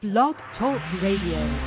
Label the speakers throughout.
Speaker 1: Blog Talk Radio.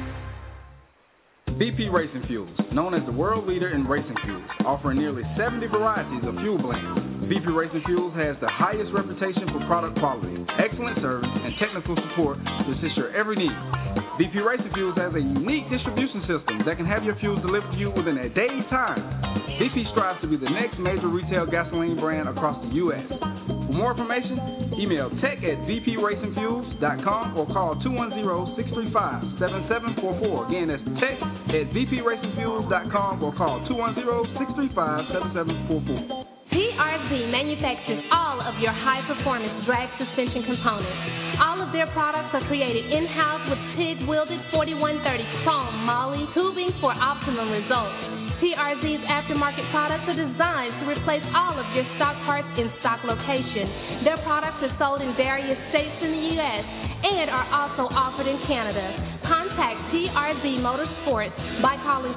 Speaker 2: BP Racing Fuels, known as the world leader in racing fuels, offering nearly 70 varieties of fuel blends. BP Racing Fuels has the highest reputation for product quality, excellent service, and technical support to assist your every need. BP Racing Fuels has a unique distribution system that can have your fuels delivered to you within a day's time. BP strives to be the next major retail gasoline brand across the U.S. For more information, email tech@bpracingfuels.com or call 210-635-7744. Again, that's tech@bpracingfuels.com or call 210-635-7744.
Speaker 3: TRZ manufactures all of your high-performance drag suspension components. All of their products are created in-house with TIG-welded 4130 chrome moly tubing for optimum results. TRZ's aftermarket products are designed to replace all of your stock parts in stock location. Their products are sold in various states in the U.S. and are also offered in Canada. Contact TRZ Motorsports by calling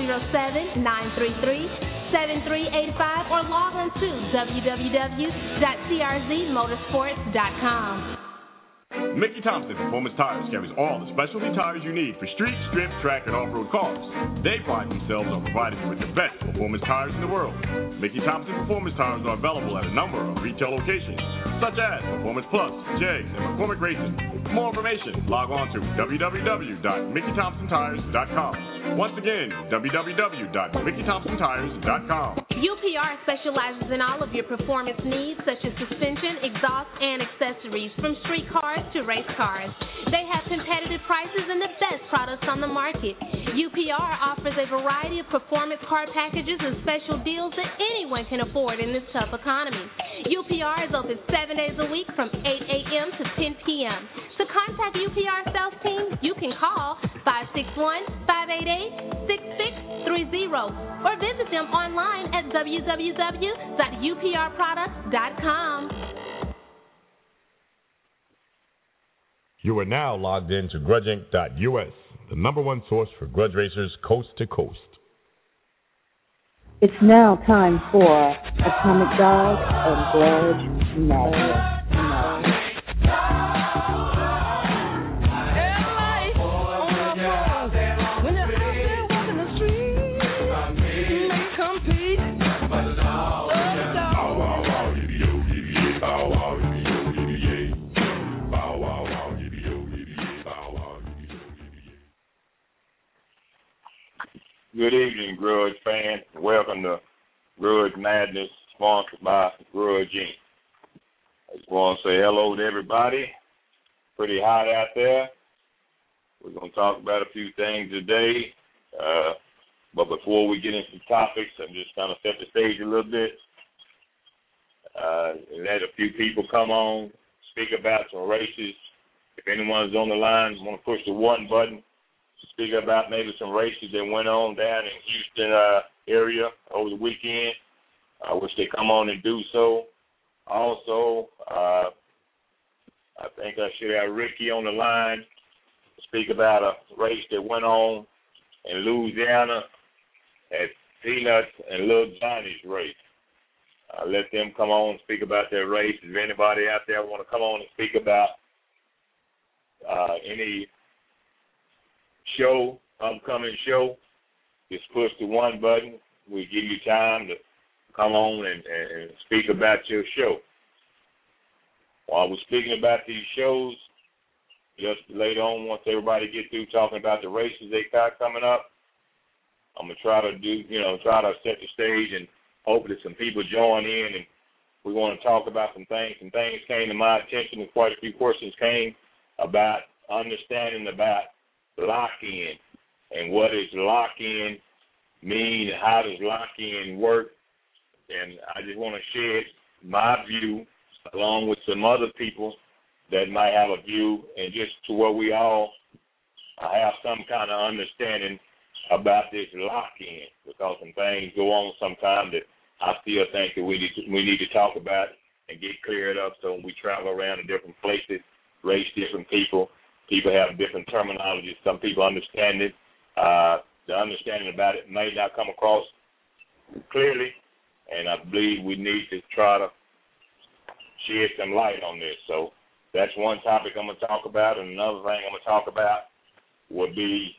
Speaker 3: 407-933-7385 or log on to www.trzmotorsports.com.
Speaker 4: Mickey Thompson Performance Tires carries all the specialty tires you need for street, strip, track, and off-road cars. They pride themselves on providing you with the best performance tires in the world. Mickey Thompson Performance Tires are available at a number of retail locations, such as Performance Plus, Jegs, and McCormick Racing. For more information, log on to www.MickeyThompsonTires.com. Once again, www.MickeyThompsonTires.com.
Speaker 3: UPR specializes in all of your performance needs, such as suspension, exhaust, and accessories, from street cars to race cars. They have competitive prices and the best products on the market. UPR offers a variety of performance car packages and special deals that anyone can afford in this tough economy. UPR is open 7 days a week from 8 a.m. to 10 p.m. To contact UPR sales team, you can call 561-588-6630 or visit them online at www.uprproducts.com.
Speaker 4: You are now logged in to GrudgeInc.us, the number one source for grudge racers coast to coast.
Speaker 5: It's now time for Atomic Dog and Grudge Madness.
Speaker 6: Good evening, Grudge fans. Welcome to Grudge Madness, sponsored by Grudge Inc. I just want to say hello to everybody. Pretty hot out there. We're going to talk about a few things today. But before we get into topics, I'm just going to set the stage a little bit. Let a few people come on, speak about some races. If anyone's on the line, want to push the one button. Speak about maybe some races that went on down in Houston area over the weekend, which they come on and do so. Also, I think I should have Ricky on the line to speak about a race that went on in Louisiana at Peanuts and Little Johnny's race. Let them come on and speak about their race. If anybody out there want to come on and speak about any upcoming show, just push the one button. We give you time to come on and speak about your show. While we're speaking about these shows, just later on, once everybody get through talking about the races they got coming up, I'm gonna try to set the stage, and hopefully some people join in, and we want to talk about some things. Some things came to my attention, and quite a few questions came about understanding about lock-in and what does lock-in mean, how does lock-in work, and I just want to share my view along with some other people that might have a view, and just to where we all have some kind of understanding about this lock-in, because some things go on sometimes that I still think that we need to talk about and get cleared up. So when we travel around to different places, race different people have different terminology. Some people understand it. The understanding about it may not come across clearly, and I believe we need to try to shed some light on this. So that's one topic I'm going to talk about. And another thing I'm going to talk about would be,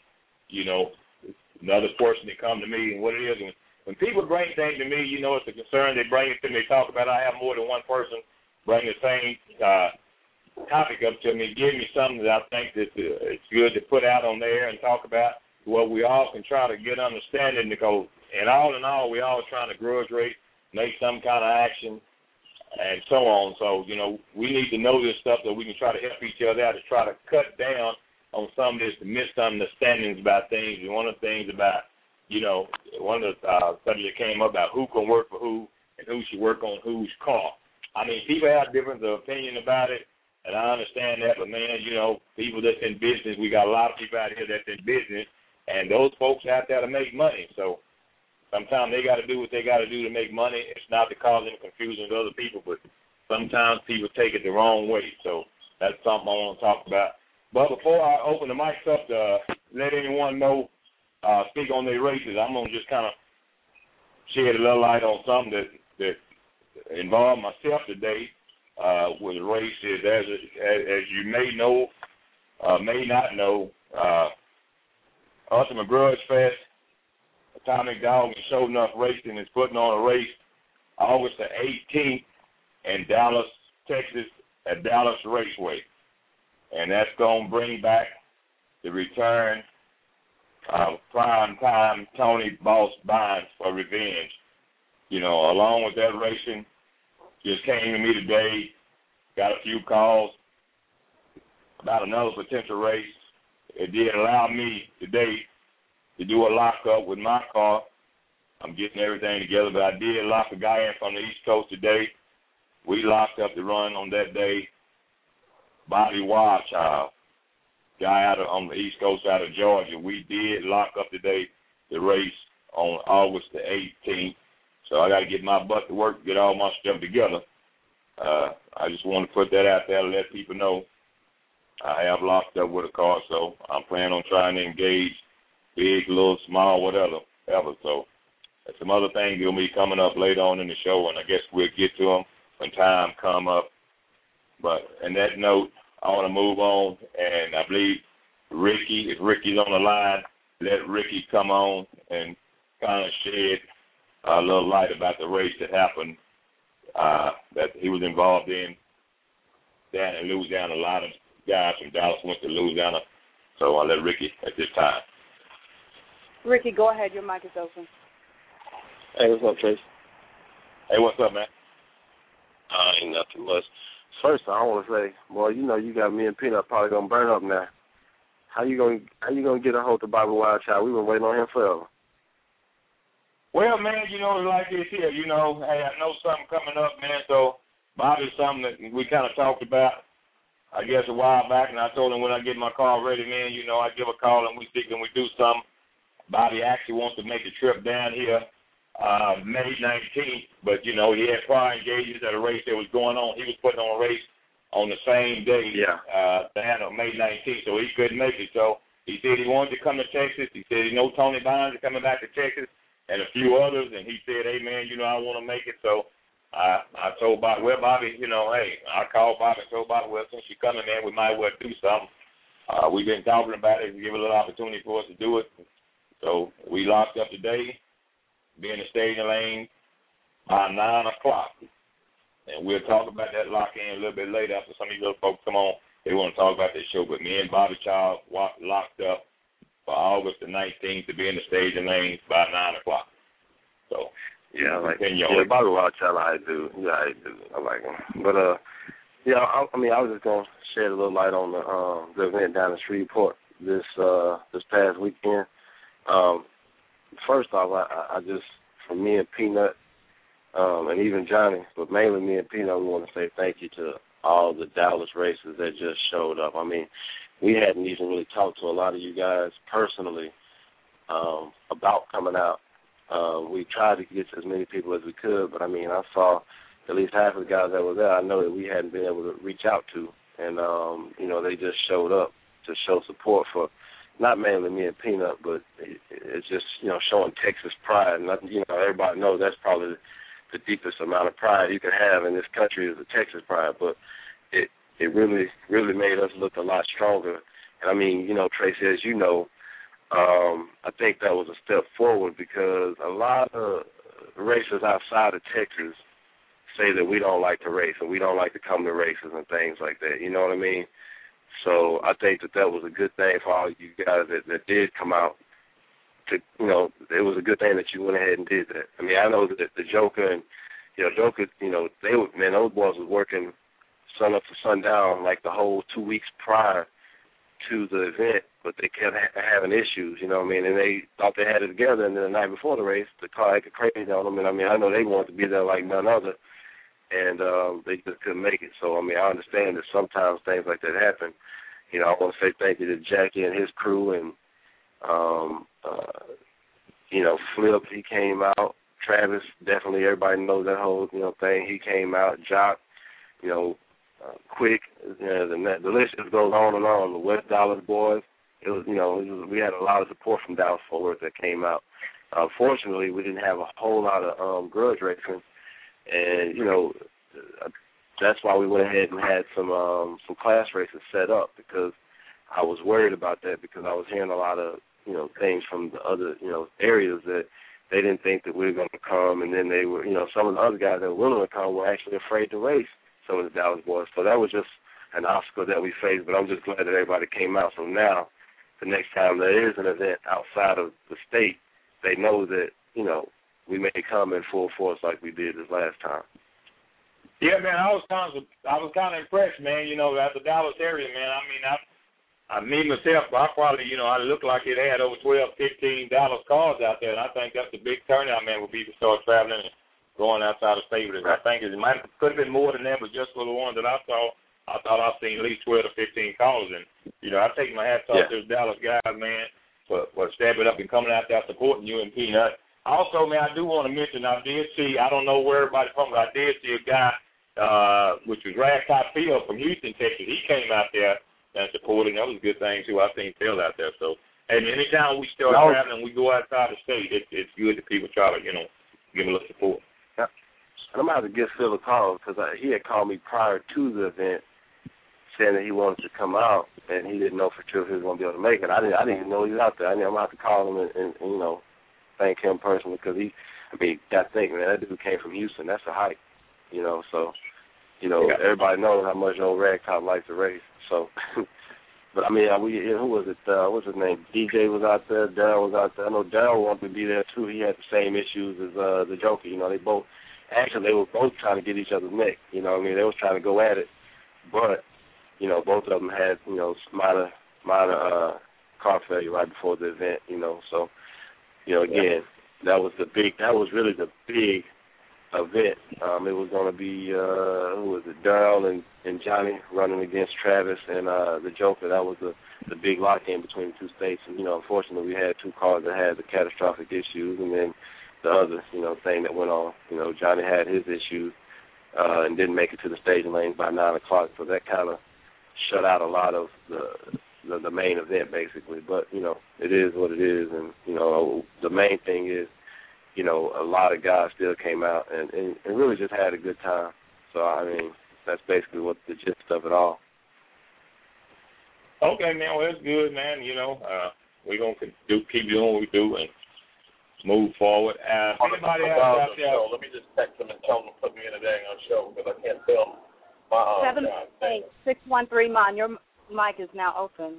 Speaker 6: another person that come to me and what it is. When people bring things to me, it's a concern. They bring it to me, talk about it. I have more than one person bring the same topic up to me, give me something that I think that it's good to put out on there and talk about, where we all can try to get understanding, because in all, we all trying to grudge rate, make some kind of action, and so on. So, we need to know this stuff so we can try to help each other out to try to cut down on some of this misunderstandings about things. And one of the things about, one of the subjects that came up about who can work for who and who should work on whose car. I mean, people have different opinion about it, and I understand that, but, man, people that's in business, we got a lot of people out here that's in business, and those folks out there to make money. So sometimes they got to do what they got to do to make money. It's not to cause any confusion to other people, but sometimes people take it the wrong way. So that's something I want to talk about. But before I open the mics up to let anyone know, speak on their races, I'm going to just kind of shed a little light on something that involved myself today with the races. As you may know, may not know, Ultimate Grudge Fest, Atomic Dog and Show Enough Racing is putting on a race August the 18th in Dallas, Texas, at Dallas Raceway. And that's going to bring back the return of prime time Tony Boss Bynes for revenge. Along with that racing, just came to me today, got a few calls about another potential race. It did allow me today to do a lockup with my car. I'm getting everything together, but I did lock a guy in from the East Coast today. We locked up the run on that day. Bobby Wildchild, guy on the East Coast out of Georgia. We did lock up today the race on August the 18th. So I got to get my butt to work, get all my stuff together. I just want to put that out there to let people know I have locked up with a car, so I'm planning on trying to engage, big, little, small, whatever. So there's some other things that'll be coming up later on in the show, and I guess we'll get to them when time come up. But in that note, I want to move on, and I believe Ricky, if Ricky's on the line, let Ricky come on and kind of shed a little light about the race that happened, that he was involved in down in Louisiana. A lot of guys from Dallas went to Louisiana, so I'll let Ricky at this time.
Speaker 5: Ricky, go ahead. Your mic is open.
Speaker 7: Hey, what's up, Trace?
Speaker 6: Hey, what's up, man?
Speaker 7: Ain't nothing much. First, I want to say, boy, you got me and Peanut probably gonna burn up now. How you gonna get a hold of Bobby Wildchild? We've been waiting on him forever.
Speaker 6: Well, man, like this here, hey, I know something coming up, man. So Bobby's something that we kind of talked about, I guess, a while back, and I told him when I get my car ready, man, I give a call and we do something. Bobby actually wants to make a trip down here May 19th, but, he had prior engagements at a race that was going on. He was putting on a race on the same day, down on May 19th, so he couldn't make it. So he said he wanted to come to Texas. He said he knows Tony Bynes is coming back to Texas and a few others, and he said, hey, man, I want to make it. So I told Bobby, well, Bobby, hey, I called Bobby and told Bobby, well, since you're coming, man, we might well do something. We've been talking about it to give a little opportunity for us to do it. So we locked up today, be in the staging lane by 9 o'clock. And we'll talk about that lock-in a little bit later after some of these other folks come on. They want to talk about that show. But me and Bobby Child locked up for August the 19th to be in the staging lane by 9 o'clock. So,
Speaker 7: Bobby Wildchild, I do. Yeah, I do. I like him. But, I was just going to shed a little light on the event down in Shreveport this past weekend. First off, I just, from me and Peanut, and even Johnny, but mainly me and Peanut, we want to say thank you to all the Dallas races that just showed up. I mean, we hadn't even really talked to a lot of you guys personally about coming out. We tried to get to as many people as we could, but, I saw at least half of the guys that were there I know that we hadn't been able to reach out to, and, they just showed up to show support for not mainly me and Peanut, but it's just, showing Texas pride. And, everybody knows that's probably the deepest amount of pride you can have in this country is the Texas pride. But it really made us look a lot stronger. And I mean, Tracy, as you know, I think that was a step forward because a lot of racers outside of Texas say that we don't like to race and we don't like to come to races and things like that. You know what I mean? So I think that was a good thing for all you guys that did come out. It was a good thing that you went ahead and did that. I mean, I know that the Joker and Joker, those boys was working sun up to sundown like the whole 2 weeks prior to the event, but they kept having issues, you know what I mean? And they thought they had it together, and then the night before the race, the car acted crazy on them. And I mean, I know they wanted to be there like none other, and they just couldn't make it. So I mean, I understand that sometimes things like that happen. I want to say thank you to Jackie and his crew, and Flip, he came out. Travis, definitely, everybody knows that whole thing. He came out. Jock, Quick, the list just goes on and on. The West Dallas boys, we had a lot of support from Dallas Fort Worth that came out. Fortunately, we didn't have a whole lot of grudge racing, and that's why we went ahead and had some class races set up, because I was worried about that, because I was hearing a lot of things from the other areas that they didn't think that we were going to come, and then they were some of the other guys that were willing to come were actually afraid to race some of the Dallas boys. So that was just an obstacle that we faced, but I'm just glad that everybody came out. So now, the next time there is an event outside of the state, they know that, we may come in full force like we did this last time.
Speaker 6: Yeah, man, I was kind of impressed, man, at the Dallas area, man. I mean, me myself, I probably, I looked like it had over 12, 15 Dallas cars out there, and I think that's a big turnout, man, when people start traveling and going outside of state with it. I think it could have been more than that, but just for the ones that I saw, I thought I've seen at least 12 to 15 cars. And, I take my hats off to the Dallas guys, man, for stepping up and coming out there supporting you and Peanut. Also, man, I do want to mention, I did see, I don't know where everybody from, but I did see a guy, which was Ragtop Phil from Houston, Texas. He came out there and supported, and that was a good thing, too. I've seen Phil out there. So, and anytime we start traveling and we go outside the state, it's good that people try to, give a little support.
Speaker 7: Yeah. And I'm going to give Phil a call, because he had called me prior to the event saying that he wanted to come out, and he didn't know for sure if he was going to be able to make it. I didn't even know he was out there. I'm going to have to call him and thank him personally, because got to think, man, that dude came from Houston. That's a hike, so, everybody knows how much old Ragtop likes to race. So, but I mean, who was it? What's his name? DJ was out there. Darryl was out there. I know Darryl wanted to be there too. He had the same issues as the Joker. They were both trying to get each other's neck. They was trying to go at it, but both of them had minor car failure right before the event. So again, that was really the big event. It was going to be who was it? Darryl and Johnny running against Travis and the Joker. That was the big lock-in between the two states. And unfortunately, we had two cars that had the catastrophic issues, and then the other thing that went on. Johnny had his issues and didn't make it to the staging lanes by 9 o'clock. So that kind of shut out a lot of the main event, basically. But it is what it is, and the main thing is, a lot of guys still came out and really just had a good time. So, that's basically what the gist of it all.
Speaker 6: Okay, man. Well, that's good, man. We're going to keep doing what we do and move forward. Anybody else out there?
Speaker 8: Let me just text them and tell them to put me in a dang on show, because I can't film my
Speaker 5: 78613 Mon. Your mic is now open.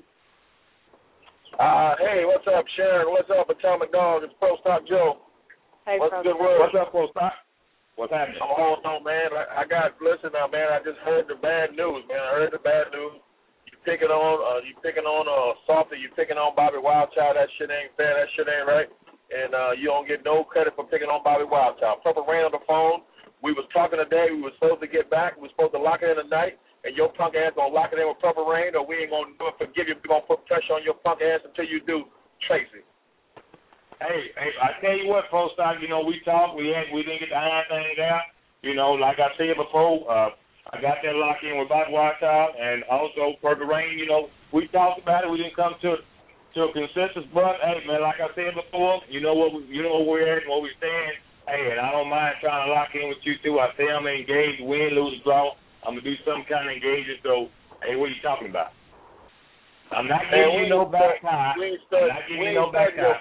Speaker 8: Hey, what's up, Sharon? What's up, Atomic Dog? It's Pro Stock Joe.
Speaker 5: Hey,
Speaker 8: what's good word?
Speaker 6: What's up, Pro Stock? What's happening?
Speaker 8: Oh, no, man. Listen now, man. I just heard the bad news, man. I heard the bad news. You picking on Softy. You picking on Bobby Wildchild. That shit ain't fair. That shit ain't right. And you don't get no credit for picking on Bobby Wildchild. Purple Rain on the phone. We was talking today. We were supposed to get back. We were supposed to lock it in tonight. And your punk ass gonna lock it in with Purple Rain, or we ain't gonna do it. Forgive you. We're gonna put pressure on your punk ass until you do, Tracy.
Speaker 6: Hey, I tell you what, Pro Stock, we talked. We didn't get the iron thing out. Like I said before, I got that lock in with Bobby Wildchild, and also Purple Rain. We talked about it. We didn't come to a consensus, but hey, man, like I said before, where we're at and where we stand. Hey, and I don't mind trying to lock in with you too. I say I'm engaged, win, lose, draw. I'm going to do some kind of engagement. So, hey, what are you talking about? I'm not giving you no back tie. We ain't studying your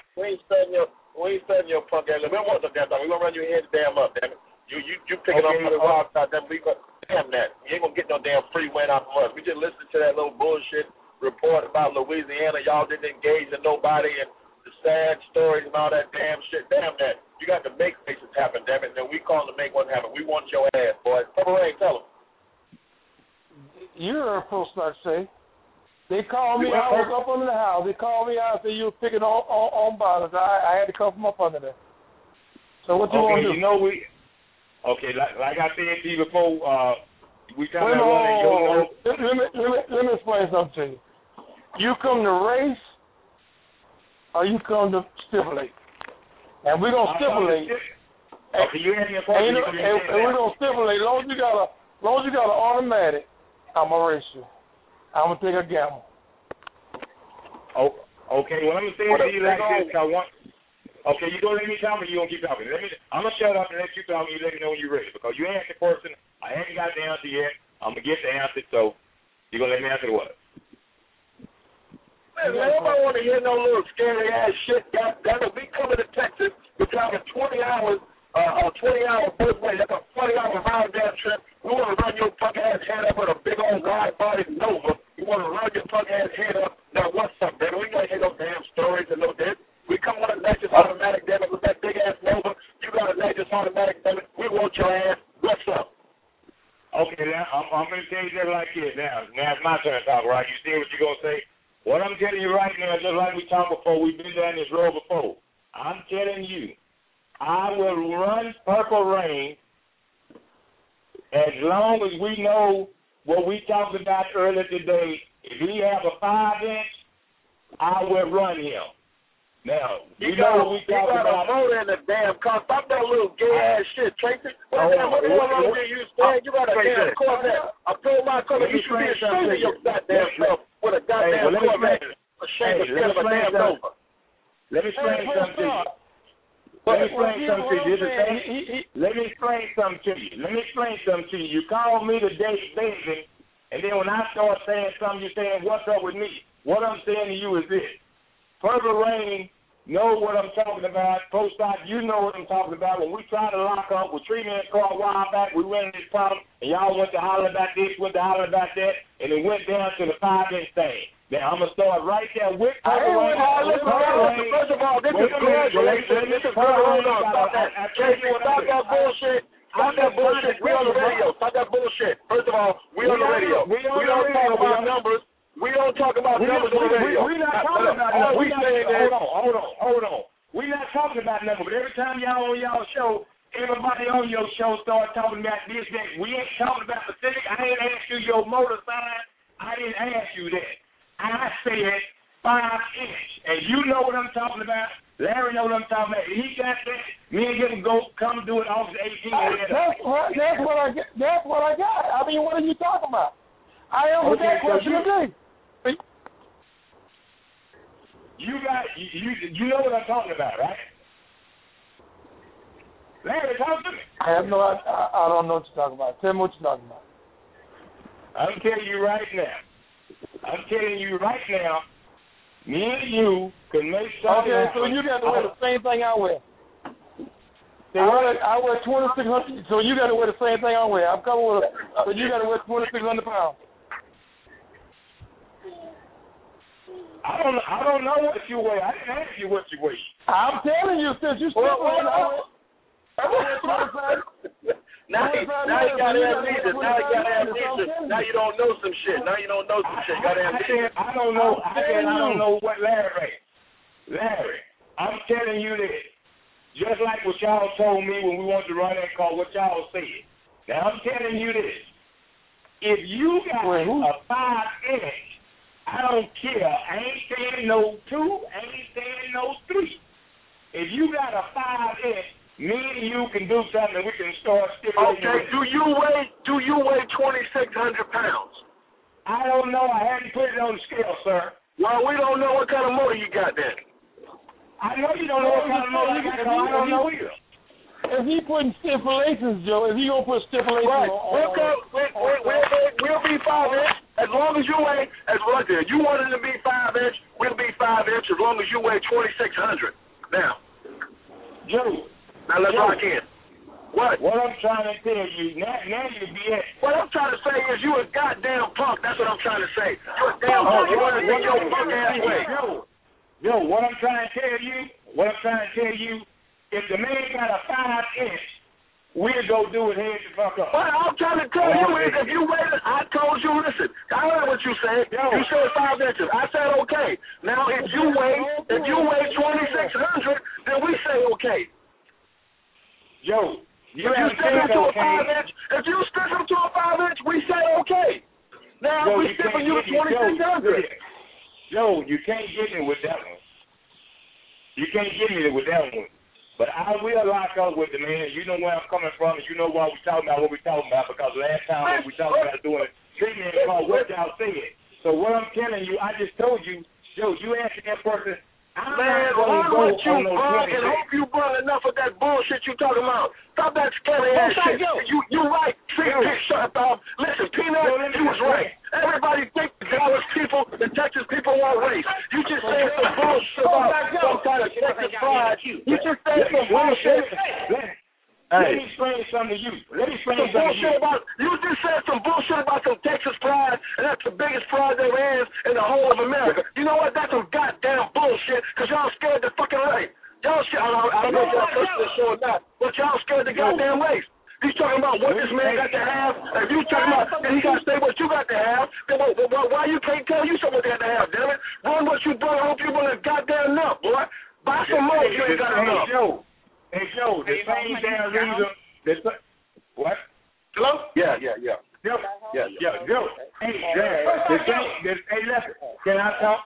Speaker 6: punk ass. We don't want no damn time. We're going to run your head damn up, damn it. You picking up on the wild side, damn that. You ain't going to get no damn free win out from us. We just listened to that little bullshit report about Louisiana. Y'all didn't engage in nobody and the sad stories and all that damn shit. Damn that. You got to make places happen, damn it. And then we call to make one happen. We want your ass, boy. Purple Rain, tell them.
Speaker 9: You're supposed to say. They called me. I was up under the house. They called me out and said you were picking on bottles. I had to come from up under there. So what you want to do?
Speaker 6: You know like I said to you before, we kind of
Speaker 9: let me explain something to you. You come to race or you come to stipulate. And we're going to stipulate.
Speaker 6: Okay, you had your
Speaker 9: and we're going to stipulate. As long as you got an automatic, I'm going to race you. I'm going to take a gamble.
Speaker 6: Oh, okay. Well, I'm going to say it to you like this. Okay, you going to let me talk or you going to keep talking? I'm going to shut up and let you talk and you let me know when you're ready. Because you asked the person. I haven't got the answer yet. I'm going to get the answer. So you're going to let me answer what? Man, nobody want to hear no little scary ass shit. Goddammit, we coming to Texas. We're talking 20 hours, a 20-hour both ways. That's a 40-hour round damn trip. We want to run your fucking ass head up with a big old wide body Nova. We want to run your fucking ass head up. Now what's up, baby? We ain't hear no damn stories and no this. We come on a Lexus automatic, damn it, with that big ass Nova. You got a Lexus automatic, damn it. We want your ass. What's up? Okay, now I'm going to tell you that like this. Now it's my turn to talk, right? You see what you're going to say? What I'm telling you right now, just like we talked before, we've been down this road before. I'm telling you, I will run Purple Rain as long as we know what we talked about earlier today. If he have a 5-inch, I will run him. Now, you know what we talked about. You got a motor in the damn car. Stop that little gay-ass shit, Tracy. What going on here? You got a damn Corvette. I told my Corvette you should be ashamed of your goddamn self with a goddamn Corvette. Ashamed of yourself, a damn Nova. Let me explain something to you. Let me explain something to you. You called me today, David, and then when I start saying something, you're saying, what's up with me? What I'm saying to you is this. Purple Rain know what I'm talking about. Post-op, you know what I'm talking about. When we tried to lock up with Treatment Car a while back, we ran into this problem, and y'all went to holler about this, went to holler about that, and it went down to the 5-inch thing. Now, I'm going to start right there with Purple Rain. First of all, this is congratulations. This is hold on. Stop that. Stop that bullshit. Stop that bullshit. We on the radio. Stop that bullshit. First of all, we on the radio. We don't talk about numbers. We don't talk about numbers on the radio. We're not talking about numbers. Hold on. We're not talking about numbers, but every time y'all on y'all show, everybody on your show start talking about this, that. We ain't talking about specific. I ain't asked you your motor sign. I didn't ask you that. I said 5-inch, and you know what I'm talking about. Larry know what I'm talking about. He got that. Me and him come do it off the 18.
Speaker 9: That's what I got. I mean, what are you talking about? I answered that question today.
Speaker 6: You know what I'm talking about, right? Larry, talk to me.
Speaker 9: I don't know what you're talking about. Tell me what you're talking about.
Speaker 6: I'm telling you right now, me and you can make something
Speaker 9: happen. So you got to wear the same thing I wear. I wear 2,600, so you got to wear the same thing I wear. I'm coming with so you got to wear 2,600 pounds.
Speaker 6: I don't know what you weigh. I didn't ask you what you weigh.
Speaker 9: I'm telling you, since you still
Speaker 6: Now you got amnesia. Now you don't know some shit. Got amnesia. I don't know what Larry, I'm telling you this. Just like what y'all told me when we wanted to run that call, what y'all said. Now I'm telling you this. If you got a 5-inch, I don't care. I ain't saying no 2. I ain't saying no 3. If you got a 5-inch, me and you can do something. We can start stimulating. Okay. Do you weigh 2,600 pounds? I don't know. I haven't put it on the scale, sir. Well, we don't know what kind of motor you got then. I know you don't know what kind of motor you got. I don't know either.
Speaker 9: If he putting stipulations, Joe, if he gonna put stipulations
Speaker 6: right. We'll
Speaker 8: be 5-inch. As long as you weigh, as what there, you wanted to be 5-inch, we'll be 5-inch as long as you weigh 2,600. Now,
Speaker 10: Joe.
Speaker 8: Now let's rock in. What?
Speaker 10: What I'm trying to tell you, now you be at.
Speaker 8: What I'm trying to say is you a goddamn punk. That's what I'm trying to say. You a damn punk. You want to think your punk ass way.
Speaker 10: Yo, what I'm trying to tell you, if the man got a 5-inch, we'll go do it head the fuck up.
Speaker 8: What I'm trying to tell you is if you weigh it, I told you, listen, I heard what you said. You said 5 inches. I said okay. Now if you weigh 2,600, then we say okay.
Speaker 10: Yo,
Speaker 8: if you step into a 5-inch, we say okay. Now we stepping you to 2,600.
Speaker 10: Yo, you can't get me with that one. But I will lock up with the man. You know where I'm coming from, and you know why we talking about what we talking about. Because last time we talked about doing treatment called what y'all said. So what I'm telling you, I just told you, Joe, you asked that person.
Speaker 8: Man, learn what you brung and hope you brung enough of that bullshit you talking about. Stop that scary ass shit. You right. Shut up. Listen, Peanut, you was right. Everybody think the Dallas people, the Texas people want race. You just said some bullshit about some kind of Texas pride. You just said some bullshit.
Speaker 10: Let me explain something to you.
Speaker 8: You just said some bullshit about some Texas pride, and that's the biggest pride there is in the whole of America. You know what? That's some goddamn bullshit, because y'all scared the fucking race. Y'all scared, I don't know if y'all listen to this show or not, but y'all scared the goddamn race. He's talking about what this man got to have, and you talking about that he got to say what you got to have. Then why you can't tell you something what you got to have, damn it? Run what you brought. I hope you bring a goddamn enough, boy. Buy some more if you ain't got enough.
Speaker 10: Hey, Joe, the same damn reason. What?
Speaker 8: Hello? Yeah.
Speaker 10: Joe. Hey, hey, listen. Can I talk?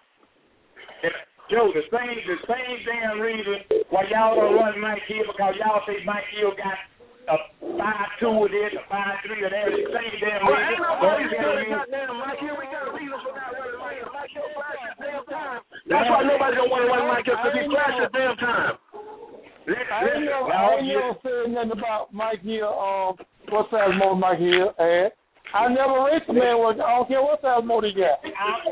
Speaker 10: Joe, the same damn reason why y'all don't run Mike Hill, because y'all say Mike Hill got a 5'2" of this, a 5'3" of that. The same damn reason.
Speaker 8: Ain't nobody scared of goddamn Mike Hill. We got a reason for not running Mike Hill flash his damn time. That's why nobody don't want to run Mike Hill, because he flashed his damn time.
Speaker 9: I ain't never said nothing about Mike Hill. What size motor Mike Hill had? I never raced a man with. I don't care what size motor he got.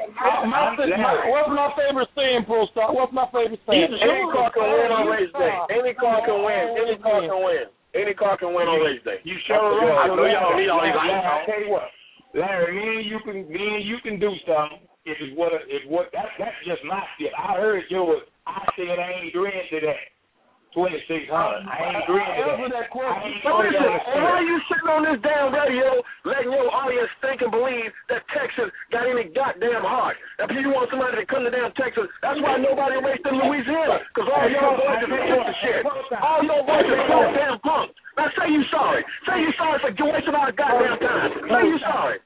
Speaker 9: What's my favorite saying, Pro Stock? What's my favorite saying?
Speaker 8: Any car can win on race day. Any car can win. Any car can win on race day.
Speaker 10: You sure right.
Speaker 8: I know y'all need all these.
Speaker 10: I'll tell you what, Larry, me and you can do something. That's just my shit. I heard you. I said I ain't agreeing to that. 2,600. I ain't agreeing to that.
Speaker 8: Why are you sitting on this damn radio letting your audience think and believe that Texas got any goddamn heart? If you want somebody to come to damn Texas, that's why nobody raced in Louisiana, because all y'all boys are pieces of shit. All y'all boys are so damn punks. Now say you sorry. Say you sorry for wasting our goddamn time. Say you sorry.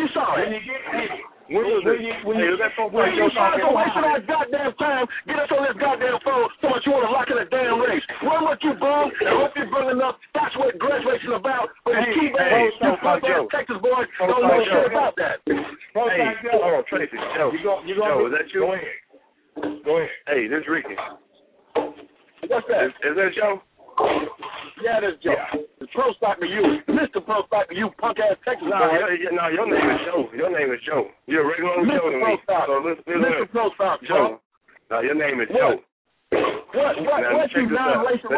Speaker 8: When you guys are wasting our goddamn time, get us on this goddamn phone so much you want to lock in a damn race. Run what you brung and hope you bring enough. That's what grass racing about. But it's too bad. You fuck ass Texas boys don't know shit about that.
Speaker 7: Tracy, Joe, is that you?
Speaker 10: Go ahead.
Speaker 7: Hey, this is Ricky.
Speaker 8: What's that?
Speaker 7: Is that Joe?
Speaker 8: Yeah, that's Joe. The Pro Stock to you. Mr. Pro Stock to you, punk ass Texas boy.
Speaker 7: No, your name is Joe. You're a regular old Joe to me.
Speaker 8: Mr. Pro Stock,
Speaker 7: Joe. No, your name is Joe.
Speaker 8: What you non-racist?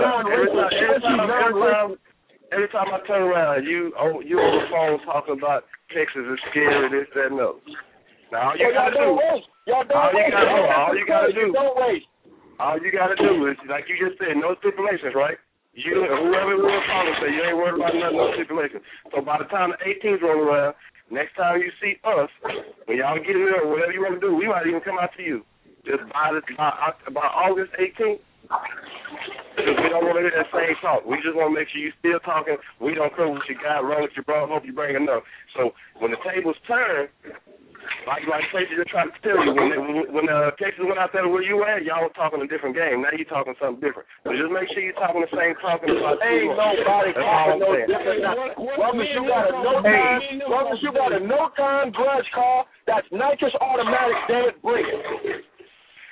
Speaker 7: Every time I turn around, you on the phone talking about Texas is scary, this, that, and other. Now all you gotta do is, like you just said, no stipulations, right? Whoever will follow say you ain't worried about nothing, no stipulations. So by the time the 18s roll around, next time you see us, when y'all get in there or whatever you want to do, we might even come out to you. Just by August 18th, because we don't want to hear that same talk. We just want to make sure you still talking. We don't care what you got, run what you brought, hope you bring enough. So when the tables turn, like Tracy just trying to tell you, when Texas went out there where you at, y'all were talking a different game. Now you talking something different. So just make sure you're talking the same talking about.
Speaker 8: Ain't nobody talking no different. Long as you got a no-time grudge car, that's nitrous automatic, damn it, bring it.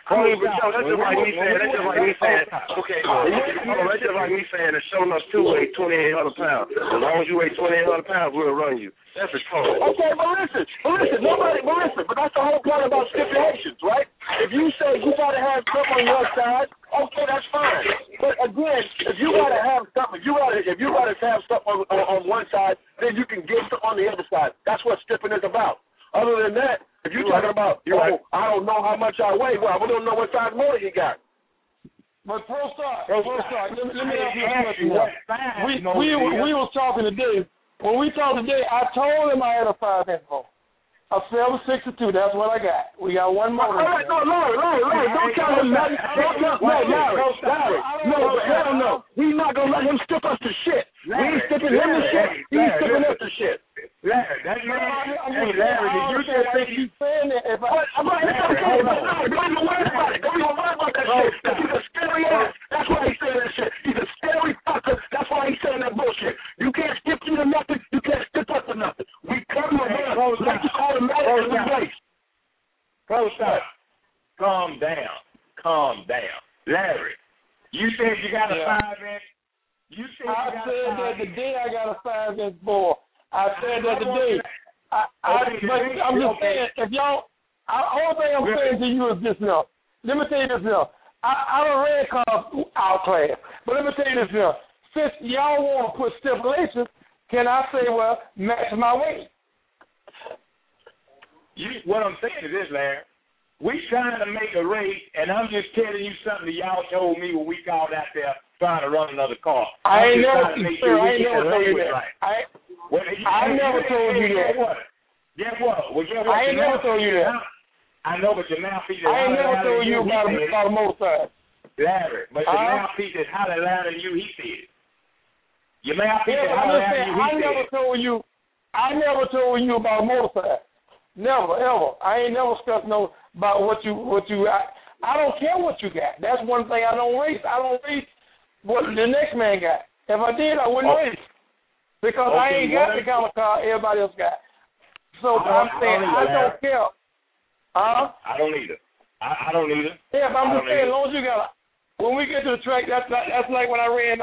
Speaker 7: I mean, but Joe, that's just like me saying. Okay, that's just like me saying that showing us two weigh 2,800 pounds. As long as you weigh 2,800 pounds, we'll run you. That's a code.
Speaker 8: Okay, but listen, but that's the whole point about stipulations, right? If you say you gotta have something on your side, okay, that's fine. But again, if you gotta have something, if you gotta have something on one side, then you can get something on the other side. That's what stipping is about. Other than that, if you're talking about, I don't know how much I weigh, well, we don't know what size motor you got.
Speaker 9: But Pro Star, let me ask you a question. We was talking today. When we talked today, I told him I had a 5-inch motor. A 762, that's what I got. We got one motor.
Speaker 8: All right, no, Larry, don't tell him nothing. Larry, but hell no. We not going to let him skip us to shit. We ain't skipping him to shit. He's skipping us to shit.
Speaker 10: Larry, that's Larry, did you just think you saying that?
Speaker 8: It's okay, but Larry, don't even worry about it. Don't even worry about that shit. He's a scary ass. That's why he's saying that shit. He's a scary fucker. That's why he's saying that bullshit. You can't skip you to nothing. You can't skip us to nothing. We come around like you automatically race.
Speaker 10: Pro Stop, calm down. Larry, you said you got a 5-inch.
Speaker 9: I said that the day I got a 5-inch bore. I said that today. I'm just saying, if y'all, all thing I'm saying to you is this now. Let me tell you this now. I done ran cars outclass, but let me tell you this now. Since y'all want to put stipulations, can I say, well, match my weight?
Speaker 10: What I'm saying is this, Larry. We trying to make a race, and I'm just telling you something that y'all told me when we called out there trying to run another car.
Speaker 9: I ain't never told you that. I never told you that.
Speaker 10: Guess what?
Speaker 9: I ain't never told you that.
Speaker 10: I know, but your mouthpiece is
Speaker 9: I ain't never told you about a motorcycle.
Speaker 10: Larry, but your mouthpiece is hollering louder than you, he said. Your mouthpiece is hollering louder than you, he said. I never told you about a motorcycle. Never, ever. I ain't never discussed about what you I don't care what you got. That's one thing I don't race. I don't race what the next man got. If I did, I wouldn't race. Because I ain't got the kind of car everybody else got. So I'm saying I don't care. I don't either. I don't either.
Speaker 9: Yeah, but I'm just saying, as long as you got when we get to the track, that's like when I ran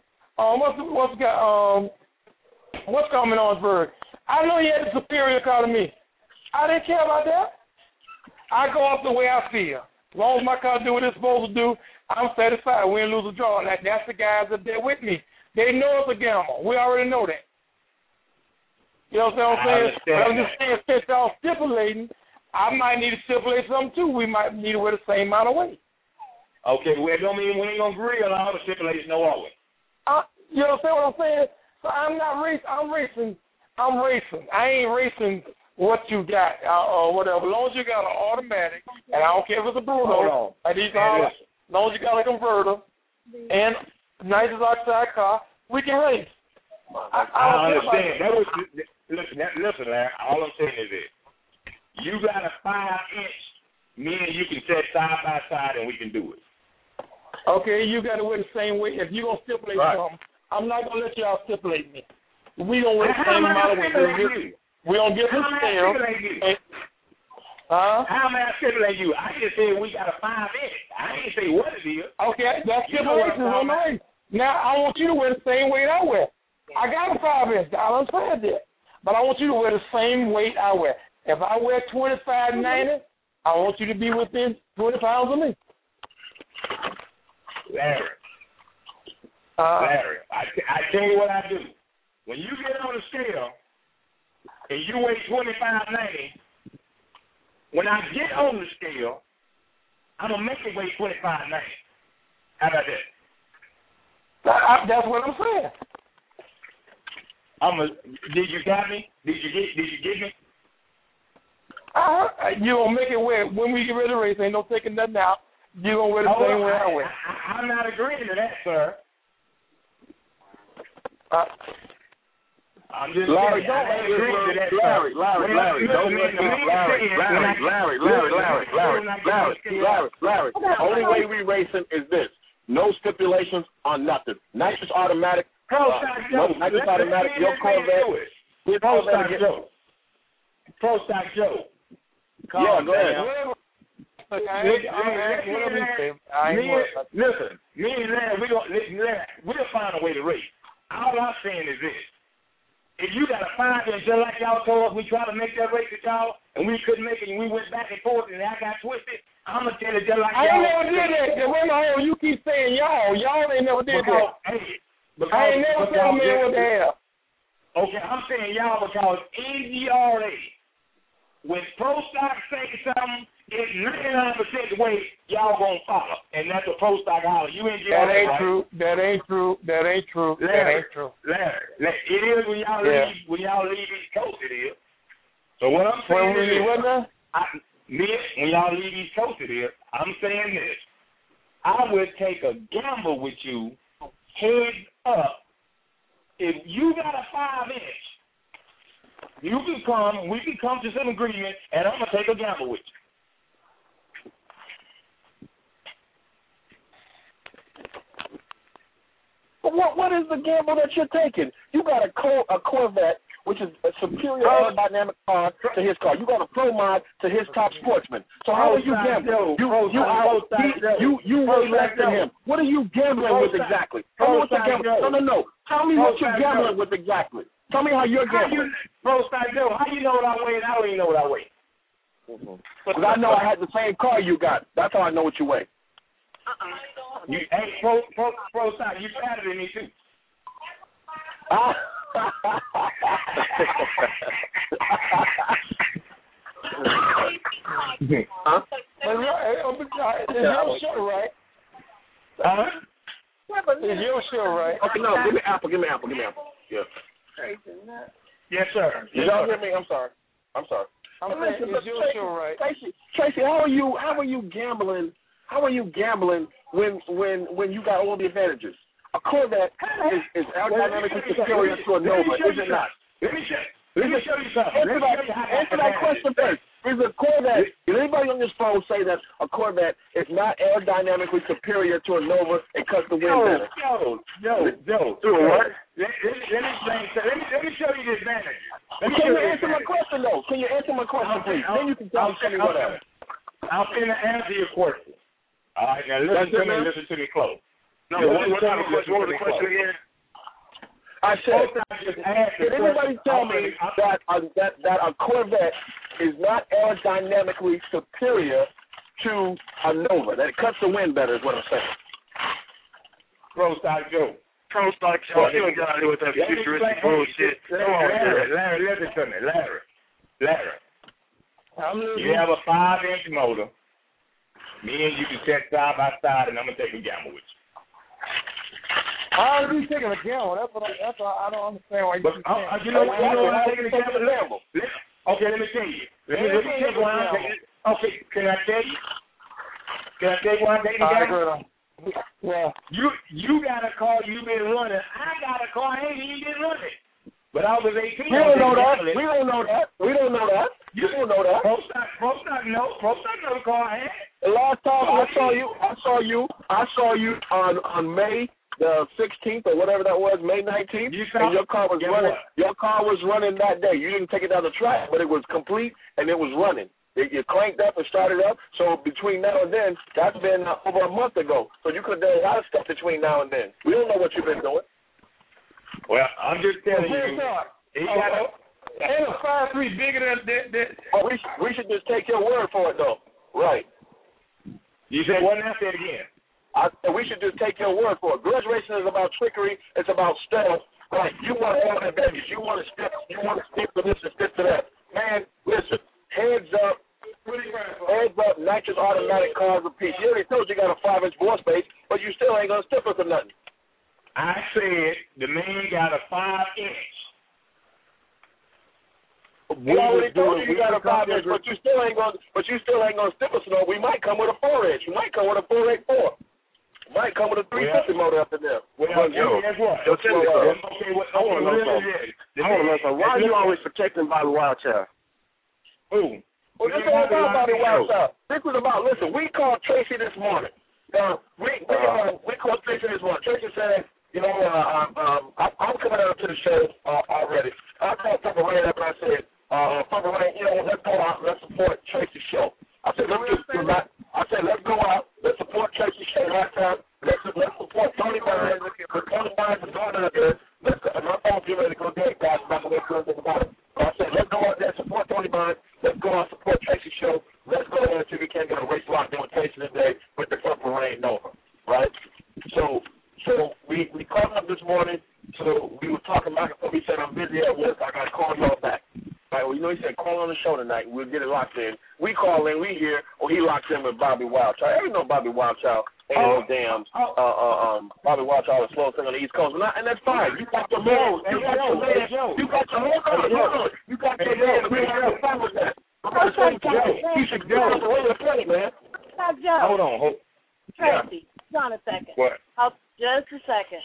Speaker 9: what's coming on Berg. I know he had a superior car to me. I didn't care about that. I go off the way I feel. As long as my car do what it's supposed to do, I'm satisfied. Win, lose, or draw. That's the guys that they're with me. They know it's a gamble. We already know that. You know what I'm saying? But I'm just saying, since y'all stipulating, I might need to stipulate something too. We might need to wear the same amount of weight.
Speaker 10: Okay, well, it don't mean we ain't going to agree on all the stipulations, no always.
Speaker 9: You understand what I'm saying? So I'm not racing. I'm racing. I ain't racing what you got or whatever. As long as you got an automatic, and I don't care if it's a Bruno, as long as you got a converter and nitrous oxide car, we can race.
Speaker 10: I understand. Listen, Larry, all I'm saying is this. You got a 5-inch, me and you can set side by side and we can do it.
Speaker 9: Okay, you got to wear the same weight. If you're going to stipulate something, I'm not going to let y'all stipulate me. We don't wear the same amount of weight. We don't get the scale.
Speaker 10: How am I stipulate you? I just said we got a 5-inch. I ain't say what it is.
Speaker 9: Okay, that's stipulations on the race. Now, I want you to wear the same weight I wear. I got a 5-inch. I understand that. But I want you to wear the same weight I wear. If I wear 25.90, I want you to be within 20 pounds of me.
Speaker 10: Larry, I tell you what I do. When you get on the scale and you weigh 25.90, when I get on the scale, I'm going to make it weigh 25.90. How about that?
Speaker 9: That's what I'm saying.
Speaker 10: Did you got me? Did you get me?
Speaker 9: You gonna make it wear when we get ready to race. Ain't no taking nothing out. You gonna wear the same way I wear.
Speaker 10: I'm not agreeing to that, sir. I'm just
Speaker 8: Larry,
Speaker 10: saying, I ain't agreeing to that,
Speaker 8: Larry, don't let him. Larry. The only way we racing is this: no stipulations on nothing. Nitrous automatic. Nitrous automatic. Your Corvette.
Speaker 10: Pro Stock Joe.
Speaker 8: Yeah, go ahead.
Speaker 10: Listen, me and Larry, we'll find a way to race. All I'm saying is this. If you got a 5-inch, just like y'all told us, we tried to make that race with y'all, and we couldn't make it, and we went back and forth, and I got twisted, I'm going to tell you just like y'all.
Speaker 9: I ain't never did that. Wait, you keep saying y'all. Y'all ain't never did that. I ain't never told me what the hell.
Speaker 10: Okay, I'm saying y'all because NGRA, when Pro Stock say something, it's 99% the way y'all gonna follow, and that's a Pro Stock holler. You NGRA,
Speaker 9: that ain't
Speaker 10: right?
Speaker 9: true. That ain't true.
Speaker 10: Larry, it is when y'all leave East Coast. It is. So what I'm saying when y'all leave East Coast, it is. I'm saying this. I would take a gamble with you, heads up. If you got a 5-inch, we can come to some agreement, and I'm going to take a gamble with you.
Speaker 11: But what is the gamble that you're taking? You got a Corvette, which is a superior aerodynamic car to his car. You got a Pro Mod to his top sportsman. So how are you gambling? You weigh less than him. What are you gambling with exactly? Tell me what you're gambling. No. Tell me what you're gambling with exactly. Tell me how you're gambling.
Speaker 10: How you know what I weigh and I don't even know what I weigh?
Speaker 11: Because I know I had the same car you got. That's how I know what you weigh.
Speaker 10: Pro Stock, you fatter than me too.
Speaker 11: Huh? Is your show right? Is your show right? Okay, no, give me Apple. Yeah.
Speaker 10: Yes, sir.
Speaker 11: Did y'all hear me? I'm sorry.
Speaker 9: I'm saying, is your show right?
Speaker 11: Tracy, how are you gambling? How are you gambling when you got all the advantages? A Corvette is aerodynamically superior to a Nova, is it not?
Speaker 10: Let me show you something.
Speaker 11: Answer that question first. Is a Corvette? Did anybody on this phone say that a Corvette is not aerodynamically superior to a Nova and cuts the wind better?
Speaker 10: Joe.
Speaker 11: What?
Speaker 10: Let me show you the advantage.
Speaker 11: Can you answer my question though? Can you answer my question, please? Then you can tell me whatever.
Speaker 10: I'm going to answer your question. All right, now listen to me close.
Speaker 11: No, what kind of question? What was the question again? I said, did anybody tell me that a Corvette is not aerodynamically superior to a Nova? That it cuts the wind better is what I'm saying.
Speaker 10: Pro Stock Joe.
Speaker 11: You ain't got to do with that futuristic bullshit.
Speaker 10: Larry, listen to me. Larry. You have a 5-inch motor. Me and you can check side by side, and I'm going to take a gamble with you.
Speaker 9: How are you taking a gamble? That's what I don't understand why you're saying.
Speaker 10: You know what I'm taking a gamble? Okay, let me tell you. Let me tell you why I'm taking it. Okay, can I tell you? Can I tell you why I'm taking a gamble?
Speaker 9: Yeah.
Speaker 10: You got a car you've been running. I got a car I ain't even been running. But I was 18.
Speaker 11: We don't know that. We don't know that. You don't know that.
Speaker 10: Pro Stock know the car I had.
Speaker 11: The last time I saw you on May the 16th or whatever that was, May 19th, and your car was running. Your car was running that day. You didn't take it down the track, but it was complete and it was running. You cranked up and started up. So between now and then, that's been over a month ago. So you could have done a lot of stuff between now and then. We don't know what you've been doing.
Speaker 10: Well, I'm just telling you. He got
Speaker 9: ain't a 5'3" bigger than that.
Speaker 11: Oh, we should just take your word for it, though. Right.
Speaker 10: You said what now? Say it again.
Speaker 11: I said we should just take your word for it. Grudge racing is about trickery. It's about stealth. Right. You want all the advantages. You want to stick to this and stick to that. Man, listen. Heads up, nitrous automatic cars of peace. You already told you got a 5-inch bore space, but you still ain't going to stick us or nothing.
Speaker 10: I said the man got a 5-inch.
Speaker 11: We already told you got a 5-inch, but you still ain't going to stick us no. We might come with a 4-inch. We might come with a 484. Might come with a 350 motor up in there.
Speaker 10: Well, guess what?
Speaker 11: I want to know something. Why are you always protecting Bobby Wildchild?
Speaker 10: Who?
Speaker 11: Well, this ain't about Bobby Wildchild. This was about, listen, we called Tracy this morning. We called Tracy this morning. Tracy said, I'm coming out to the show already. I called Papa Ray up and I said, Papa Ray, let's go out and let's support Tracy's show. I said, let's tonight. We'll get it locked in. We call in, we hear, or he locks in with Bobby Wildchild. Ain't no Bobby Wildchild. Ain't no damn Bobby Wildchild is slow thing on the East Coast. And that's fine. You got your man. You got your man. You got your man. You got your man. We have fun with that. You should go the way to play, man.
Speaker 12: Now, Joe.
Speaker 10: Hold on.
Speaker 12: Tracy, hold on a second.
Speaker 10: What?
Speaker 12: Just a second.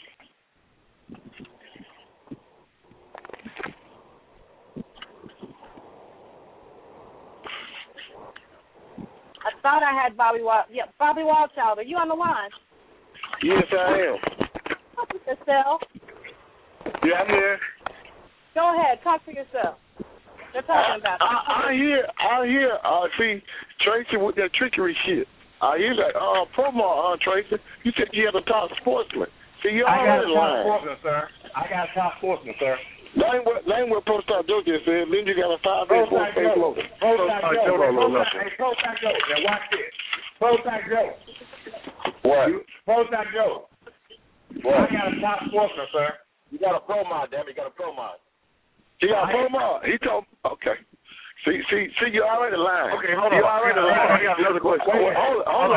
Speaker 12: I thought I had Bobby Wildchild. Are you on the line?
Speaker 11: Yes, I am.
Speaker 12: Talk to yourself.
Speaker 11: Yeah, I'm here.
Speaker 12: Go ahead. Talk to yourself. They're talking about it.
Speaker 11: I hear. See, Tracy with that trickery shit. I hear that. Promo, Tracy. You said you had a top sportsman. See, you're already lying.
Speaker 10: I got a top sportsman, sir.
Speaker 11: That ain't what Pro Star Joe just said. Then you got a 5-day sports face loader.
Speaker 10: Pro Star Joe. Now watch this. Pro Star Joe.
Speaker 11: What?
Speaker 10: Pro Star Joe.
Speaker 11: What?
Speaker 10: I got a top sportsman, sir.
Speaker 11: You got a pro mod, damn it. You got a pro mod. He got a pro mod. He told. Okay. See, you already lying.
Speaker 10: Okay, hold on.
Speaker 11: You already lying.
Speaker 10: I got another question.
Speaker 11: Hold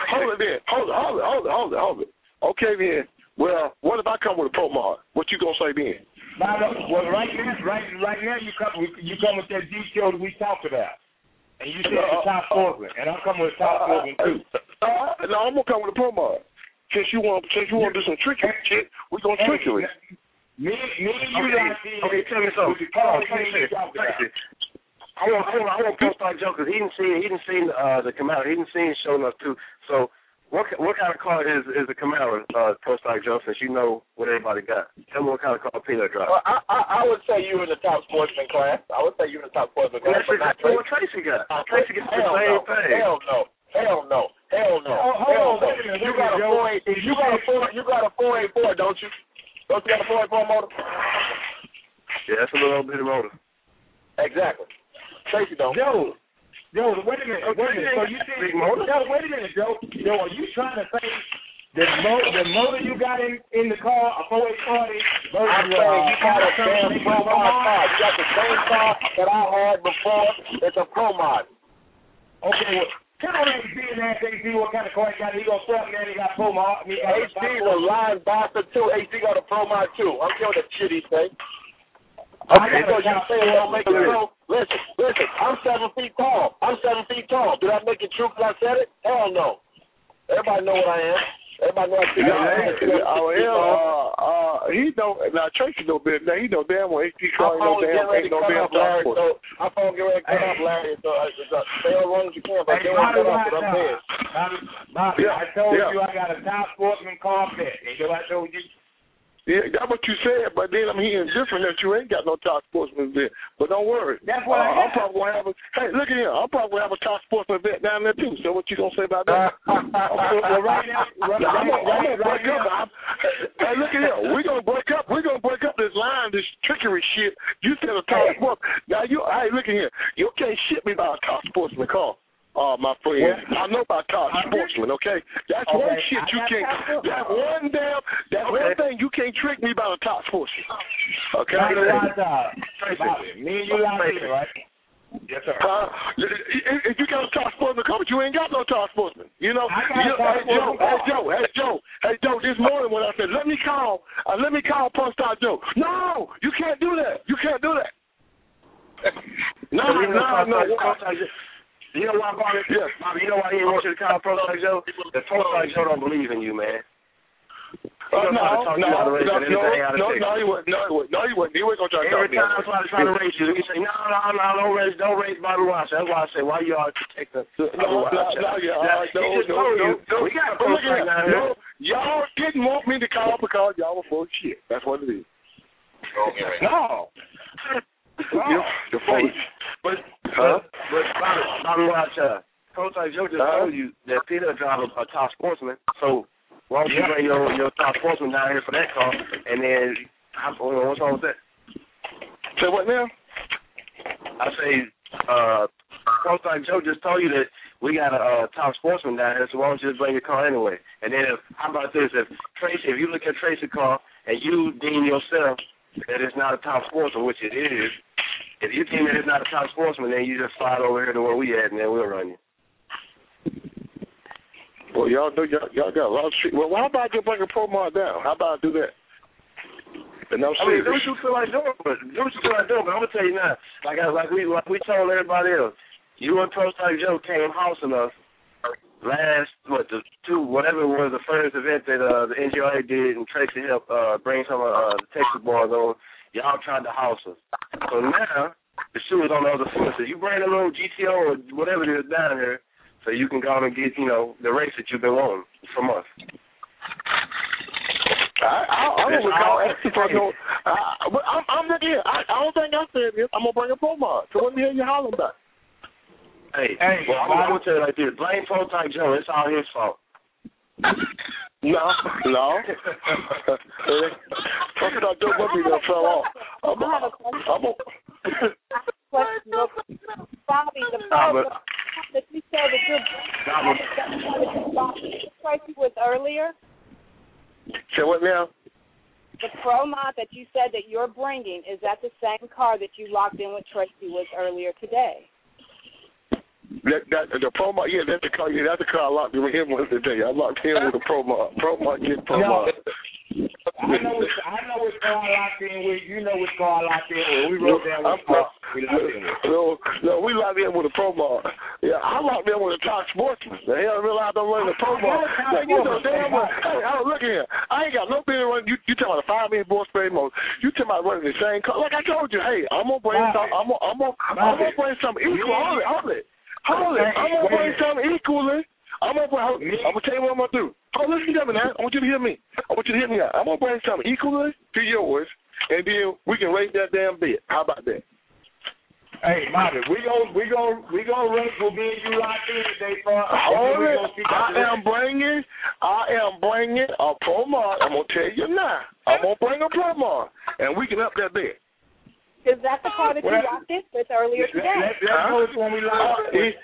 Speaker 11: it. Okay, then. Well, what if I come with a pro mod? What you gonna say then?
Speaker 10: Well, right now you come with that detail that we talked about, and you said the top sportsman, and I'm coming with top sportsman too.
Speaker 11: No, I'm gonna come with a pro mod. Since you want to do some tricky shit, we gonna trick you.
Speaker 10: Me and you
Speaker 11: okay, tell me something. Hold on, Tracy. I want Pro Star Joe because he didn't see the Camaro. He didn't see showing us too. So what kind of car is the Camaro, Pro Star Joe? Since you know what everybody got, tell me what kind of car Peanut drives.
Speaker 8: I would say you in the top sportsman class. I would say you in the top sportsman class.
Speaker 11: But not Tracy. What Tracy got? Tracy gets the same thing.
Speaker 8: Hell no.
Speaker 10: Hold on, wait a minute.
Speaker 8: You got a 484, don't you? Don't you got a 484 motor?
Speaker 11: Yeah, that's a little bit of motor.
Speaker 8: Exactly. Tracy don't.
Speaker 10: Joe, wait a minute. So you think,
Speaker 11: big motor?
Speaker 10: Joe, wait a minute, Joe. Joe, are you trying to say the motor you got in the car, a 480?
Speaker 8: I'm saying you got a damn pro mod car. You got the same car that I had before. It's a pro mod.
Speaker 10: Okay, well, tell him HD and ask HD what kind of car he got. He gonna sell me and he got pro mod.
Speaker 8: HD's a line bastard too. HD got a pro mod too. I'm sure that shit he say.
Speaker 11: Okay.
Speaker 8: So you say it don't make it true. Listen, I'm 7 feet tall. Did I make it true because I said it? Hell no. Everybody know what I am. Everybody know
Speaker 11: he know. Now Tracy know better. Now he know damn well HD car ain't no damn top sport.
Speaker 8: So my phone get ready to cut off, Larry. So stay as long as you can. But don't cut off. But I'm dead.
Speaker 10: Bobby, I told you I got a top sportsman car bet. You know I told you.
Speaker 11: Yeah, that's what you said, but then I'm hearing different that you ain't got no top sportsman vet. But don't worry.
Speaker 10: That's what I'm
Speaker 11: probably gonna have look at here. I'm probably gonna have a top sportsman vet down there too. So what you gonna say about that?
Speaker 10: Well, right now,
Speaker 11: I'm gonna break up. Hey, look at here. We're gonna break up this line, this trickery shit. You said a top sportsman. Now hey, look at here. You can't shit me about a top sportsman car. My friend, I know about top sportsman, okay? That's one shit you can't. That's one thing you can't trick me about a top sportsman. Okay.
Speaker 10: Bobby, me and you out here, right? Yes, sir.
Speaker 11: If you got a top sportsman car, but you ain't got no top sportsman. You know. Hey Joe. This morning when I said let me call Pro Star Joe. No, you can't do that. No. You know why, Bobby? Yes. Bobby, you know why he didn't want you to call Pro Star Joe? The Pro Star Joe don't believe in you, man.
Speaker 10: No,
Speaker 11: he wouldn't. He wasn't going to try to talk to me. Every time somebody try to race you, you say, no, don't race Bobby Watson. That's why I say, why you always take the Bobby Watson? We got a Pro Star down here. Y'all didn't want me to call because y'all were full of shit. That's what it is. No. Your face. But Bobby Watson, Coach Joe just told you that Peter drives a top sportsman. So why don't you bring your top sportsman down here for that car? And then what's wrong with that? Say what now? I say Coach Joe just told you that we got a top sportsman down here. So why don't you just bring your car anyway? And then how about this? If you look at Tracy's car and you deem yourself that it's not a top sportsman, which it is,
Speaker 7: If you think that it's not a top sportsman, then you just slide over here to where we at, and then we'll run you.
Speaker 11: Well, y'all got a lot of street. Well, how about you bring a Promar down? How about I do that? And I'm serious.
Speaker 7: do what you feel like doing, but I'm gonna tell you now. Like we told everybody else, you and Prototype Joe came housing us last whatever it was, the first event that the NGRA did, and Tracy helped bring some of the Texas boys on. Y'all tried to house us. So now the shoe is on the other foot. So you bring a little GTO or whatever it is down here, so you can go and get the race that you've been wanting from us.
Speaker 11: I don't recall asking for no. I'm not here. I don't think I said this. I'm gonna bring a Promar. So what the hell you hollering about?
Speaker 7: Hey, well, I'm gonna tell you like this. Blame Prototype Joe. It's all his fault.
Speaker 11: No. Prototype Joe must be that fell off.
Speaker 12: Bobby, the problem that you said that Tracy was earlier.
Speaker 11: So what now?
Speaker 12: The Pro Mod that you said that you're bringing, is that the same car that you locked in with Tracy was earlier today?
Speaker 11: The Pro Mod, yeah, that's the car. Yeah, that's the car I locked in with him with today. I locked him with the Pro Mod. Pro Mod, get Pro Mod.
Speaker 10: I know which car I locked in with. You know which car I locked in with. We wrote down which car we locked in with.
Speaker 11: No, we locked in with a Pro Mod. Yeah, I locked in with a top sportsman. The hell realized I'm running a Pro Mod. You know damn well. Hey, look here. I ain't got no business running. You talking about a 5-minute ball spray mode. You talking about running the same car. Like I told you, hey, I'm gonna bring something. I'm gonna bring something equal. Hold it. I'm gonna bring something equally. I'm gonna tell you what I'm gonna do. Oh, listen to me now. I want you to hear me. I'm gonna bring something equally to yours, and then we can raise that damn bit. How about that?
Speaker 10: Hey, Bobby, we gonna race for being you locked in today, bro.
Speaker 11: I am bringing a Promar. I'm gonna tell you now. I'm gonna bring a Promar, and we can up that bit.
Speaker 12: Is that the car that you locked in with earlier today?
Speaker 10: Let's go to when we locked in.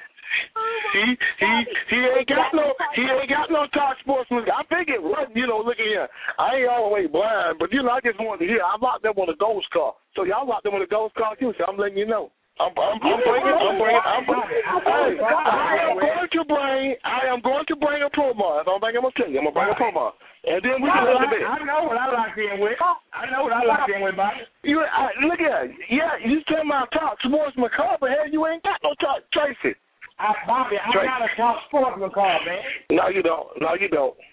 Speaker 11: He ain't got no top sportsman. I figured, look at here. I ain't all the way blind, but I just wanted to hear. I locked them on a ghost car, so y'all locked them on a ghost car too. So I'm letting you know. I am going to bring a Promar. I'm going to tell you. I'm going to bring a Promar. And then we can let it be.
Speaker 10: I know what I locked in with. Bobby.
Speaker 11: Look at it. Yeah, you tell my top sportsman car, but hell, you ain't got no top Tracy.
Speaker 10: Bobby, I got a top sportsman car, man.
Speaker 11: No, you don't.
Speaker 12: Bobby,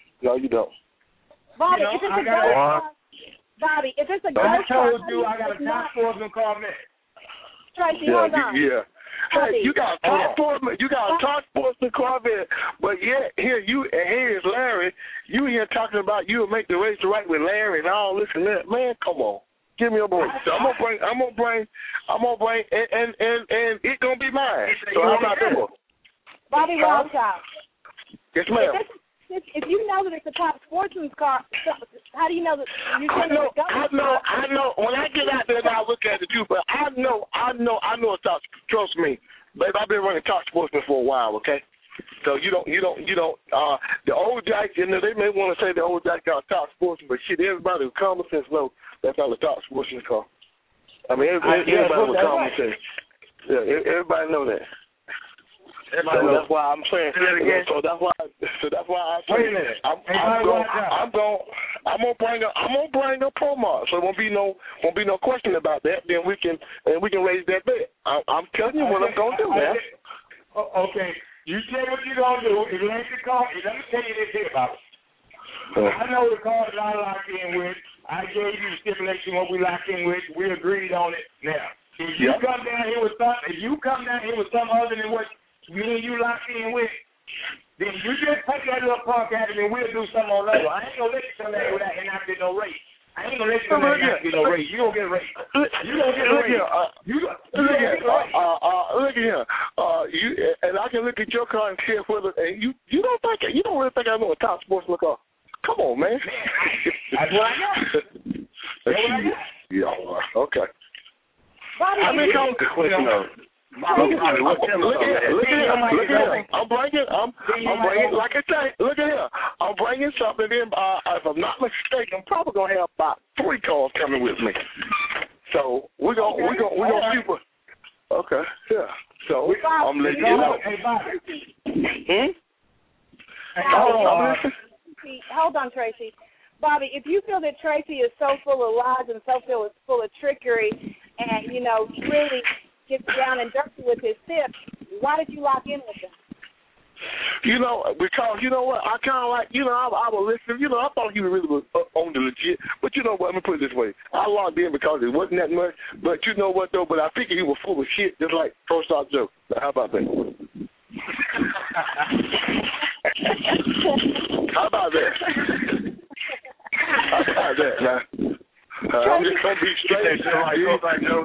Speaker 12: if it's a ghost car, Bobby, if it's a ghost car,
Speaker 10: I told you I got a top sportsman car, man.
Speaker 12: Tracy, hold on.
Speaker 11: Yeah. Hey, you got a top sportsman Corvette, but yet here's Larry. You here talking about you will make the race right with Larry and all this and that. Man, come on. Give me a break. So I'm gonna bring, and it's gonna be mine. So how about that?
Speaker 12: Bobby Wildchild.
Speaker 11: Yes, ma'am.
Speaker 12: If you know that it's a top sportsman's car, how do you know that you
Speaker 11: I know. When I get out there, I look at it too. But I know it's top. Trust me, babe. I've been running top sportsman for a while. Okay. So you don't. The old Jack, they may want to say the old Jack got a top sportsman, but shit, everybody with common sense knows that's not a top sportsman car. I mean, everybody with common sense. Yeah, everybody know that. So that's why I'm saying. So that's why I'm saying.
Speaker 10: Wait a minute.
Speaker 11: I'm gonna bring a Promar. So there won't be no question about that. Then we can raise that bet. I'm telling you what I'm gonna do, man.
Speaker 10: Okay. You say what you're going to do. If you ain't the car, let me tell you this here about it. I know the car that I locked in with. I gave you the stipulation what we locked in with. We agreed on it. Now, if you come down here with something other than what me and you locked in with, then you just take that little punk at it and we'll do something on that. I ain't going to let you come down with that and not get no race. I ain't going to let you come down and not get no race. You don't get a race. You don't get a race.
Speaker 11: Look at here. And I can look at your car and see whether you don't really think I know a top sportsman car. Come on, man.
Speaker 10: That's what I got.
Speaker 11: Yeah. Okay.
Speaker 12: Bobby,
Speaker 11: I'm bringing, like I say, look at here. I'm bringing something in. If I'm not mistaken, I'm probably gonna have about 3 cars coming with me. So we're gonna shoot.
Speaker 10: Hey, Bobby.
Speaker 12: Hold on, Tracy. Bobby, if you feel that Tracy is so full of lies and so full of trickery and, you know, really gets down and dirty with his tips, why did you lock in with him?
Speaker 11: You know, because, you know what, I kind of like, you know, I was listening, you know, I thought he really was on the legit, but you know what, let me put it this way, I locked in because it wasn't that much, but you know what, though, but I figured he was full of shit, just like Pro Star Joe. How about that? How about that? How about that, man? I'm just gonna be straight. Just like you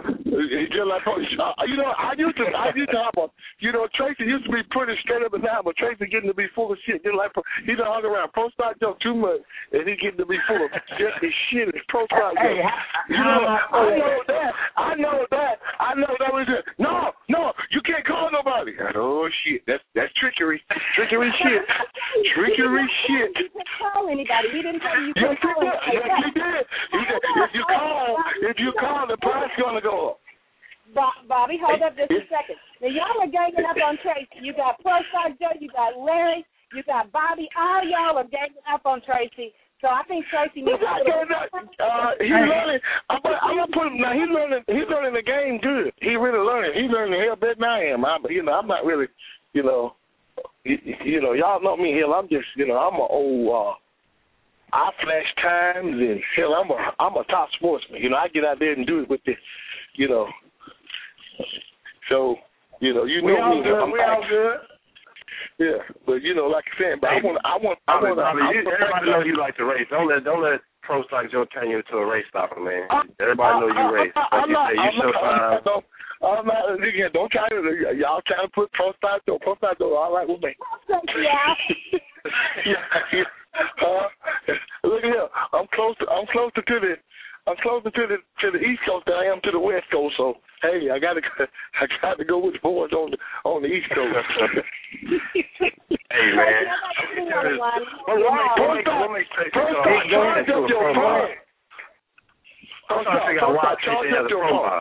Speaker 11: know, I used to have a, you know, Tracy used to be pretty straight up and down, but Tracy getting to be full of shit. Just like he done hung around Pro Star Joe too much, and he getting to be full of just his shit. It's Pro Star Joe. You know, I know that. Was it. No, you can't call nobody. Oh shit, that's trickery. Trickery shit.
Speaker 12: He didn't call anybody. He didn't tell you.
Speaker 11: Yes, he did. If you call, the price gonna go up.
Speaker 12: Bobby, hold up just a second. Now y'all are ganging up on Tracy. You got Pro Star Joe, you got Larry, you got Bobby. All y'all are ganging up on Tracy. So I think Tracy needs to.
Speaker 11: He's learning. I'm gonna put him now. He's learning the game good. He really learning. He's learning hell better than I am. I'm not really, you know, y'all know me. Hell, I'm just, you know, I'm an old. I flash times and hell, I'm a top sportsman. You know, I get out there and do it with the, you know. So, you know, we all
Speaker 10: good. We all good.
Speaker 11: Yeah, but you know, like I said, but I want.
Speaker 7: Everybody knows you like to race. Don't let Pro Star Joe turn you into a race stopper, man. Everybody knows you race.
Speaker 11: I'm not. Again, don't try to. Y'all trying to put Pro Star Joe. Pro Star Joe, all right with me.
Speaker 12: Yeah.
Speaker 11: Look at here. I'm closer to the East Coast than I am to the West Coast. So hey, I got to go with the boys on the East Coast.
Speaker 7: Hey man, what makes Tracy I'm trying to figure out why Tracy has a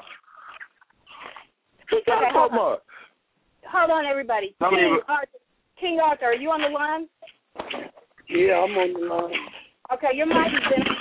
Speaker 7: profile.
Speaker 12: Hold on, everybody. King Arthur, are you on the line?
Speaker 9: Yeah, I'm on the line.
Speaker 12: Okay, your mic is in.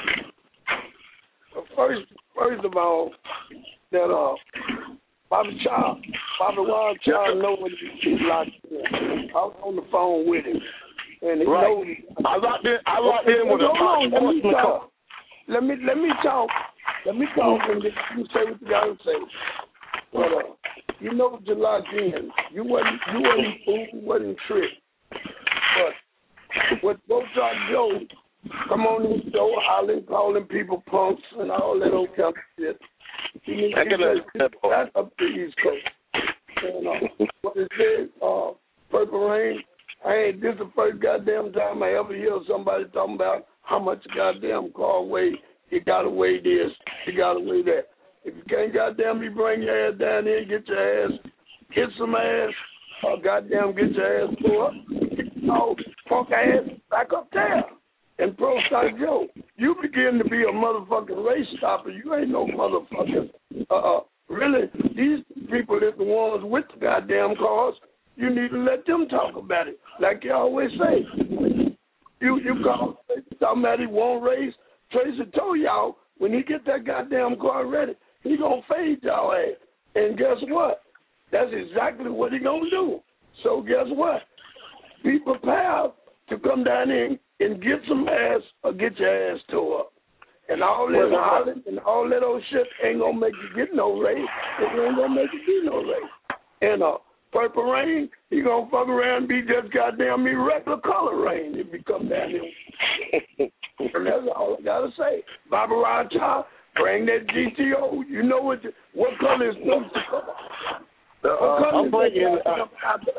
Speaker 9: First of all, that Bobby Wild Child know when he's locked in. I was on the phone with him, and he knows.
Speaker 11: I locked in with a top sportsman.
Speaker 9: Let me talk. Let me talk, and you say what you gotta say. But you know, July 10, you wasn't fool, you wasn't tricked. But with both our Joe, come on in the show, hollering, calling people punks and all that old kind of shit. You need to get that up the East Coast. And what it said, Purple Rain, this is the first goddamn time I ever hear somebody talking about how much a goddamn car weigh. You gotta weigh this, you gotta weigh that. If you can't goddamn you bring your ass down here and get your ass, hit some ass, or goddamn get your ass pulled up, punk ass back up there. And Pro Star Joe, you begin to be a motherfucking race stopper. You ain't no motherfucker. Really, these people is the ones with the goddamn cars. You need to let them talk about it. Like you always say. You call talking about he won't race. Tracy told y'all when he get that goddamn car ready, he gonna fade y'all ass. And guess what? That's exactly what he gonna do. So guess what? Be prepared to come down here and get some ass or get your ass tore up. And all that hollering and all that old shit ain't gonna make you get no race. It ain't gonna make you get no race. And Purple Rain, he gonna fuck around and be just goddamn me regular color rain if you come down here. And that's all I gotta say. Bobby Rothschild, bring that GTO. You know what color is supposed to come.
Speaker 11: I'm bringing it's gonna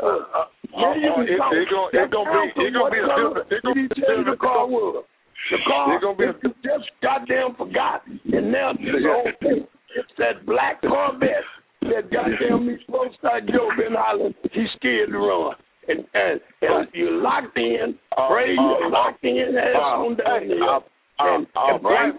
Speaker 11: be a
Speaker 9: the car was. The car you just goddamn forgot, and now it's that black Corvette that goddamn me Pro Star Joe been hollering. He's scared to run, and you locked in, Ray, you locked in ass on down there.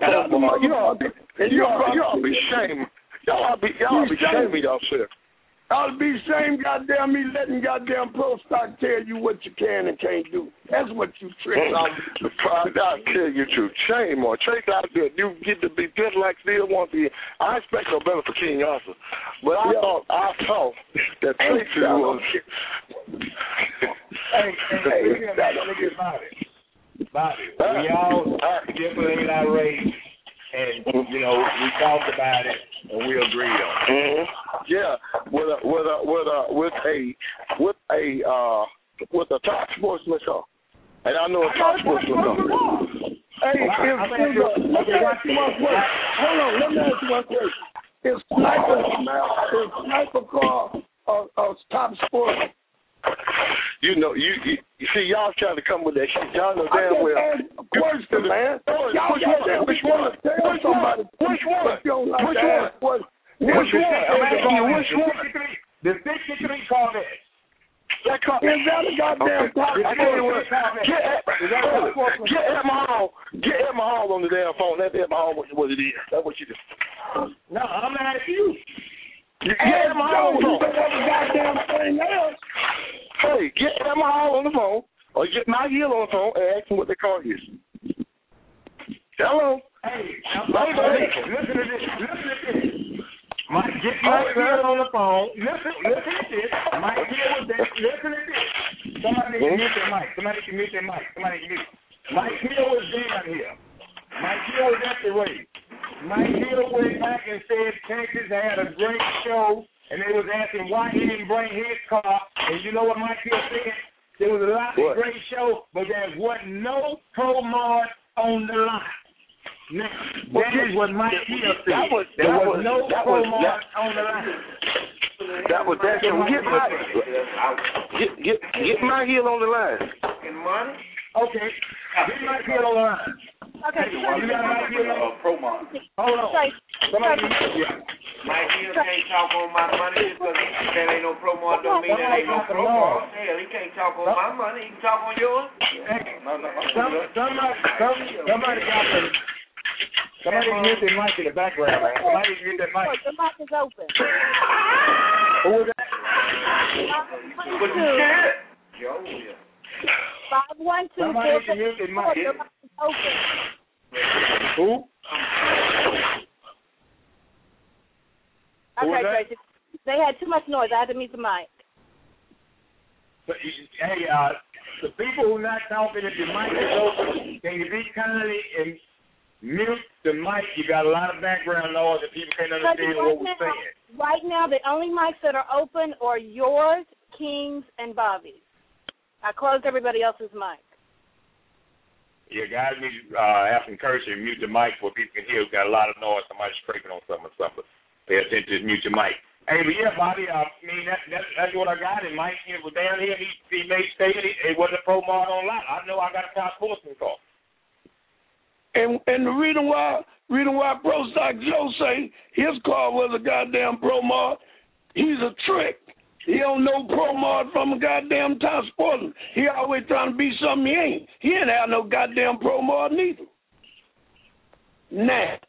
Speaker 11: Y'all be shaming. Y'all be shaming yourself.
Speaker 13: I'll be shame, goddamn me, letting goddamn Pro Stock tell you what you can and can't do. That's what you trick out.
Speaker 11: I'll tell you the truth. Shame on Trace out there. You get to be just like Steel wants to be. I expect no better for King Arthur. But I thought that Tracy was.
Speaker 10: Hey, let me get Bobby, we all differently irate, and we talked about it and we agreed on it.
Speaker 11: Mm-hmm. Yeah, with a top sportsman show, and I know a top sportsman show.
Speaker 13: Hey, let me ask you one question. Is Sniper Car a top sportsman?
Speaker 11: You see, y'all trying to come with that shit. Y'all know damn well.
Speaker 13: Question, man. Which one?
Speaker 10: The 63 Corvette.
Speaker 13: Is that a goddamn top sportsman?
Speaker 11: Get Emma Hall on the damn phone. That's Emma Hall what it is. That's what you do.
Speaker 10: No, I'm asking you.
Speaker 11: Get Emma Hall on the phone. Hey, get Emma Hall on the phone, or get my Hill on the phone and ask them what their car is. Hello.
Speaker 10: Hey, listen to this. Get Mike Hill on the phone. Listen to this. Mike Hill was there. Listen to this. Somebody can mute their mic. Mike Hill was down here. Mike Hill was at the race. Mike Hill went back and said Texas had a great show. And they was asking why he didn't bring his car. And you know what Mike Hill said? There was a lot of great show, but there wasn't no Pro Mod on the line. Now, that is what Mike Hill said. There was no Pro Mod on the line.
Speaker 11: That was that. Get my Hill on the line.
Speaker 10: And money? Okay. Get Mike Hill on the line.
Speaker 12: Okay.
Speaker 10: You got Mike Hill on
Speaker 8: Pro Mod.
Speaker 10: Hold on.
Speaker 8: Mike Hill can't talk on my money because that ain't no Pro Mod. Don't mean that ain't no Pro Mod. Hell, he can't talk on my money. He can talk on yours.
Speaker 10: Somebody mute their mic in the background, man. Somebody mute their mic.
Speaker 12: The mic is open.
Speaker 10: Who was that?
Speaker 8: But you scared?
Speaker 12: 512.
Speaker 10: Somebody mute their mic.
Speaker 12: Your mic is open.
Speaker 10: Who?
Speaker 12: Okay, Tracy. They had too much noise. I had to mute the mic.
Speaker 10: But, hey, the people who not talking, if your mic is open, can you be kindly and mute the mic? You got a lot of background noise and people can't understand what we're saying.
Speaker 12: Right now, the only mics that are open are yours, King's, and Bobby's. I closed everybody else's mic.
Speaker 6: Yeah, guys need to have some courtesy and mute the mic so people can hear. We've got a lot of noise. Somebody's scraping on something or something. Pay attention, mute your mic.
Speaker 10: Hey, but yeah, Bobby, that's what I got. And Mike was down here. He made statement it wasn't a Pro Mod online. I know I got a top sportsman car.
Speaker 13: And the reason why Pro Stock Joe say his car was a goddamn Pro Mod, he's a trick. He don't know Pro Mod from a goddamn top sportsman. He always trying to be something he ain't. He ain't have no goddamn Pro Mod neither. Nah.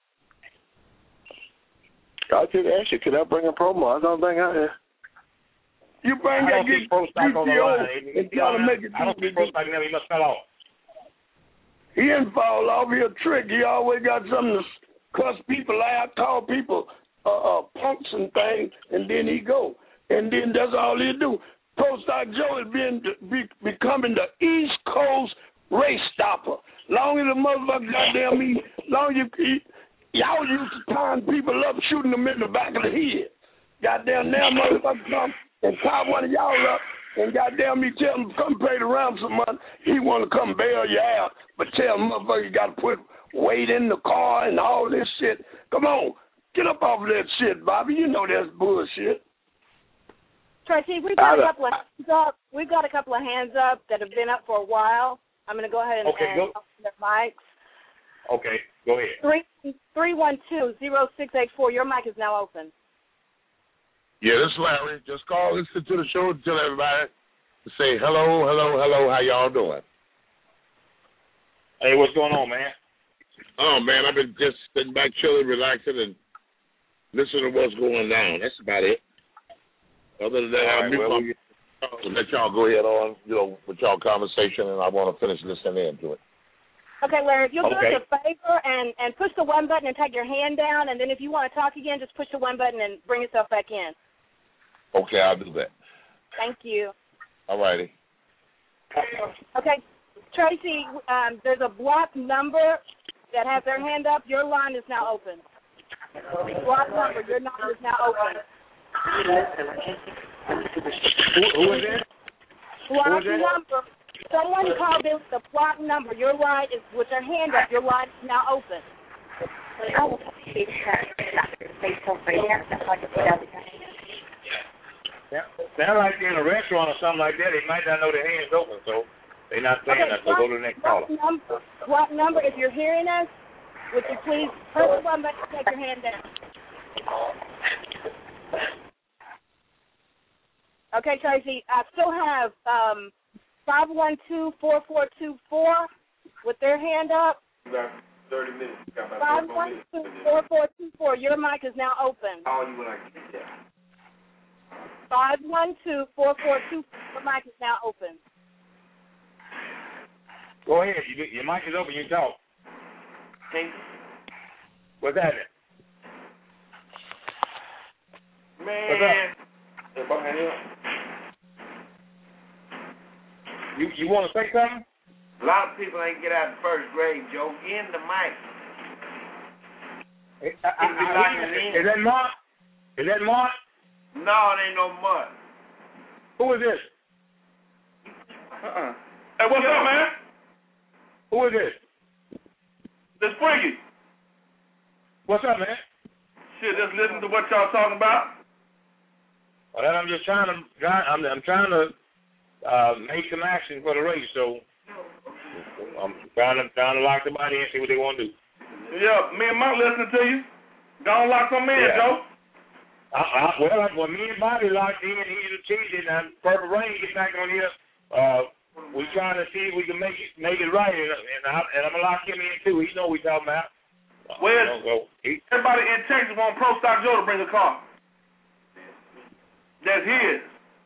Speaker 11: I did ask you, could I bring a Pro Mod? I don't think I have.
Speaker 13: You bring that get GTO and try to make it.
Speaker 10: I don't think Pro Stock never must fell off.
Speaker 13: He didn't fall off. He a trick. He always got something to cuss people out, call people punks and things, and then he go. And then that's all he do. Pro Stock Joe is becoming the East Coast race stopper. Long as the motherfucker goddamn me, long as y'all used to tying people up, shooting them in the back of the head. Goddamn now motherfucker come and tie one of y'all up and goddamn me tell him come pay the ransom money. He want to come bail you out, but tell him motherfucker you got to put weight in the car and all this shit. Come on, get up off of that shit, Bobby. You know that's bullshit.
Speaker 12: Tracy, we've got a couple of hands up. We've got a couple of hands up that have been up for a while. I'm going to go ahead and open their mics.
Speaker 6: Okay, go ahead.
Speaker 12: 312-0684. Your mic is now open.
Speaker 14: Yeah, this is Larry. Just call, listen to the show, tell everybody to say hello, how y'all doing?
Speaker 6: Hey, what's going on, man?
Speaker 14: Oh, man, I've been just sitting back, chilling, relaxing, and listening to what's going down. That's about it. Other than that, I'll let y'all go ahead on, with y'all conversation, and I want to finish listening in to it.
Speaker 12: Okay, Larry, if you'll do us a favor and push the one button and take your hand down, and then if you want to talk again, just push the one button and bring yourself back in.
Speaker 14: Okay, I'll do that.
Speaker 12: Thank you.
Speaker 14: All righty.
Speaker 12: Okay, Tracy, there's a block number that has their hand up. Your line is now open. Block number, your line is now open.
Speaker 10: Who is it?
Speaker 12: Block number. Someone called in with the block number. Your line is with their hand up. Your line is now open.
Speaker 10: Sound like they're in a restaurant or something like that. They might not know their hand's open, so they're not saying that. So go to the next caller.
Speaker 12: Block number, if you're hearing us, would you please press the button and take your hand down? Okay, Tracy, I still have 512-4424 with their hand up.
Speaker 8: About 30 minutes.
Speaker 12: 512-4424. Your mic is now open.
Speaker 8: Oh, you would like to get that?
Speaker 12: 512-4424. Your mic is now open.
Speaker 10: Go ahead. Your mic is open. You talk. What's happening?
Speaker 8: Man.
Speaker 10: You want to say something?
Speaker 8: A lot of people ain't get out of first grade, Joe. Get in the mic.
Speaker 10: Is that Mark? Is that Mark?
Speaker 8: No, it ain't no Mark.
Speaker 10: Who is this?
Speaker 8: Hey, what's up, man?
Speaker 10: Who is this?
Speaker 8: This Frankie.
Speaker 10: What's up, man?
Speaker 8: Shit, just listen to what y'all talking about.
Speaker 10: Well, I'm just trying to. I'm trying to make some action for the race, so I'm trying to lock somebody in and see what they want to do.
Speaker 8: Yeah, me and Mark listening to you. Don't lock some in, Joe.
Speaker 10: Well, me and Bobby locked in. He's a cheated, and Purple Rain get back on here. We trying to see if we can make it right, and I'm gonna lock him in too. He know what we talking about.
Speaker 8: Everybody in Texas want Pro Stock Joe to bring a car. That's his.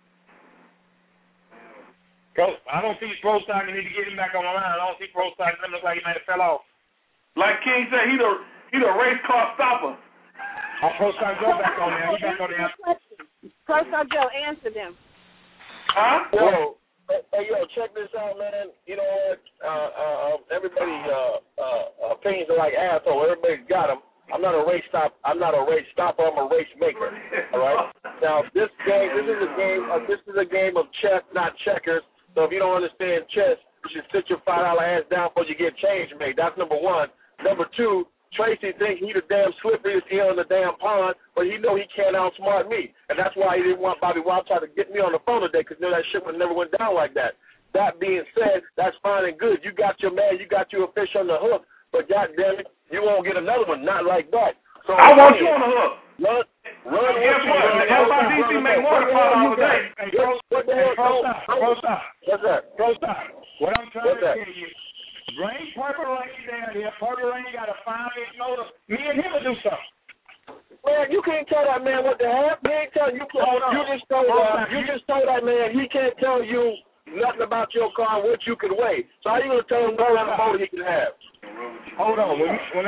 Speaker 10: I don't see Pro Stock. I need to get him back on the line. I don't see Pro Stock. It looks like he might have fell off.
Speaker 8: Like King said, he the race car stopper.
Speaker 10: Pro Stock Joe back on there. He's back on there.
Speaker 12: Pro Stock Joe, answer them.
Speaker 8: Huh?
Speaker 11: Hey, yo, check this out, man. You know what? Everybody's opinions are like asshole. Everybody's got them. I'm not a race stopper. I'm a race maker. All right. Now this is a game of chess, not checkers. So if you don't understand chess, you should sit your $5 ass down before you get change made. That's number one. Number two, Tracy thinks he's the damn slipperiest eel in the damn pond, but he know he can't outsmart me, and that's why he didn't want Bobby Wildchild to get me on the phone today, because that shit would never went down like that. That being said, that's fine and good. You got your man, you got your fish on the hook, but goddamn it, you won't get another one, not like that. So
Speaker 8: I want you on the hook.
Speaker 11: Run.
Speaker 8: Guess what? DC make water fall all day.
Speaker 11: What the hell?
Speaker 10: Pro Stock.
Speaker 11: What's that?
Speaker 10: Pro Stock. What I'm trying to tell you. Bring Purple Rain down here. Purple Rain got a 5-inch motor. Me and him will do something.
Speaker 11: Man, you can't tell that man what to have. He ain't telling you. You just told that man he can't tell you nothing about your car and what you can weigh. So how you gonna tell him what kind of motor he can have?
Speaker 10: Hold on.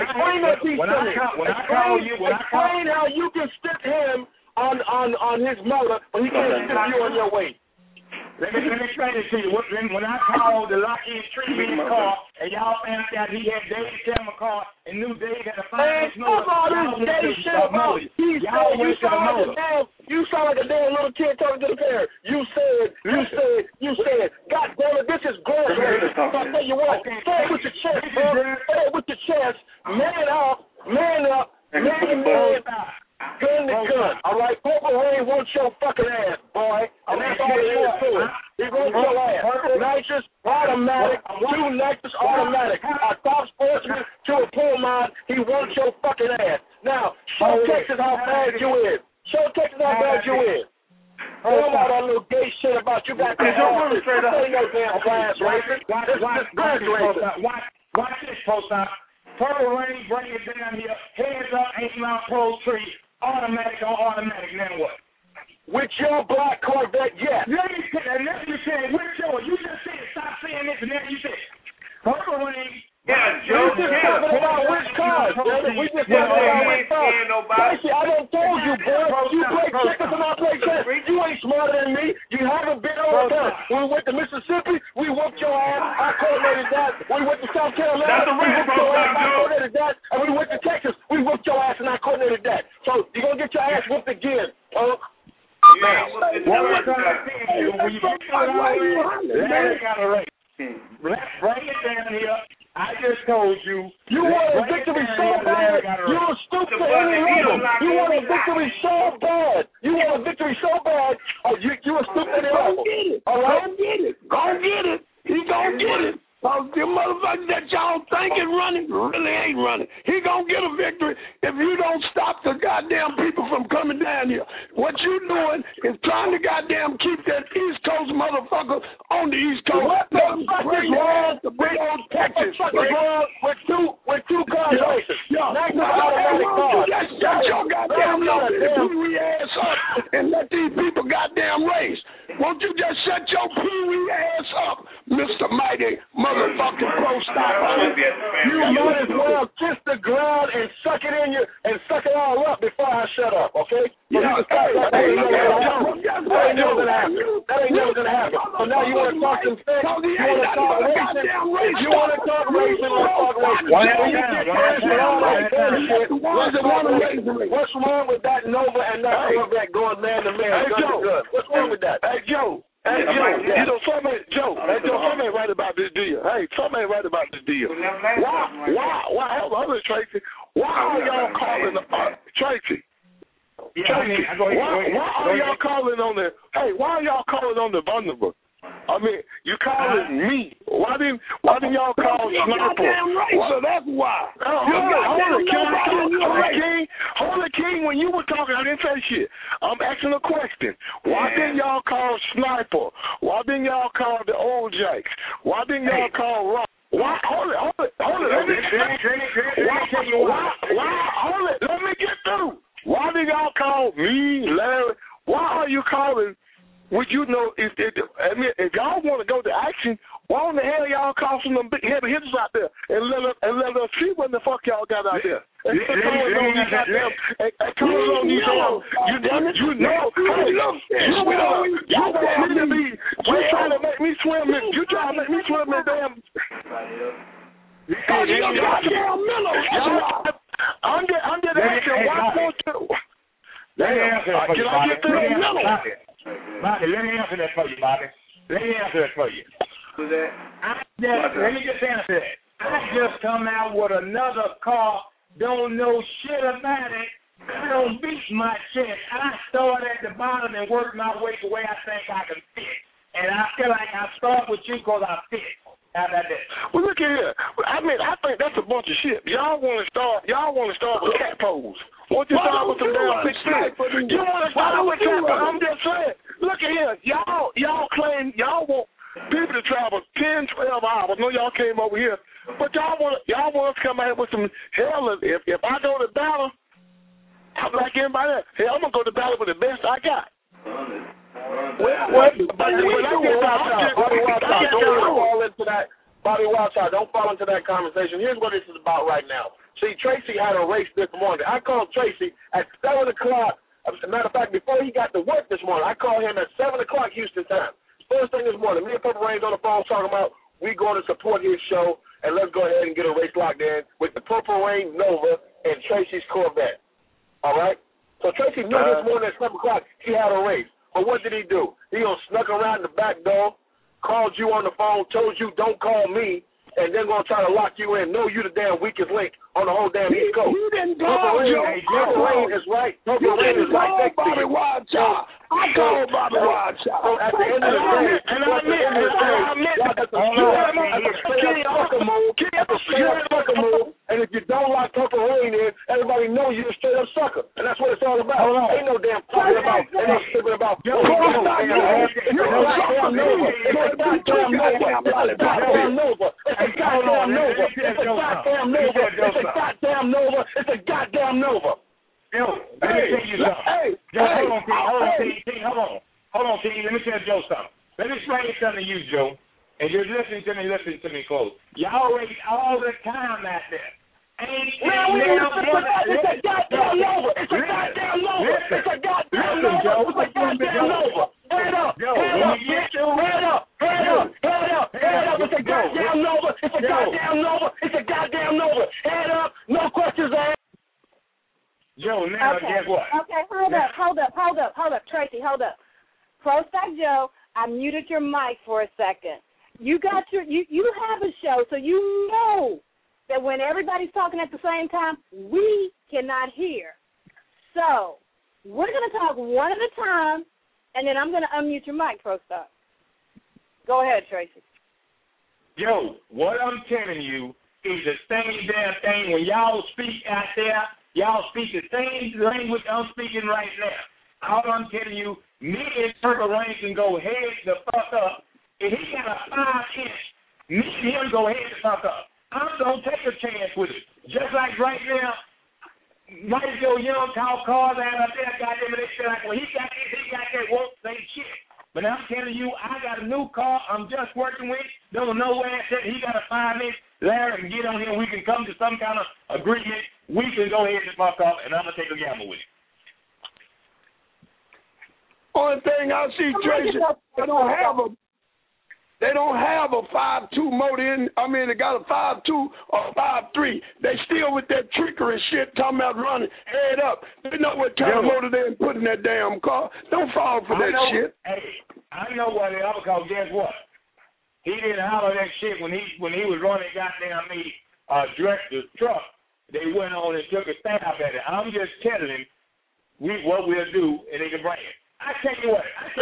Speaker 11: Explain how you can stick him on his motor, but he can't stick you on your weight.
Speaker 10: Let me explain this to you. When I called the Lockheed treatment car, and y'all found out he had Dave Selma car, and knew Dave had a 5-inch motor.
Speaker 11: All this Dave Selma. You sound like a damn little kid talking to the parent. You said, God damn it, this is grass racing. So I tell you what, say it with your chest, bro. Say it with your chest. Man up. Gun to gun, all right? Purple Rain wants your fucking ass, boy. And that's all there is to it. He wants your ass. Nitrous, automatic, 2 Nitrous automatic. A top sportsman to a pull mine, he wants your fucking ass. Now, show Texas how bad you is. Show Texas how bad you is. Don't about that little gay shit about you got that ass. This ain't no damn class racing. This is class racing.
Speaker 10: Watch this, Pro Stock. Purple Rain, bring it down here. Hands up, 8 Mile Pro Tree. Automatic on automatic, now what?
Speaker 11: With your block When we went to Mississippi, we whooped your ass. I coordinated that. When we went to South Carolina,
Speaker 10: That's the
Speaker 11: we whooped your ass. I
Speaker 10: Joe.
Speaker 11: coordinated that. And when we went to Texas, we whooped your ass, and I coordinated that. So you're going to get your ass whooped again, punk.
Speaker 10: Now, what we're trying to see you, when you get to Larry got a race. Let's bring it down here. I just told you.
Speaker 11: You want a victory so bad. You're stupid at any level. You want a victory so bad. You want a victory so bad. Oh, you're a stupid at any level. All right?
Speaker 13: Go get it. Go get it. He gonna get it. Cause the motherfuckers that y'all think is running really ain't running. He gonna get a victory if you don't stop the goddamn people from coming down here. What you doing is trying to goddamn keep that East Coast motherfucker on the East Coast.
Speaker 11: What the fuck is wrong with two cars racing?
Speaker 13: Just shut your goddamn little pee-wee ass up and let these people goddamn race. Won't you just shut your pee-wee ass up, Mr. Mighty motherfucking pro stopper?
Speaker 11: You might as well kiss the ground and suck it in you and suck it all up before I shut up, okay?
Speaker 13: Yeah,
Speaker 11: that ain't never gonna happen. That ain't never gonna happen. So now you want to talk some sense? You want to talk racing? You want to talk racing or talk racing? What's wrong with that Nova and that Corvette going man to man? What's wrong with that?
Speaker 13: Hey, Joe. Hey, Joe, you know, something ain't right about this deal. Hey, something ain't right about this deal. Why, hold on, Tracy. Why are y'all calling Tracy? Tracy, why are y'all calling on the, hey, why are y'all calling on the vulnerable? I mean, you calling me. Why didn't y'all call Sniper? So that's why.
Speaker 14: Hold it, King. When you were talking, I didn't say shit. I'm asking a question. Why didn't y'all call Sniper? Why didn't y'all call the old Jakes? Why didn't y'all call Rock? Why? Hold it. Let me get through. Why did y'all call me, Larry? Why are you calling? Would you know if y'all want to go to action, why in the hell y'all call some of them big heavy hitters out there and let us see what the fuck y'all got out there? And calling on these goddamn, you know, you want me to be, you trying to make me swim in, damn. Under the action, why won't you? Can I get through the middle?
Speaker 10: Bobby, let me answer that for you, Bobby. Let me just answer that. I just come out with another car, don't know shit about it. I don't beat my chest. I start at the bottom and work my way the way I think I can fit. And I feel like I start with you because I fit. How about that?
Speaker 14: Well, look at here. I mean, I think that's a bunch of shit. Y'all want to start with cat pose. Won't you start with some damn big shit? You want to start with cat pose? I'm just saying. Look at here. Y'all claim y'all want people to travel 10, 12 hours. I know y'all came over here, but y'all want us to come out with some hell. If I go to battle, I'm like anybody else. Hey, I'm gonna go to battle with the best I got.
Speaker 11: Bobby Wildchild, don't fall into that conversation. Here's what this is about right now. See, Tracy had a race this morning. I called Tracy at 7 o'clock. As a matter of fact, before he got to work this morning, I called him at 7 o'clock Houston time. First thing this morning, me and Purple Rain's on the phone talking about we going to support his show, and let's go ahead and get a race locked in with the Purple Rain Nova and Tracy's Corvette. All right? So Tracy knew this morning at 7 o'clock he had a race. But what did he do? He snuck around the back door, called you on the phone, told you don't call me, and then going to try to lock you in. No, you the damn weakest link on the whole damn East Coast.
Speaker 13: You didn't call
Speaker 11: Purple Rain is right. Purple Rain is right next to you.
Speaker 13: I called Bobby Wildchild.
Speaker 11: So at the end of the day, and if you don't like Purple Rain in, everybody knows you're a straight up sucker. And that's what it's all about. Ain't no damn talking about, ain't no tripping about. It's a goddamn Nova. It's a goddamn Nova. It's a goddamn Nova. It's a goddamn Nova. It's a goddamn Nova. It's a goddamn Nova.
Speaker 10: Yo, let me tell you something. Hold on, T. Let me tell Joe something. Let me explain something to you, Joe. And you're listening to me close. Y'all race all the time out there.
Speaker 11: It's a goddamn Nova. It's a goddamn Nova. It's a goddamn Nova. It's a goddamn Nova. Head up. Head up.
Speaker 14: It's a goddamn Nova. It's a goddamn Nova. Head up, no questions asked.
Speaker 10: Joe, now guess what?
Speaker 12: Okay, hold up, Tracy, hold up. Pro Stock Joe, I muted your mic for a second. You got you have a show, so you know that when everybody's talking at the same time, we cannot hear. So we're going to talk one at a time, and then I'm going to unmute your mic, Pro Stock. Go ahead, Tracy.
Speaker 10: Yo, what I'm telling you is the same damn thing. When y'all speak out there, y'all speak the same language I'm speaking right now. All I'm telling you, me and Purple Rain can go head the fuck up. If he got a 5-inch, me and him go head the fuck up. I'm going to take a chance with it. Just like right now, Mighty Joe Young called cars out there, goddamn it, they say like, well, he got this, he got that, won't say shit. But I'm telling you, I got a new car I'm just working with, don't know where it's at. He got a 5-inch. Larry can get on here, we can come to some kind of agreement. We can go ahead and fuck up, and I'm going to take a gamble with it.
Speaker 13: Only thing I see, Tracy, they don't have a 5.2 motor in. I mean, they got a 5.2 or 5.3. They still with that trickery shit talking about running head up. They know what kind of motor they're putting in that damn car. Don't fall for that shit.
Speaker 10: Hey, I know what they are, because guess what? He didn't holler that shit when he was running goddamn me director's truck. They went on and took a stab at it. I'm just telling him what we'll do, and they can bring it. I tell you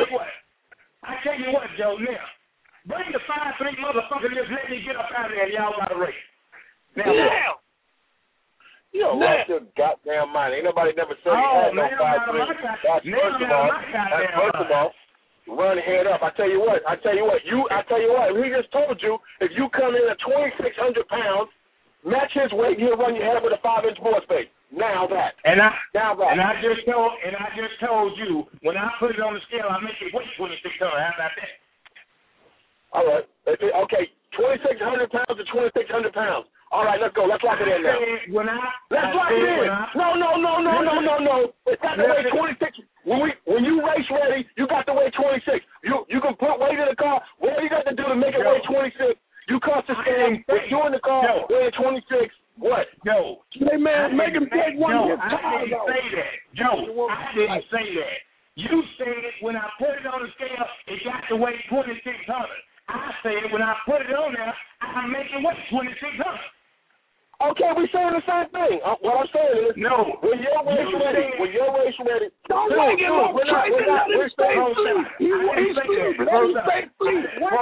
Speaker 10: what, Joe, now. Bring the 5.3 motherfucker, just let me get up out of there and y'all got to race. Now.
Speaker 11: You don't lost your goddamn mind. Ain't nobody never said he had no 5.3. First of all, run head up. I tell you what. We just told you, if you come in at 2,600 pounds, match his weight, he'll run your head up with a 5-inch board space. Now that. And I just told you, when I put it on the scale, I make it weigh 2,600. How about that? All right. Okay, 2,600 pounds to 2,600 pounds. All right, let's go. Let's lock it in now. Let's lock it in. No. It's got to weigh 26. When you race ready, you got to weigh 26. You can put weight in the car. Whatever you got to do to make it weigh 26. You cost the same. If you're in the car weighing 26. What?
Speaker 10: Joe.
Speaker 13: Hey, man, make him take one
Speaker 10: Joe,
Speaker 13: more time.
Speaker 10: I didn't say that. Joe, I didn't say that. You said when I put it on the scale, it got to weigh 2,600. I said when I put it on there, I make it weigh 2,600.
Speaker 11: Okay, we saying the same thing. What I'm saying is,
Speaker 10: no.
Speaker 11: When your race ready,
Speaker 13: don't make it up. Tracy, let him stay asleep. He's sleeping. Let him stay asleep.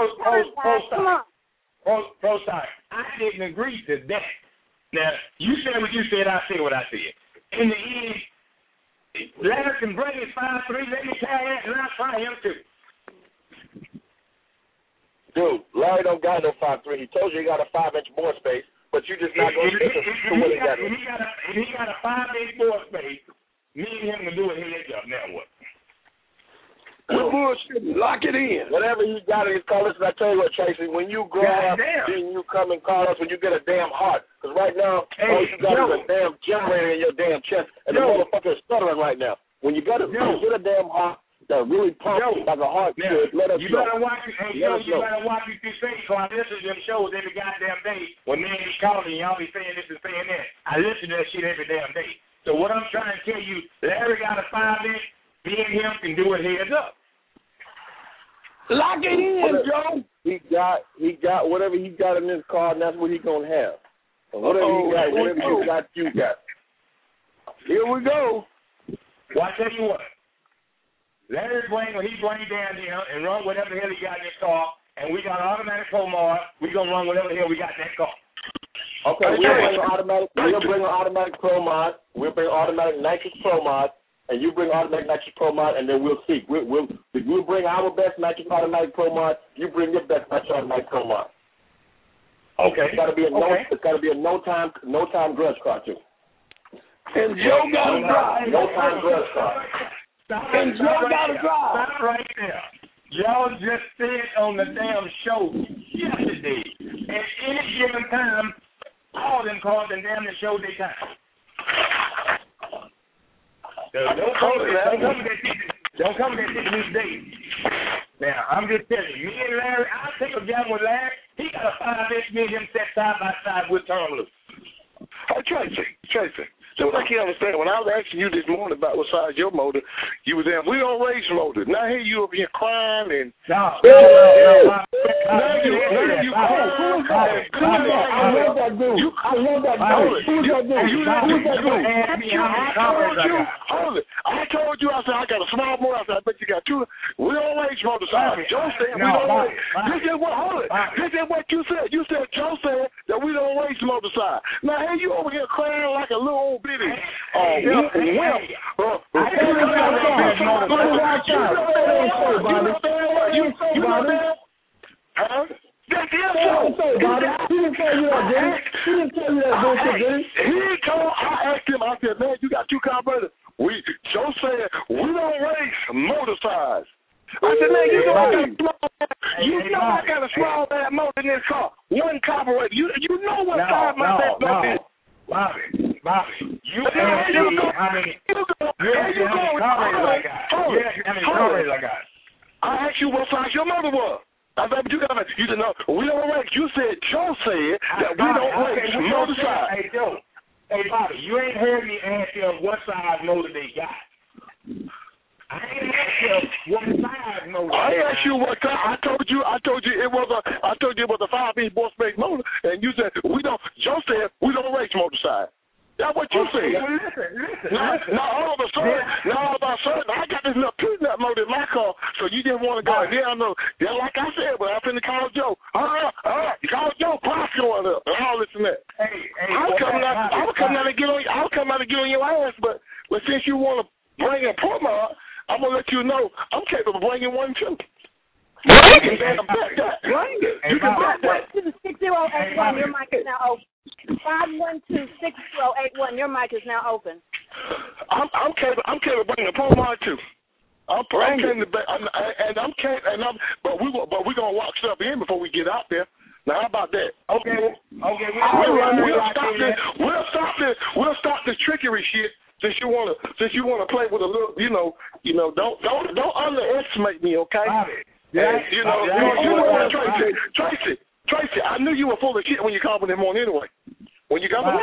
Speaker 10: Pro Stock, I didn't agree to that. Now, you said what you said, I said what I said. In the end, Larry can bring his 5.3, let me carry that, and I'll try him too.
Speaker 11: Dude, Larry don't got no 5.3. He told you he got a 5-inch board space, but you just not going to stick to what he got.
Speaker 10: If he got a 5-inch board space, me and him can do it heads up. Now what?
Speaker 13: We're bullshitting. Lock it in.
Speaker 11: Whatever he got in his car, listen, I tell you what, Tracy, when you grow up, then you come and call us when you get a damn heart. Because right now, all you got is a damn generator in your damn chest, and the motherfucker is stuttering right now. When you get a damn heart that really pumps like a heart should, let us know.
Speaker 10: You better watch it through things, so I listen to them shows every goddamn day when they be calling and y'all be saying this and saying that. I listen to that shit every damn day. So what I'm trying to tell you, Larry got a 5-inch, me and him can do it heads up.
Speaker 13: Lock it in, Joe.
Speaker 11: He got whatever he got in his car, and that's what he's gonna have. And whatever he got, you got.
Speaker 13: Here we go.
Speaker 10: Well, I tell you what. Larry when he bring down here and run whatever the hell he got in his car, and we got automatic Promar, we gonna run whatever the hell we got in that car.
Speaker 11: Okay, we'll bring an automatic Promar. We'll bring automatic nitrous Promar. And you bring automatic nitrous Promar, and then we'll see. We'll bring our best nitrous automatic Promar. You bring your best nitrous automatic Promar.
Speaker 10: Okay.
Speaker 11: It's got to be a no time grudge car too.
Speaker 13: And Joe got to drive.
Speaker 11: No time grudge car.
Speaker 13: And Joe got to drive.
Speaker 10: Stop right there. Y'all just said on the damn show yesterday. At any given time, all them cars and damn the show they time. Don't come with that shit these days. Now, I'm just telling you, me and Larry, I'll take a gamble with Larry. He got a 5-inch me and him sat side by side with Tom Lewis.
Speaker 14: Hey, Tracy. So what I can't understand, when I was asking you this morning about what size your motor, you was saying, we don't race motor. Now here you up here crying and...
Speaker 10: No.
Speaker 9: Who is that dude?
Speaker 14: I told you, I said, I got a small motor. I said, I bet you got two. We don't race motorcycles. Joe said we don't race. This is what you said. You said Joe said that we don't race motorcycles. Now here you over here crying like a little old bitty. I asked him, I said, man, you got two carburetors. Joe said, we don't race motorcycles. I said, man, you know I got a small bad motor in this car. One carburetor. You know what size my bad motor is.
Speaker 10: Bobby, you asked me how many carburetors I got.
Speaker 14: I asked you what size your motor was. I said, but you said, no, we don't race. You said, Joe said that we don't race motorcycles.
Speaker 10: Hey, Joe. Hey, Bobby, you ain't heard me ask them what size motor they got. I ain't asked you what size motor.
Speaker 14: I asked you what car. I told you it was a 5-inch Boss Space motor, and you said Joe said we don't race motorcycles. That's what you said.
Speaker 10: Well, listen.
Speaker 14: Now all of a sudden, I got this little peanut motor in my car, so you didn't want to go. Yeah, I know. Yeah, like I said, but I'm finna call Joe. Call Joe, price going up, and all this and that. I was coming out to get on your ass, but since you want to bring a promo, I'm gonna let you know I'm capable of bringing one too. You can back that. You can back that.
Speaker 12: 6081, your mic is now open. 512-6081, your mic is now open.
Speaker 14: I'm capable of bringing a promo too. But we're gonna lock stuff in before we get out there. Now how about that?
Speaker 10: Okay.
Speaker 14: We'll stop this trickery shit. Since you wanna play with a little, don't underestimate me, okay? Tracy, I knew you were full of shit when you called me this morning anyway. When you got me,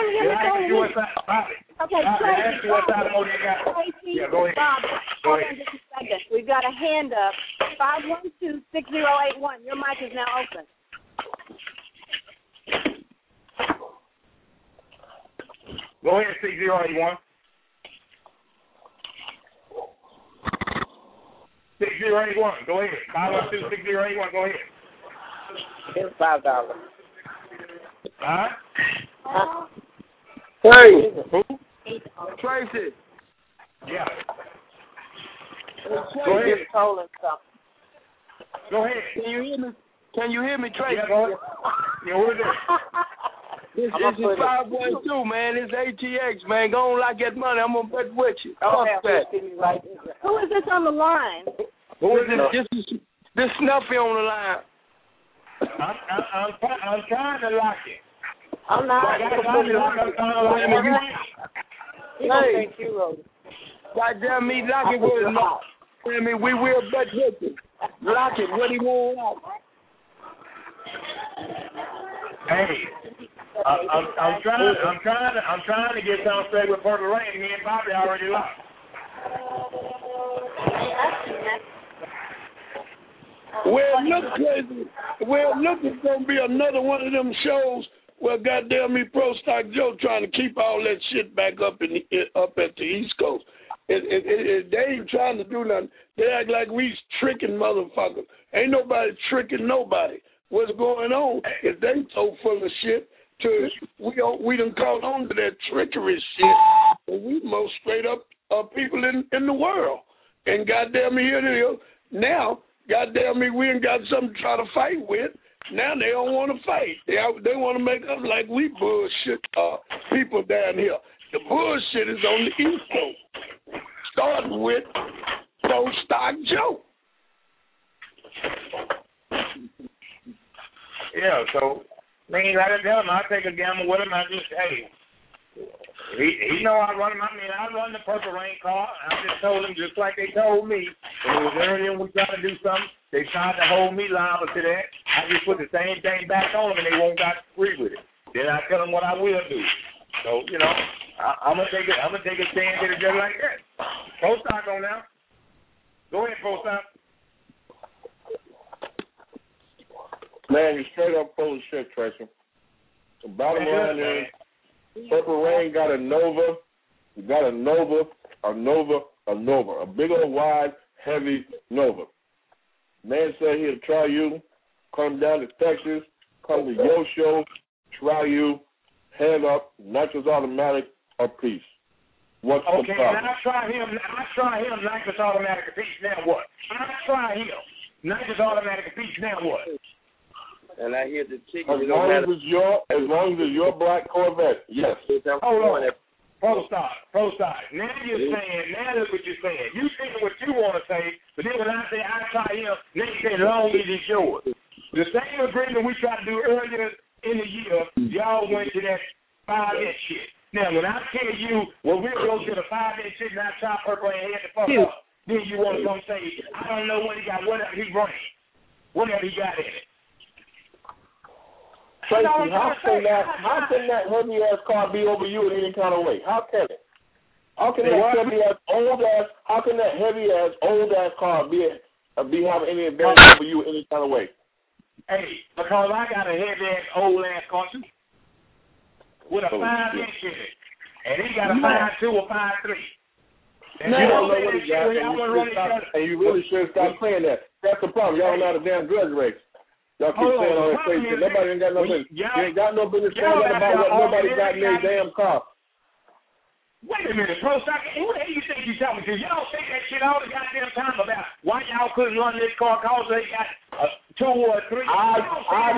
Speaker 12: go ahead. Hold on just a second. We've got a hand up. 512-6081. Your mic is now open.
Speaker 10: Go ahead, 6081. 6081. Go ahead. 512-6081. Go ahead.
Speaker 5: It's $5.
Speaker 10: Huh?
Speaker 13: Hey.
Speaker 10: Who?
Speaker 13: Tracy.
Speaker 10: Yeah.
Speaker 5: Go ahead.
Speaker 10: Go ahead.
Speaker 13: Can you hear me, Tracy?
Speaker 10: Yeah, go ahead. Yeah, what is it?
Speaker 13: This is 512, man. It's ATX, man. Go on like that money. I'm going to bet with you.
Speaker 12: Who is this on the line?
Speaker 13: Who is this? This Snuffy on the line.
Speaker 10: I'm trying to lock it.
Speaker 5: I'm not.
Speaker 13: Hey, goddamn me, lock it with him. I mean, we will bet with him. Lock it. What he want?
Speaker 10: Hey, I'm trying to get something straight with Purple Rain. Me and Bobby already locked.
Speaker 13: Look, it's going to be another one of them shows where goddamn me Pro Stock Joe trying to keep all that shit back up at the East Coast. They ain't trying to do nothing. They act like we tricking motherfuckers. Ain't nobody tricking nobody. What's going on is they so full of shit we done caught on to that trickery shit. And we most straight up people in the world. And goddamn me, here it is. Now, goddamn me, we ain't got something to try to fight with. Now they don't want to fight. They want to make us like we bullshit people down here. The bullshit is on the East Coast. Starting with Pro Stock Joe.
Speaker 10: Yeah, so man, I tell him I take a gamble with him. I just he know I run him. I mean, I run the Purple Rain car. I just told him just like they told me when it was earlier and we tried to do something. They tried to hold me liable to that. I just put the same thing back on them, and they won't agree with it. Then I tell them what I will do. So I'm gonna take a stand at it just like that. Pro Stock on now. Go ahead, Pro Stock.
Speaker 11: Man, you're straight up full of shit, Tracy. The bottom line is, Purple Rain got a Nova. You got a Nova, a big old wide, heavy Nova. Man said he'll try you, come down to Texas, come to your show, try you, head up, Nitrous Automatic, or peace. What's the problem?
Speaker 10: And I try him, Nitrous Automatic, or peace, now what? I try him, Nitrous Automatic, or peace, now what?
Speaker 7: And I hear the chicken.
Speaker 11: As long as it's your black Corvette, yes.
Speaker 10: Hold on. Pro Stock. Now you're saying, now that's what you're saying. You saying what you want to say, but then when I say I try him, then you say long as it's yours. The same agreement we tried to do earlier in the year, y'all went to that 5-inch shit. Now, when I tell you, well, we'll go to the 5-inch shit and I try Purple and head the fuck up, then you want to come say, I don't know what he got, whatever he bring, whatever he got in it.
Speaker 11: Tracy, how can that heavy ass car be over you in any kind of way? How can it? How can that heavy ass old ass car be having any advantage over you in any kind of way?
Speaker 10: Hey, because I got a heavy ass old ass car too, with a 5-inch in it, and he got a 5.2 or 5.3.
Speaker 11: You don't know what he got, and you really should stop playing that. That's the problem. Y'all don't know how to damn grudge race. Y'all keep saying all that crazy shit. Nobody ain't got no business. You ain't got no business saying that about what nobody got in their damn car.
Speaker 10: Wait a minute, Pro Stock. Who the hell you think you talking to? Y'all say that shit all the goddamn time about why y'all couldn't run this car because they got 2 or 3.
Speaker 11: I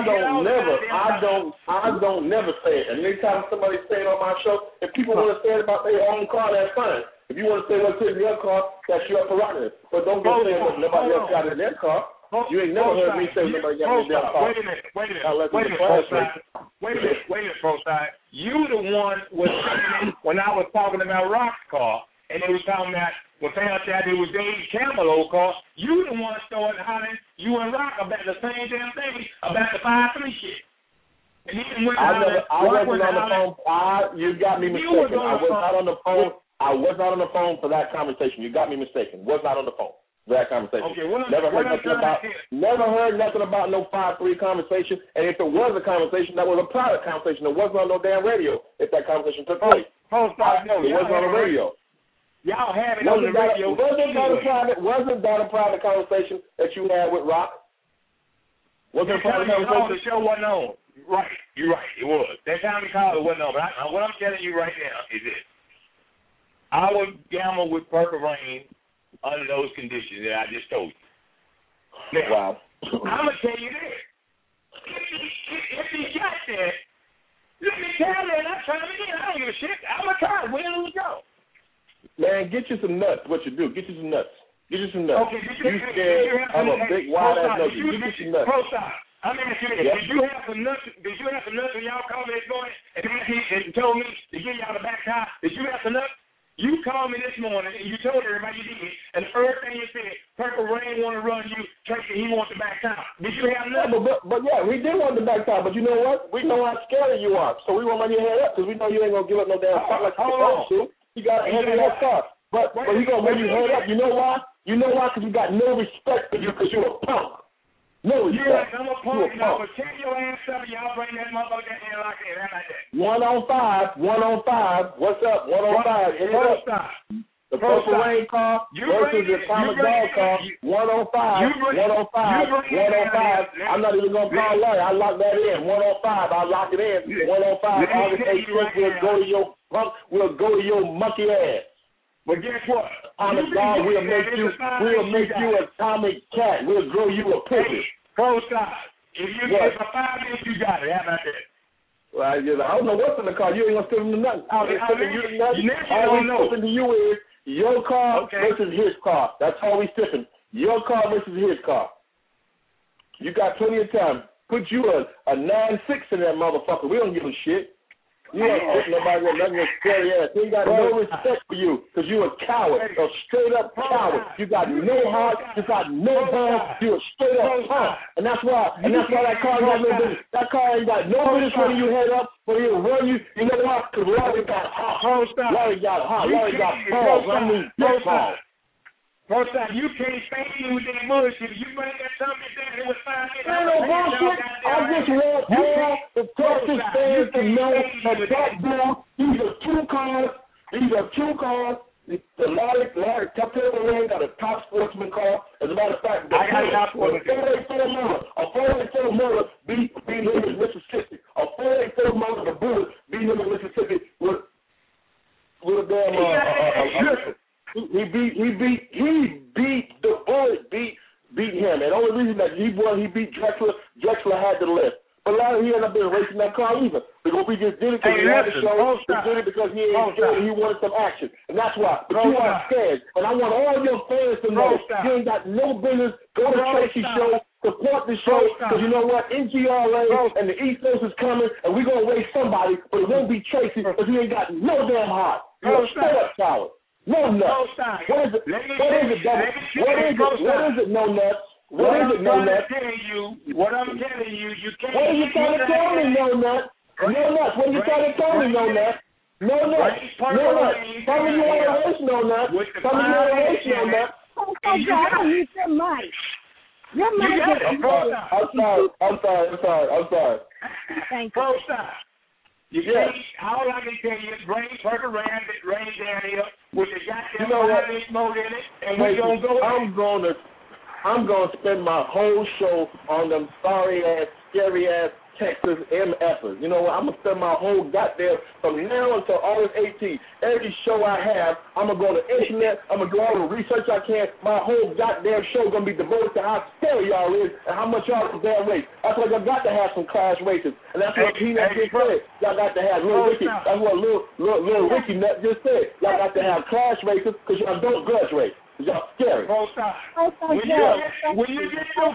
Speaker 11: don't never say it. And anytime somebody say it on my show, if people want to say it about their own car, that's fine. If you want to say what's in your car, that's your prerogative. But don't go saying what nobody else got in their car. You ain't never heard me say nobody got in their car.
Speaker 10: Wait a minute, Pro Stock. You the one was saying when I was talking about Rock's car, and they was talking about when found out it was Dave Camelo's car. You the one started hollering, you and Rock about the same damn thing about the 5.3 shit. And then when
Speaker 11: I wasn't on the phone. You got me mistaken. I was not on the phone. I was not on the phone for that conversation. You got me mistaken. Was not on the phone. That conversation.
Speaker 10: Okay,
Speaker 11: never heard nothing about no 5.3 conversation. And if it was a conversation, that was a private conversation. It wasn't on no damn radio. If that conversation took place, it wasn't on the radio.
Speaker 10: Y'all have it on the radio.
Speaker 11: Wasn't that a private conversation that you had with Rock? Wasn't a private conversation?
Speaker 10: The show wasn't on. Right, you're right. It was. That time we called, it wasn't on. But what I'm telling you right now is this: I would gamble with Purple Rain under those conditions that I just told you. Now, I'm going to tell you this. If he got that, let me tell you, and I'm trying to get I don't give a shit. I'm going to try. Where do we go?
Speaker 11: Man, get you some nuts. What you do, get you some nuts. Get you some nuts.
Speaker 10: Okay,
Speaker 11: you scared of a big wide-ass nugget. Get you some nuts.
Speaker 10: I'm asking you this. Did you have some nuts when y'all called me this morning and told me to give y'all the back tie? Did you have some nuts? You called me this morning and you told everybody you did, and the first thing you said, Purple Rain want to run you, Tracy, he wants the back top. Did you have nothing?
Speaker 11: But yeah, we did want the back top, but you know what? We know how scared you are, so we won't run your head up because we know you ain't going to give up no damn fuck like you're supposed to. You got a heavy ass car. But he going to run your head up. You know why? You know why? Because you got no respect for you because you're a punk. No respect.
Speaker 10: You're like, I'm a punk, and I'm going to tear your ass up and y'all bring that motherfucker down here like that. How about that?
Speaker 11: 1 on 5. What's up? 1 on 5. The Purple Rain car versus the Atomic Dog car. 1 on 5. 1 on 5. 1 on 5. I'm not even going to call Larry. I lock that in. 1 on 5. I lock it in. 1 on 5. August 18th, we'll go to your monkey ass.
Speaker 10: But guess what?
Speaker 11: Atomic Dog, we'll make you Atomic Cat. We'll grow you a pussy.
Speaker 10: Pro Stock. If a 5-inch, you got it. How about that?
Speaker 11: Well, I don't know what's in the car. You ain't gonna steal him nothing. All we stepping to you is your car versus his car. That's all we stepping. Your car versus his car. You got plenty of time. Put you a 9.6 in that motherfucker. We don't give a shit. You ain't put nobody with nothing but scary ass. He ain't got no respect for you because you a coward, a straight up coward. You got no heart, you got no balls, you a straight up punk. And that's why that car ain't got no business. That car ain't got no business running you head up, but he'll run you. You know why? Because Larry got hot. Larry got hot. Larry got balls. I mean, balls.
Speaker 10: First time, you can't stand me with that bullshit. You bring that something down here with 5 minutes.
Speaker 11: Ain't no bullshit. I just want all the Texas fans to know that dude, he's a true card. The Larry Captain Ray got a top sportsman car. As a matter of fact, a 484 motor beat him in Mississippi. A 484 motor, the Bullet, beat him in Mississippi with a damn He beat the Bullet, beat him. And the only reason that he beat Drexler had the lift. But Larry, he ended up racing that car either. Because we just did it because he had to show. We did it because he ain't scared and he wanted some action. And that's why. But you are scared. And I want all your fans to know you ain't got no business. Go to Tracy's show. Support the show. Because you know what? NGRA and the East Coast is coming. And we're going to race somebody. But it won't be Tracy because he ain't got no damn heart. You're a straight-up coward. No nuts. What is it? No nuts? What is it, no nuts?
Speaker 10: What I'm telling you, you can't.
Speaker 11: What are you trying to tell me, no nuts? No nuts. What are you trying to tell me, no nuts? No nuts. No nuts. Tell me you want to race, no nuts. Tell me you want to race, no nuts.
Speaker 12: Oh, God, use your mic. Your mic.
Speaker 11: I'm sorry.
Speaker 12: Thank you.
Speaker 10: Bro, stop. You can't, all I can tell you is bring Parker Rain down here with the goddamn mode in it, and we're going to go.
Speaker 11: I'm going to spend my whole show on them sorry-ass, scary-ass Texas MFers. You know what? I'm going to spend my whole goddamn, from now until August 18th, every show I have, I'm going to go on the internet, I'm going to do all the research I can. My whole goddamn show going to be devoted to how scary y'all is and how much y'all can damn race. That's why y'all got to have some class races. And that's what Peanut just said. Y'all got to have Lil Ricky. That's what Lil Ricky Nut just said. Y'all got to have class races because y'all don't grudge race. Y'all scary.
Speaker 10: When you get through,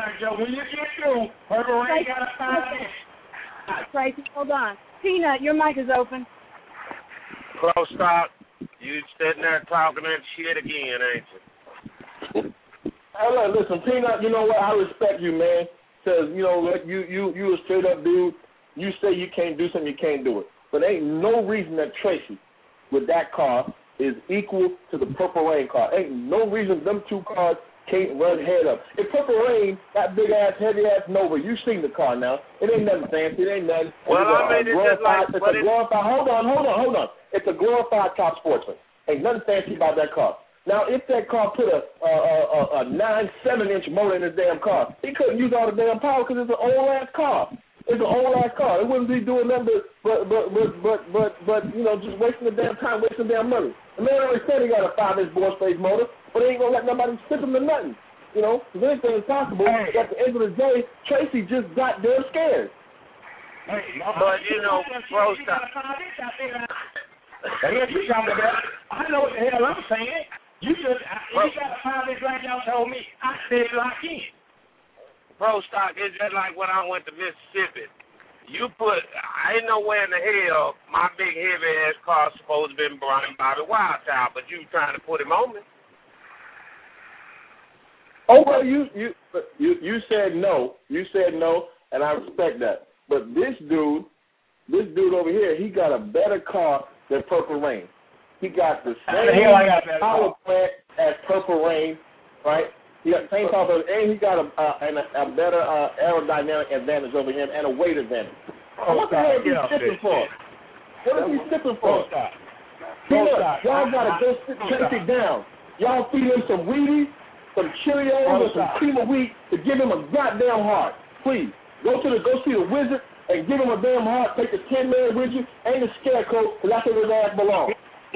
Speaker 10: Herbert Ray got to find it.
Speaker 12: Tracy, hold on. Peanut, your mic is open.
Speaker 7: Close stop. You sitting there talking that shit again, ain't you?
Speaker 11: Hey, listen, Peanut, you know what? I respect you, man. Because, you know what, you a straight up dude. You say you can't do something, you can't do it. But ain't no reason that Tracy, with that car, is equal to the Purple Rain car. Ain't no reason them two cars can't run head up. If Purple Rain, that big ass, heavy ass Nova, you seen the car now. It ain't nothing fancy. It ain't nothing.
Speaker 7: Well, I mean, it's a
Speaker 11: glorified. Hold on. It's a glorified top sportsman. Ain't nothing fancy about that car. Now, if that car put a 9.7-inch motor in his damn car, he couldn't use all the damn power because it's an old ass car. It's an old ass car. It wouldn't be doing nothing but you know, just wasting the damn time, wasting damn money. The man already said he got a 5-inch bore space motor, but he ain't gonna let nobody stick him to nothing. You know, because anything is possible. At the end of the day, Tracy just got damn scared.
Speaker 7: But you know, bro, stop.
Speaker 10: I know what the hell I'm saying. You got a 5-inch like y'all told me. I said lock in.
Speaker 7: Bro, stock, it's just like when I went to Mississippi. Ain't nowhere in the hell my big heavy ass car supposed to be running Bobby Wildchild, but you trying to put him on me.
Speaker 11: Oh well, you said no. You said no, and I respect that. But this dude over here, he got a better car than Purple Rain. He got the same power plant as Purple Rain, right? He got the same power, and he got a better aerodynamic advantage over him and a weight advantage. What the hell is he sipping for? What is he sipping for? Y'all gotta go sit Tracy down. Y'all feed him some Wheaties, some Cheerios, or some cream of wheat to give him a goddamn heart. Please go see the Wizard and give him a damn heart. Take the 10-man with you and the Scarecrow, because that's where his ass belongs.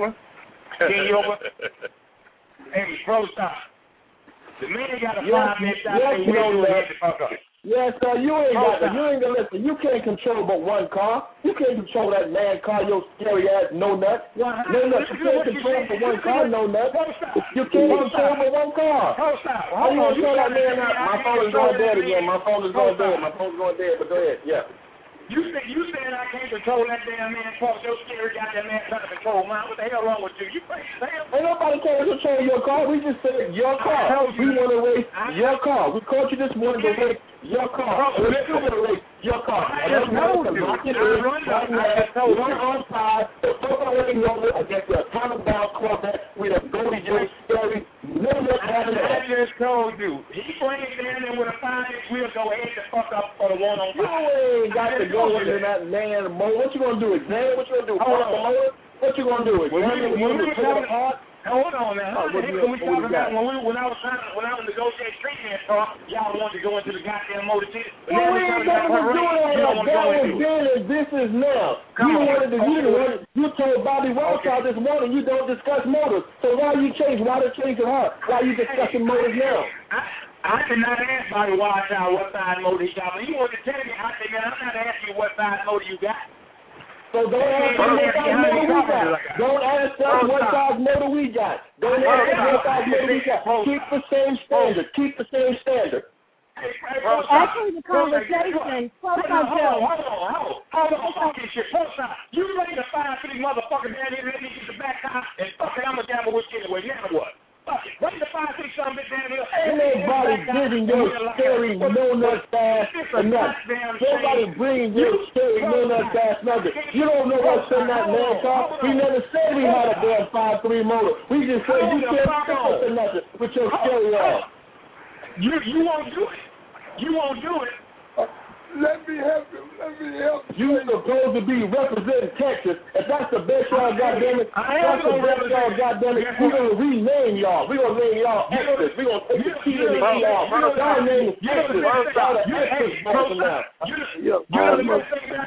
Speaker 10: Hey, bro, stop. The man got a 5-inch out there.
Speaker 11: Yes, sir. You ain't gonna listen. You can't control but one car. You can't control that man car, your scary ass no nuts. No nuts. You can't control for one car, no nuts. You can't control for one car. How you gonna tell that man out? My phone is going dead again. My phone is going dead. But go ahead. Yeah.
Speaker 10: You said I can't control that damn man car. Your scary goddamn man trying to control mine. What the hell wrong with you? You crazy, Sam?
Speaker 15: Ain't nobody trying to control your car. We just said your car. We want to race your car. We called you this morning to race your car. We're still going to race your car.
Speaker 10: I just told you.
Speaker 15: We're on side. The fuck already know it against the Atomic Dog Corvette. We the Goldie J Scary. No more having
Speaker 10: I
Speaker 15: that.
Speaker 10: just told you. He brings down there with a 5-inch wheel. Go ahead and fuck up for the one on 5.
Speaker 15: You ain't got to go into that man motor. What you gonna do? Examine? What you gonna do? Hold on. What you gonna do?
Speaker 10: Hold on now. How the heck can we talk about when I was negotiating street man talk, y'all wanted to go into the goddamn motor shit.
Speaker 15: Well, we ain't got to do that. That was then and this is now. You told Bobby Wildchild this morning you don't discuss motors. So why you change? Why the change of heart? Why you discussing motors now?
Speaker 10: I did not ask Bobby Wildchild what size motor he got. When he wanted to tell me, I said, man, I'm not asking you what size motor you got.
Speaker 15: So don't ask us what size motor we got. Don't ask us what size motor we got. Don't ask us what size motor we got. Keep the same standard. Keep the same standard.
Speaker 12: Actually, the conversation.
Speaker 10: Hold on. Fucking shit. You ready to 5'3" motherfucker down here, let me get the back top, and fuck it, I'm a gamble with you anyway. Now what? Fuck it. Ready to 5'6" something down here.
Speaker 15: Ain't nobody bringing your scary no-nut fast enough. Nobody bringing your scary no-nut fast nothing. You don't know what's in that man car. We never said we had a damn 5'3" motor. We just said you can't pick up to nothing with your scary ass.
Speaker 10: You won't do it. You won't do it.
Speaker 13: Let me help you.
Speaker 15: You supposed to be representing Texas. If that's the best y'all goddamn it, that's the best y'all goddamn it. We're gonna rename y'all. We're gonna name y'all Exodus. We're gonna take the key to y'all. Y'all name is Exodus. Y'all the Exodus person now.
Speaker 10: The best thing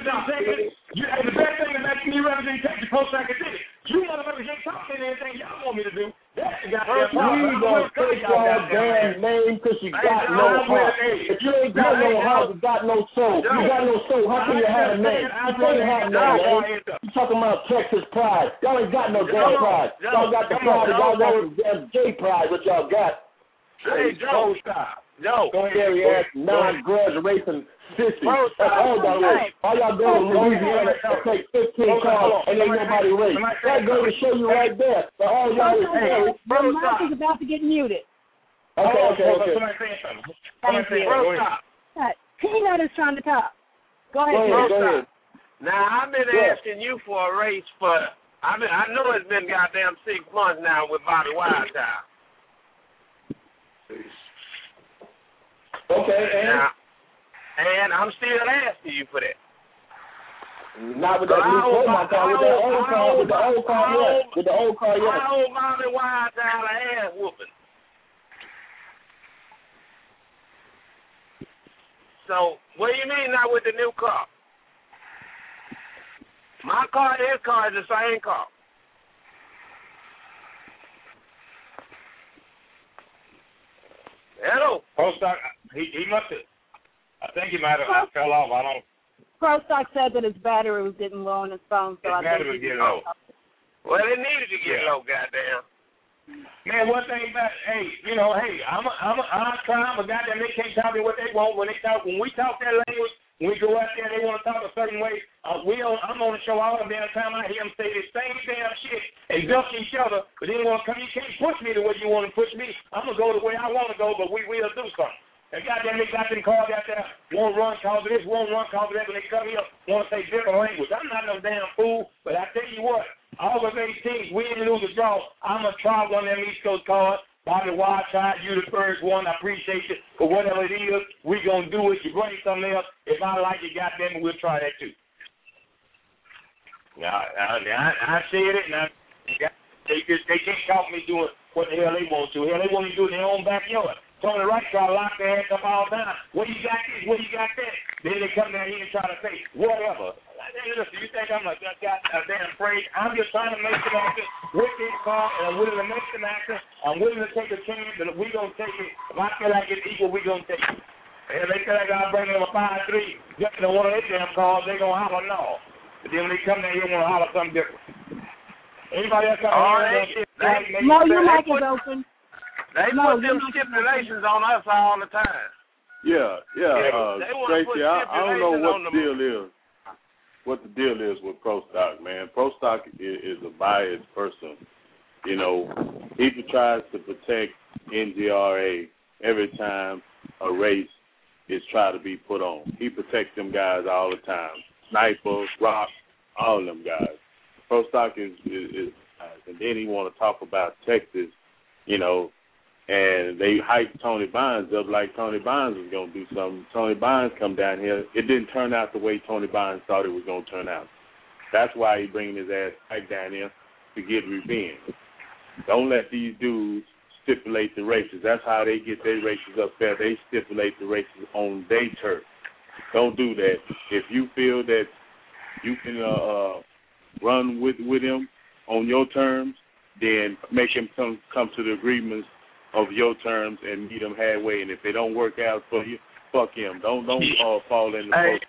Speaker 10: about me representing Texas post-second city. You motherfuckers ain't talking anything y'all want me to do. That's the goddamn problem.
Speaker 15: We gonna take y'all damn name because you got no heart. If you ain't got no heart, you got no soul. You got no soul. How can you have a name? You can't have no name. You talking about Texas pride. Y'all ain't got no damn pride. Y'all got the pride. Y'all got some damn gay pride, what y'all got.
Speaker 10: Hey, Joe, stop.
Speaker 15: Joe. Scary ass, non-grudge racing sissy. That's all y'all race. All y'all go to Louisiana and take 15 cars and ain't nobody race. That goes to show you right there. But all y'all is
Speaker 12: the mic is about to get muted.
Speaker 15: Okay.
Speaker 12: Thank you. Peanut is trying to talk. Go ahead.
Speaker 7: Now, I've been asking you for a race I know it's been goddamn 6 months now with Bobby Wildchild.
Speaker 15: Okay,
Speaker 7: and I'm still asking you for that.
Speaker 15: Not with that new car, with the old car, with the old car, yes.
Speaker 7: I owe Bobby Wildchild an ass whooping. So, what do you mean not with the new car? My car and his car is the same car. Hello.
Speaker 10: Prostock, he must have. I think he might have fell off. I don't.
Speaker 12: Prostock said that his battery was getting low on his phone, so
Speaker 10: his battery was getting low.
Speaker 7: Well, it needed to get low, goddamn.
Speaker 10: Man, one thing about I'm a goddamn. They can't tell me what they want when we talk that language. When we go out there, they want to talk a certain way. I'm on the show all the damn time. I hear them say the same damn shit and duck each other, but they want to come. You can't push me the way you want to push me. I'm gonna go the way I want to go, but we will do something. And goddamn, they got them cars out there, won't run cause of this, won't run cause of that. When they come here, want to say different language. I'm not no damn fool, but I tell you what, all of 18, we didn't lose a draw. I'm gonna try one of them East Coast cars. Bobby Wildchild, you the first one. I appreciate you. But whatever it is, we going to do it. You bring something else. If I like it, goddamn it, we'll try that too. Now, I said it, and they can't talk me doing what the hell they want to. Hell, they want to do it in their own backyard. Tony Wright try to lock their ass up all the time. What you got this? What you got that? Then they come down here and try to say whatever. Hey, listen, you think I'm a damn afraid? I'm just trying to make an action with this car, and I'm willing to make an action. I'm willing to take a chance, and if we going to take it, if I feel like it's equal, we going to take it. And if they feel like I'll bring them a 5-3, jumping in one of their damn cars, they going to holler no. But then when they come down here, want to holler something different. Anybody else got
Speaker 12: No, your mic is open.
Speaker 7: They put them stipulations on us all the time.
Speaker 16: Tracy, I don't know what the deal is. What the deal is with Pro Stock, man. Pro Stock is a biased person. You know, he tries to protect NGRA every time a race is trying to be put on. He protects them guys all the time. Sniper, Rock, all of them guys. Pro Stock is and then he want to talk about Texas, you know, and they hyped Tony Bonds up like Tony Bonds was going to do something. Tony Bonds come down here. It didn't turn out the way Tony Bonds thought it was going to turn out. That's why he bringing his ass back down here to get revenge. Don't let these dudes stipulate the races. That's how they get their races up there. They stipulate the races on their turf. Don't do that. If you feel that you can run with him on your terms, then make him come to the agreements of your terms and meet him halfway. And if they don't work out for you, fuck him. Don't fall in the post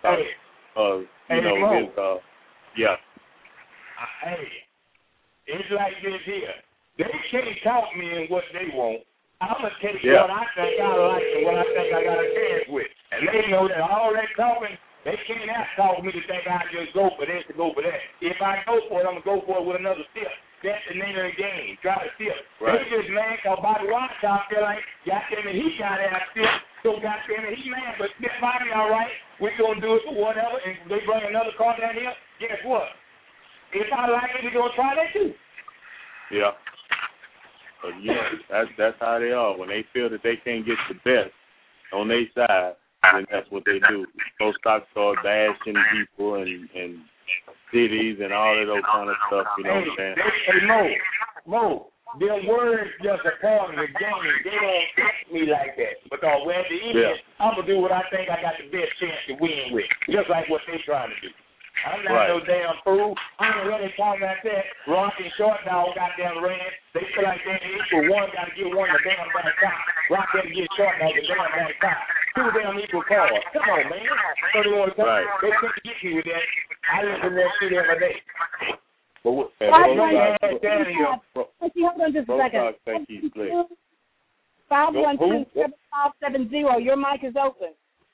Speaker 16: yeah.
Speaker 10: Hey, it's like this here. They can't talk me in what they want. I'm going to take what I think I like and what I think I got a chance with. And they know that all that talking, they can't out-talk me to think I just go for this to go for that. If I go for it, I'm going to go for it with another step. That's the name of the game. Try to steal. Right. They just mad because Bobby Watson feel like, goddamn it, he got that still. So goddamn it, he mad. But get Bobby all right. We're going to do it for whatever. And they bring another car down here. Guess what? If I like it, we're going to try that too.
Speaker 16: Yeah. But that's how they are. When they feel that they can't get the best on their side, then that's what they do. Those stocks start bashing people and cities and all of those kind of stuff. You know what I'm saying?
Speaker 10: Hey, Mo, their words just a part of the game. They don't touch me like that. Because when at the end, I'm going to do what I think I got the best chance to win with. Just like what they're trying to do. I'm not no damn fool. I ain't really talking like that. Rock and Short Dog goddamn ran. They feel like they're equal. One got to get one the damn back top. Rock got to get Short Dog the damn back top. Two damn equal cars. Come on, man. So they want to come. They couldn't get me with that. I listen to that shit every day. But what?
Speaker 12: Hold on just a second. 512-7570. Your mic is open.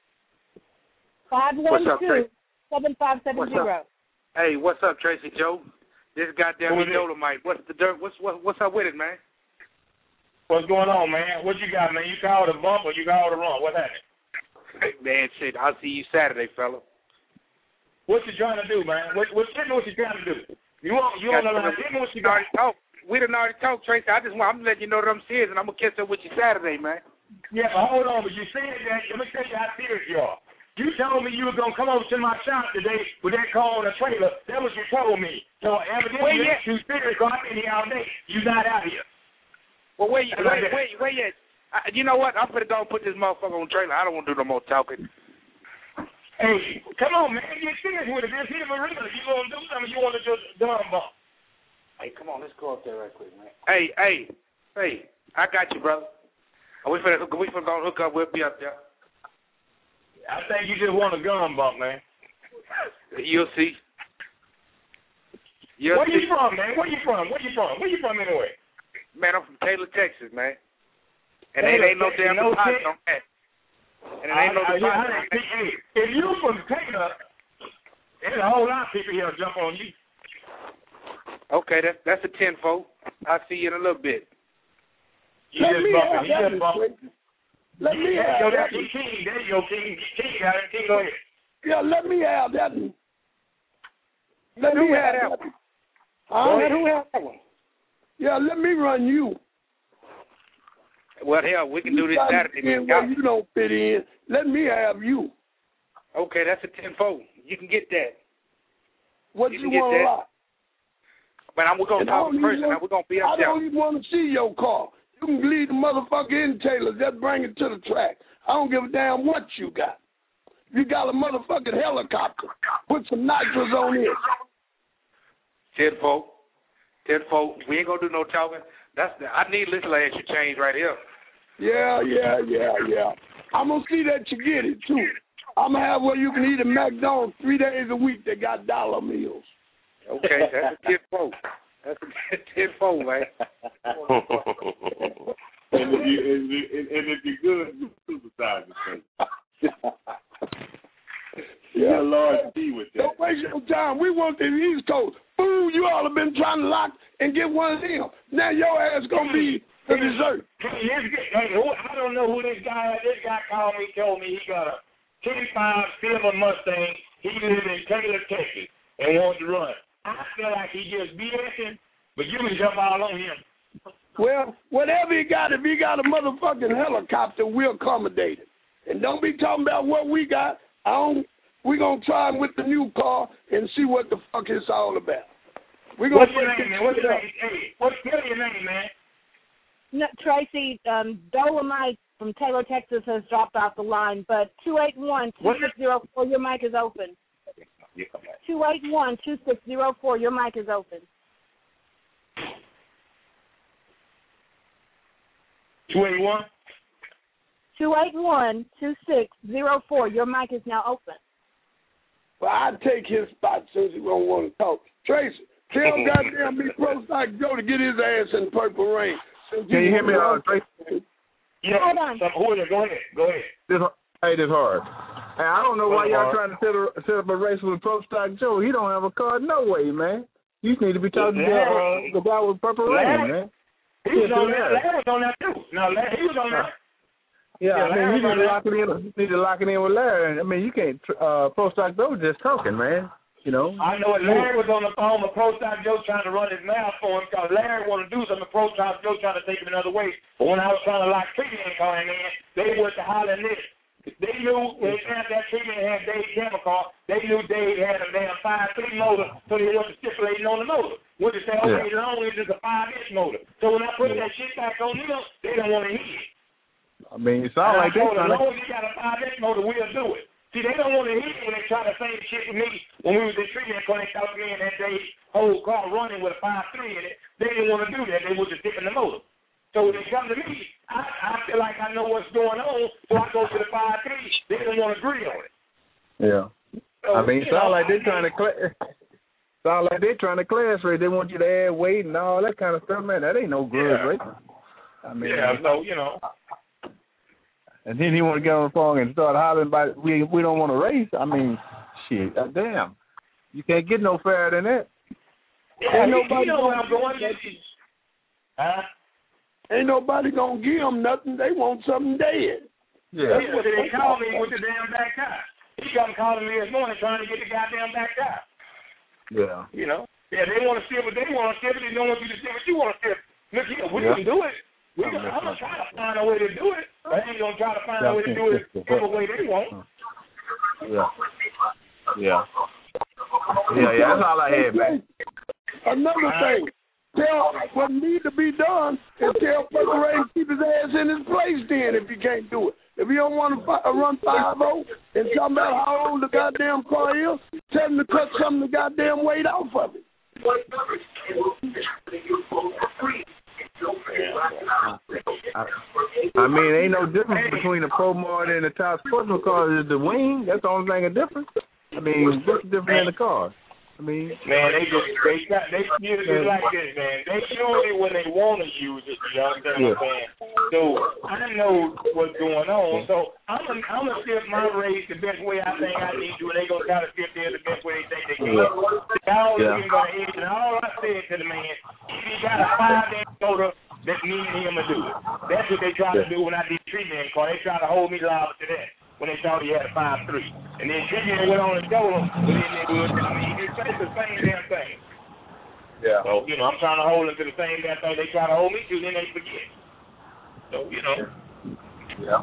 Speaker 12: 512-7570.
Speaker 17: Hey, what's up, Tracy Joe? This goddamn Dolomite. What's the dirt? What's up with it, man?
Speaker 10: What's going on, man? What you got, man? You called a bump or you called a run? What happened?
Speaker 17: Hey, man, shit. I'll see you Saturday, fella.
Speaker 10: What you trying to do, man? What you trying to do? You on the line? What you got?
Speaker 17: We done already talked, Tracy. I'm letting you know that I'm serious, and I'm gonna catch up with you Saturday, man.
Speaker 10: Yeah, but hold on. But you said that. Let me tell you how serious you are. You told me you were going to come over to my shop today with that car on a trailer. That was what you told me. So evidently you're too serious because I've been here all day. You're not out here.
Speaker 17: Well, wait yet. You know what? I'm going to go and put this motherfucker on the trailer. I don't want to do no more talking.
Speaker 10: Hey, come on, man. Get serious with it. This here for real. You going to do something, you want to just dumb bump.
Speaker 17: Hey, come on. Let's go up there right quick, man. Hey. I got you, brother. We finna go hook up. We'll be up there.
Speaker 10: I think you just want a gun bump, man.
Speaker 17: You'll see.
Speaker 10: Where you from, man? Where you from anyway?
Speaker 17: Man, I'm from Taylor, Texas, man. And there ain't no damn deposit on that. And it ain't no deposit on that.
Speaker 10: If you from Taylor, there's a whole lot of people here jump on you.
Speaker 17: Okay, that's a 10-4. I'll see you in a little bit.
Speaker 10: You just bumping.
Speaker 13: Let me have that.
Speaker 10: King, there you go, King. King, go ahead.
Speaker 13: Yeah, let me have that one.
Speaker 17: Let me have that one. Who has that one?
Speaker 13: Yeah, let me run you.
Speaker 17: Well, hell, we can do this Saturday.
Speaker 13: You don't fit in. Let me have you.
Speaker 17: Okay, that's a 10-4. You can get that.
Speaker 13: What you want a lot?
Speaker 17: But we're going to talk in person. We're going to be up there.
Speaker 13: I don't even want to see your car. You can leave the motherfucker in Taylor. Just bring it to the track. I don't give a damn what you got. You got a motherfucking helicopter. Put some nitrous on it.
Speaker 17: 10-4. We ain't going to do no talking. I need a little extra change right here.
Speaker 13: Yeah. I'm going to see that you get it, too. I'm going to have where you can eat at McDonald's 3 days a week. They got dollar meals.
Speaker 17: Okay, that's a 10-4. That's a 10-4, man.
Speaker 16: and if you're good, you supersize the thing.
Speaker 13: Yeah,
Speaker 16: Lord, be with that.
Speaker 13: Don't waste your time. We want the East Coast. Fool, you all have been trying to lock and get one of them. Now your ass going to be the dessert.
Speaker 10: Hey, I don't know who this guy is. This guy called me, told me he got a 25 silver Mustang. He lives in Taylor, Texas, and wants to run. I feel like he just BSing, but you can jump all on him.
Speaker 13: Well, whatever he got, if he got a motherfucking helicopter, we'll accommodate it. And don't be talking about what we got. We're going to try with the new car and see what the fuck it's all about.
Speaker 10: What's your name, man? What's your name? Hey, what's your name, man?
Speaker 12: No, Tracy, Dolomite from Taylor, Texas has dropped off the line, but 281-2604, your mic is open. 281-2604, your mic is open.
Speaker 10: 281?
Speaker 12: 281-2604, your mic is now open.
Speaker 13: Well, I'll take his spot since he won't want to talk. Tracy, tell goddamn me Pro Stock Joe to get his ass in Purple Rain.
Speaker 18: Can you hear me, Tracy?
Speaker 10: Yeah. Hold on. Go ahead.
Speaker 18: This hard. Hey, I don't know why y'all trying to set up a race with Pro Stock Joe. He don't have a car, no way, man. You need to be talking to the guy with Purple Rain, man.
Speaker 10: He was on that. Larry was on that too. No, he was on that.
Speaker 18: Yeah, I mean, you need to lock it in with Larry. I mean, you can't. Pro Stock Joe just talking, man. You know.
Speaker 10: I know it. Larry was on the phone with Pro Stock Joe trying to run his mouth for him because Larry wanted to do something. Pro Stock Joe trying to take him another way. But when I was trying to lock treatment calling in, they went to hollering this. They knew when they had that treatment had Dave Chemical, they knew Dave had a damn 5.3 motor, so they went to stipulating on the motor. Went to say, okay, as long as it's a 5-inch motor. So when I put that shit back on them, they don't want to hear it.
Speaker 18: I mean, it sounds like
Speaker 10: as long as you got a 5-inch motor, we'll do it. See, they don't want to hear it when they try to say shit with me when we was in treatment clinic out me and that Dave whole car running with a 5.3 in it. They didn't want to do that. They were just dipping the motor. So when they come to me, I feel like I know what's going on, so I go to the 5.3. They don't want to agree on it.
Speaker 18: Yeah. So, I mean, it sounds like they're trying to class rate. They want you to add weight and all that kind of stuff, man. That ain't no grudge rate. I mean,
Speaker 10: so, you know.
Speaker 18: And then he want to get on the phone and start hollering about we don't want to race. I mean, shit, damn. You can't get no fairer than that.
Speaker 10: Yeah, ain't nobody
Speaker 13: Ain't nobody gonna give them nothing. They want something dead.
Speaker 10: Yeah. They called me with the damn back tire. He come calling me this morning trying to get the goddamn back tire.
Speaker 18: Yeah.
Speaker 10: You know? Yeah, they want to steal what they want to steal, but they don't want you to steal what you want to steal. Look here, we can do it. I'm going to try to find a way to do it. I ain't going to try to find a way to do it every way they want.
Speaker 18: Yeah. Yeah. Yeah, that's all I had, man.
Speaker 13: Another thing. Tell what need to be done is tell Purple Rain to keep his ass in his place then if he can't do it. If he don't want to run 5-0 and talk about how old the goddamn car is, tell him to cut some of the goddamn weight off of it.
Speaker 18: I mean, ain't no difference between the Pro Mart and the top sportsman car. Is the wing. That's the only thing that's different. I mean, what's the difference in the car? I mean,
Speaker 10: man, they use it like this, man. They use it when they want to use it. You know what I'm saying? So I know what's going on. So I'm gonna shift my race the best way I think I need to, and they gonna try to shift it the best way they think they can. Y'all even gonna hit it. And all I said to the man, if he got a 5-inch motor, that's me and him to do it. That's what they try to do when I did treatment car. They try to hold me liable to that. When they thought he had a 5.3. And then treatment went on and told him, but then they would tell me, it's the same damn thing.
Speaker 18: Yeah.
Speaker 10: So, you know, I'm trying to hold them to the same damn thing they try to hold me to, then they forget. So, you know.
Speaker 18: Yeah.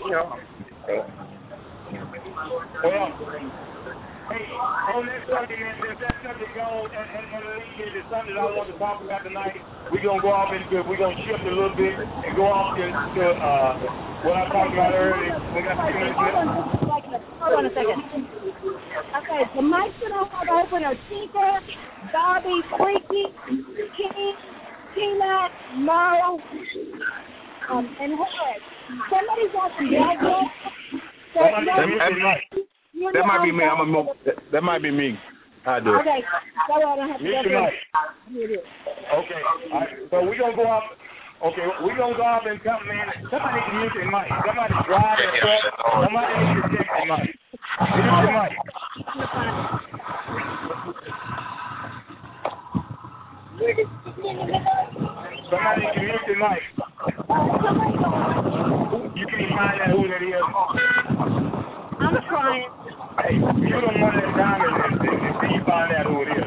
Speaker 10: Well, hey, on that subject, man, since that subject goes and the league is something I want to talk about tonight, we're going to go off into, we're going to shift a little bit and go off into what I talked about earlier. We got a few minutes left.
Speaker 12: Hold on a second. Okay, the mics that I have open are Tika, Bobby, Freaky, King, Tina, Mo, and Horace. Somebody's got some black.
Speaker 18: That might be me. That might be me. I do.
Speaker 12: Okay, so I don't have to go there.
Speaker 10: Okay, all right. So we're going to go off. Okay, we're going to go off and come, man. Somebody needs to mute their mic. Somebody driving a truck. Somebody needs to check their mic. Mute your mic. Somebody can mute their mic. You can't find out who that is.
Speaker 12: I'm trying.
Speaker 10: Hey, you don't want that time and see you find out who it is.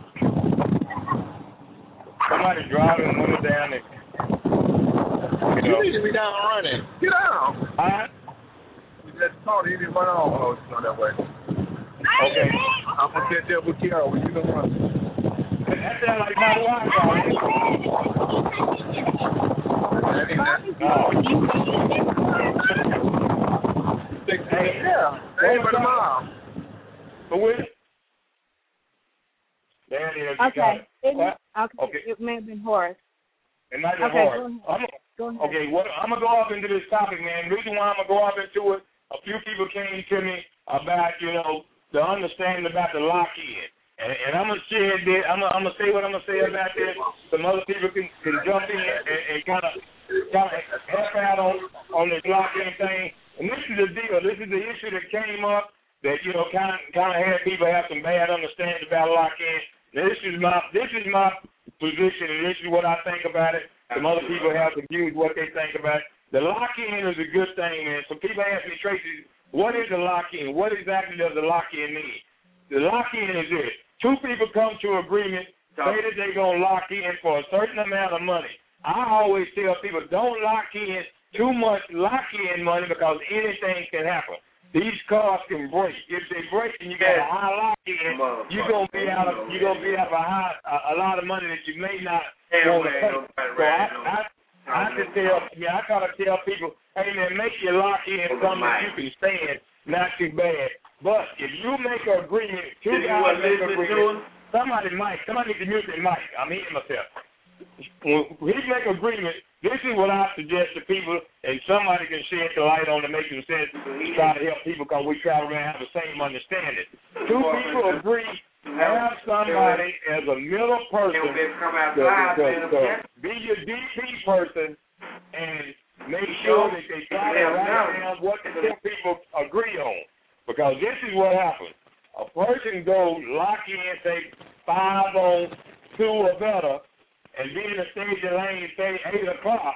Speaker 10: Somebody driving, window down and
Speaker 18: you need to be down running. Get down.
Speaker 10: All right.
Speaker 18: You just told you didn't run off. Oh, it's going that way.
Speaker 10: Okay.
Speaker 18: I'm going to sit there with Kiara when you don't run.
Speaker 10: That sounds like my wife, Hey, yeah. Hey, tomorrow. Who is it?
Speaker 12: Okay. Okay. It may have been Horace.
Speaker 10: It might be Horace.
Speaker 12: Go ahead.
Speaker 10: Okay, I'm going to go off into this topic, man. The reason why I'm going to go off into it, a few people came to me about, the understanding about the lock-in. And I'm going to share this. I'm going to say what I'm going to say about this. Some other people can jump in and kind of help out on this lock-in thing. And this is the deal. This is the issue that came up that, kind of had people have some bad understanding about lock-in. Now, this is my position, and this is what I think about it. Some other people have some views what they think about it. The lock-in is a good thing, man. Some people ask me, Tracy, what is a lock-in? What exactly does a lock-in mean? The lock-in is this. Two people come to agreement, say that they're going to lock in for a certain amount of money. I always tell people, don't lock in too much lock-in money because anything can happen. These cars can break. If they break and you got a high lock-in, you're gonna be out of a lot of money that you may not want to pay. So I gotta tell people, hey man, make your lock-in something that you can stand, not too bad. But if you make an agreement, two guys make an agreement. Somebody needs to mute their mic. I'm hearing myself. When we make an agreement, this is what I suggest to people, and somebody can shed the light on to make some sense to try to help people because we try to have the same understanding. Two people agree to have somebody as a middle person to be your DP person and make sure that they try to write down what the two people agree on. Because this is what happens. A person go lock in, say, 5 on 2 or better, and be in the stage of lane, say, 8 o'clock,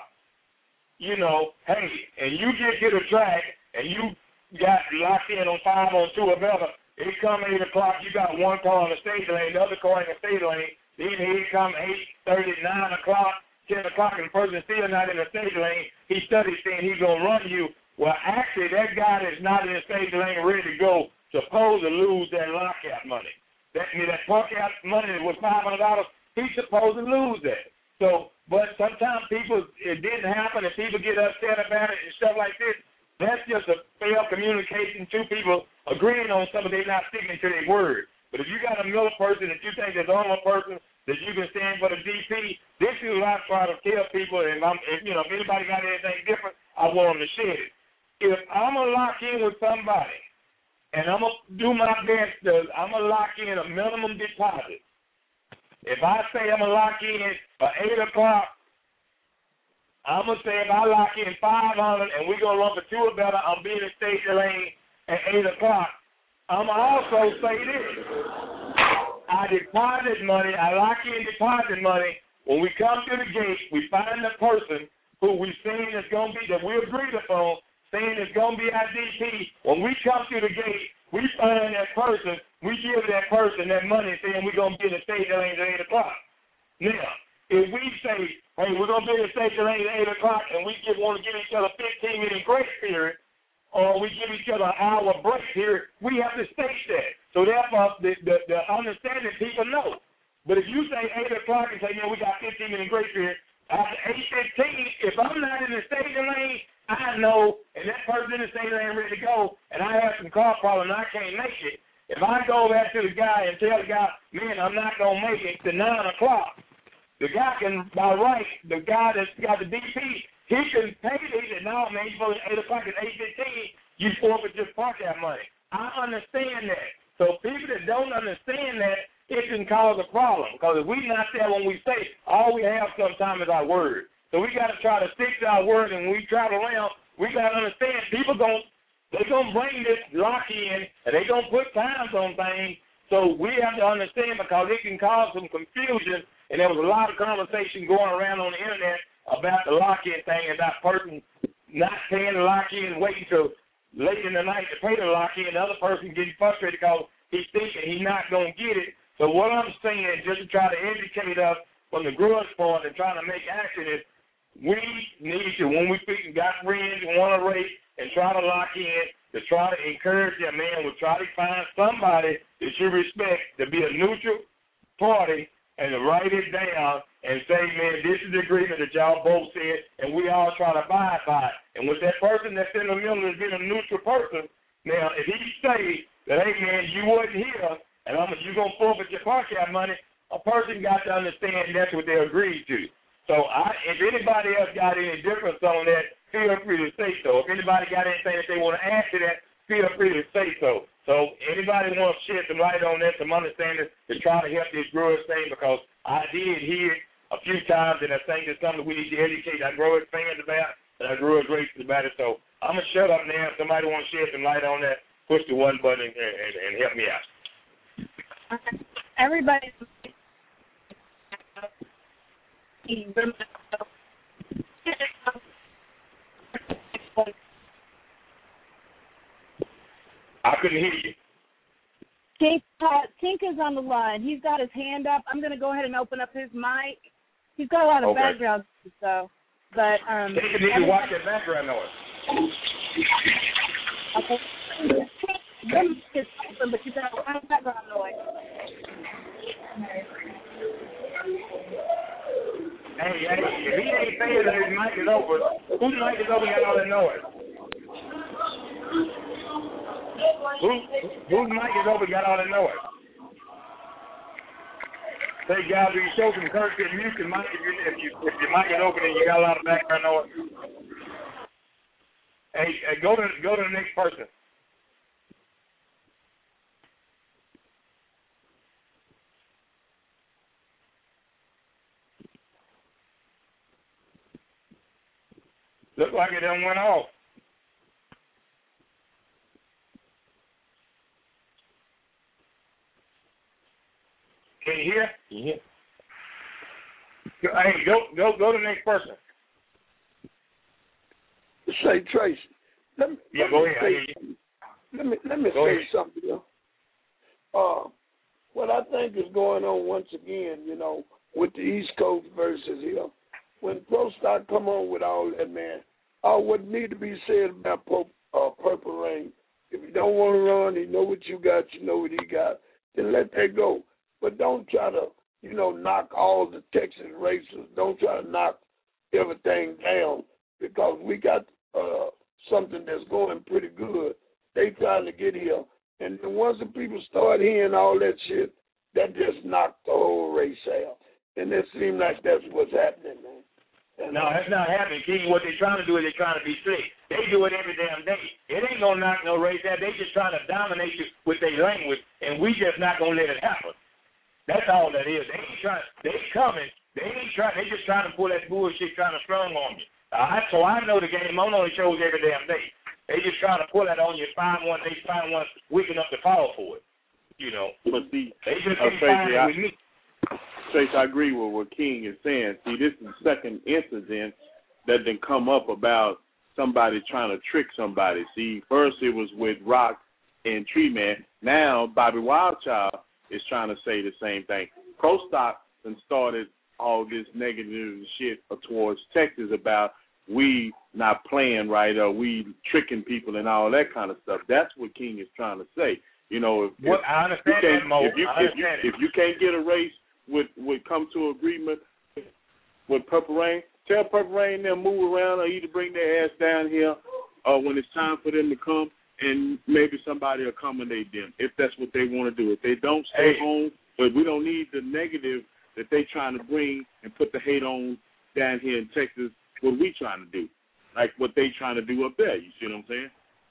Speaker 10: hey, and you get to the track, and you got locked in on 5 on 2 or better, it come 8 o'clock, you got one car in the stage lane, the other car in the stage lane, then it come 8:30, 9 o'clock, 10 o'clock, and the person still not in the stage lane, he studies saying he's going to run you. Well, actually, that guy that's not in the stage lane ready to go supposed to lose that lockout money. That lockout money that was $500, he's supposed to lose that. So, but sometimes it didn't happen, and people get upset about it and stuff like this. That's just a failed communication, two people agreeing on something, they're not sticking to their word. But if you got a middle person that you think is the only person that you can stand for the DP, this is what I try to tell people, and if anybody got anything different, I want them to share it. If I'm going to lock in with somebody, and I'm going to do my best, I'm going to lock in a minimum deposit. If I say I'm going to lock in for 8 o'clock, I'm going to say if I lock in 500 and we're going to run for 2 or better, I'm being in station lane at 8 o'clock. I'm going to also say this. I deposit money, I lock in deposit money. When we come to the gate, we find the person who we've seen is going to be, that we agreed upon, saying it's going to be our DP. When we come to the gate, we find that person, we give that person that money saying we're going to be in the station lane at 8 o'clock. Now, if we say, hey, we're going to be in the station lane at 8 o'clock and we want to give each other a 15-minute grace period, or we give each other an hour break period, we have to state that. So therefore, the understanding people know. But if you say 8 o'clock and say, we got 15-minute grace period, after 8:15, if I'm not in the station lane, I know, and that person in the station lane ready to go, and I have some car problem and I can't make it. If I go back to the guy and tell the guy, man, I'm not going to make it to 9 o'clock, the guy can, by right, the guy that's got the DP, he can pay it. He said, no, man, you're supposed to 8 o'clock at 8:15, you forfeit just park that money. I understand that. So people that don't understand that, it can cause a problem. Because if we're not there when we say, all we have sometimes is our word. So we got to try to stick to our word, and when we travel around, we got to understand people they're going to bring this lock in, and they're going to put times on things. So we have to understand because it can cause some confusion, and there was a lot of conversation going around on the internet about the lock-in thing, about person not paying the lock-in, waiting till late in the night to pay the lock-in, the other person getting frustrated because he's thinking he's not going to get it. So what I'm saying, just to try to educate us from the grudge part and trying to make action is we need to, when we got friends who want to race and try to lock in, to try to encourage them, man, we'll try to find somebody that you respect to be a neutral party and to write it down and say, man, this is the agreement that y'all both said, and we all try to abide by it. And with that person that's in the middle that's been a neutral person, now, if he say that, hey, man, you wasn't here, and you're going to forfeit your car cab money, a person got to understand that's what they agreed to. So if anybody else got any difference on that, feel free to say so. If anybody got anything that they want to add to that, feel free to say so. So anybody want to shed some light on that, some understanding to try to help this growers thing, because I did hear it a few times, and I think it's something we need to educate our growers fans about and our growers racers about it. So I'm going to shut up now. If somebody want to shed some light on that, push the one button and help me out.
Speaker 12: Everybody.
Speaker 10: I couldn't hear you.
Speaker 12: Tink is on the line. He's got his hand up. I'm going to go ahead and open up his mic. He's got a lot of background stuff, but
Speaker 10: Tink need to watch that background noise.
Speaker 12: Okay. Your mic is open, but you got a lot of background noise.
Speaker 10: Hey, if he ain't saying that his mic is open, whose mic is open got all that noise? Whose mic is open got all that noise? Say, guys, will you show some courtesy and mute your mic if your mic is open and you got a lot of background noise? Hey, go to the next person. Look like it done went off. Can you hear? Yeah. Hey, go to the next person.
Speaker 13: Say, Tracy.
Speaker 10: Go ahead.
Speaker 13: Let me say something. What I think is going on once again, with the East Coast versus here, when Pro Stock come on with all that, man, all what need to be said about Purple Rain. If you don't want to run, you know what you got, you know what he got, then let that go. But don't try to, knock all the Texas racers. Don't try to knock everything down, because we got something that's going pretty good. They trying to get here. And then once the people start hearing all that shit, that just knocked the whole race out. And it seems like that's what's happening, man.
Speaker 10: No, that's not happening, King. What they're trying to do is they're trying to be slick. They do it every damn day. It ain't going to knock no race out. They just trying to dominate you with their language, and we just not going to let it happen. That's all that is. They ain't trying. They coming. They ain't trying. They just trying to pull that bullshit trying to strong on you. So I know the game. I'm on the shows every damn day. They just trying to pull that on you. Find one weak enough to fall for it.
Speaker 16: But see,
Speaker 10: they just can't find it with me.
Speaker 16: Trace, I agree with what King is saying. See, this is the second incident that didn't come up about somebody trying to trick somebody. See, first it was with Rock and Tree Man. Now Bobby Wildchild is trying to say the same thing. Pro Stock started all this negative shit towards Texas about we not playing right or we tricking people and all that kind of stuff. That's what King is trying to say.
Speaker 10: I understand that, Mo.
Speaker 16: If you can't get a race would come to agreement with Purple Rain, tell Purple Rain they'll move around or either bring their ass down here or when it's time for them to come, and maybe somebody will accommodate them if that's what they want to do. If they don't, stay home. But we don't need the negative that they trying to bring and put the hate on down here in Texas, what we trying to do, like what they trying to do up there. You see what I'm saying?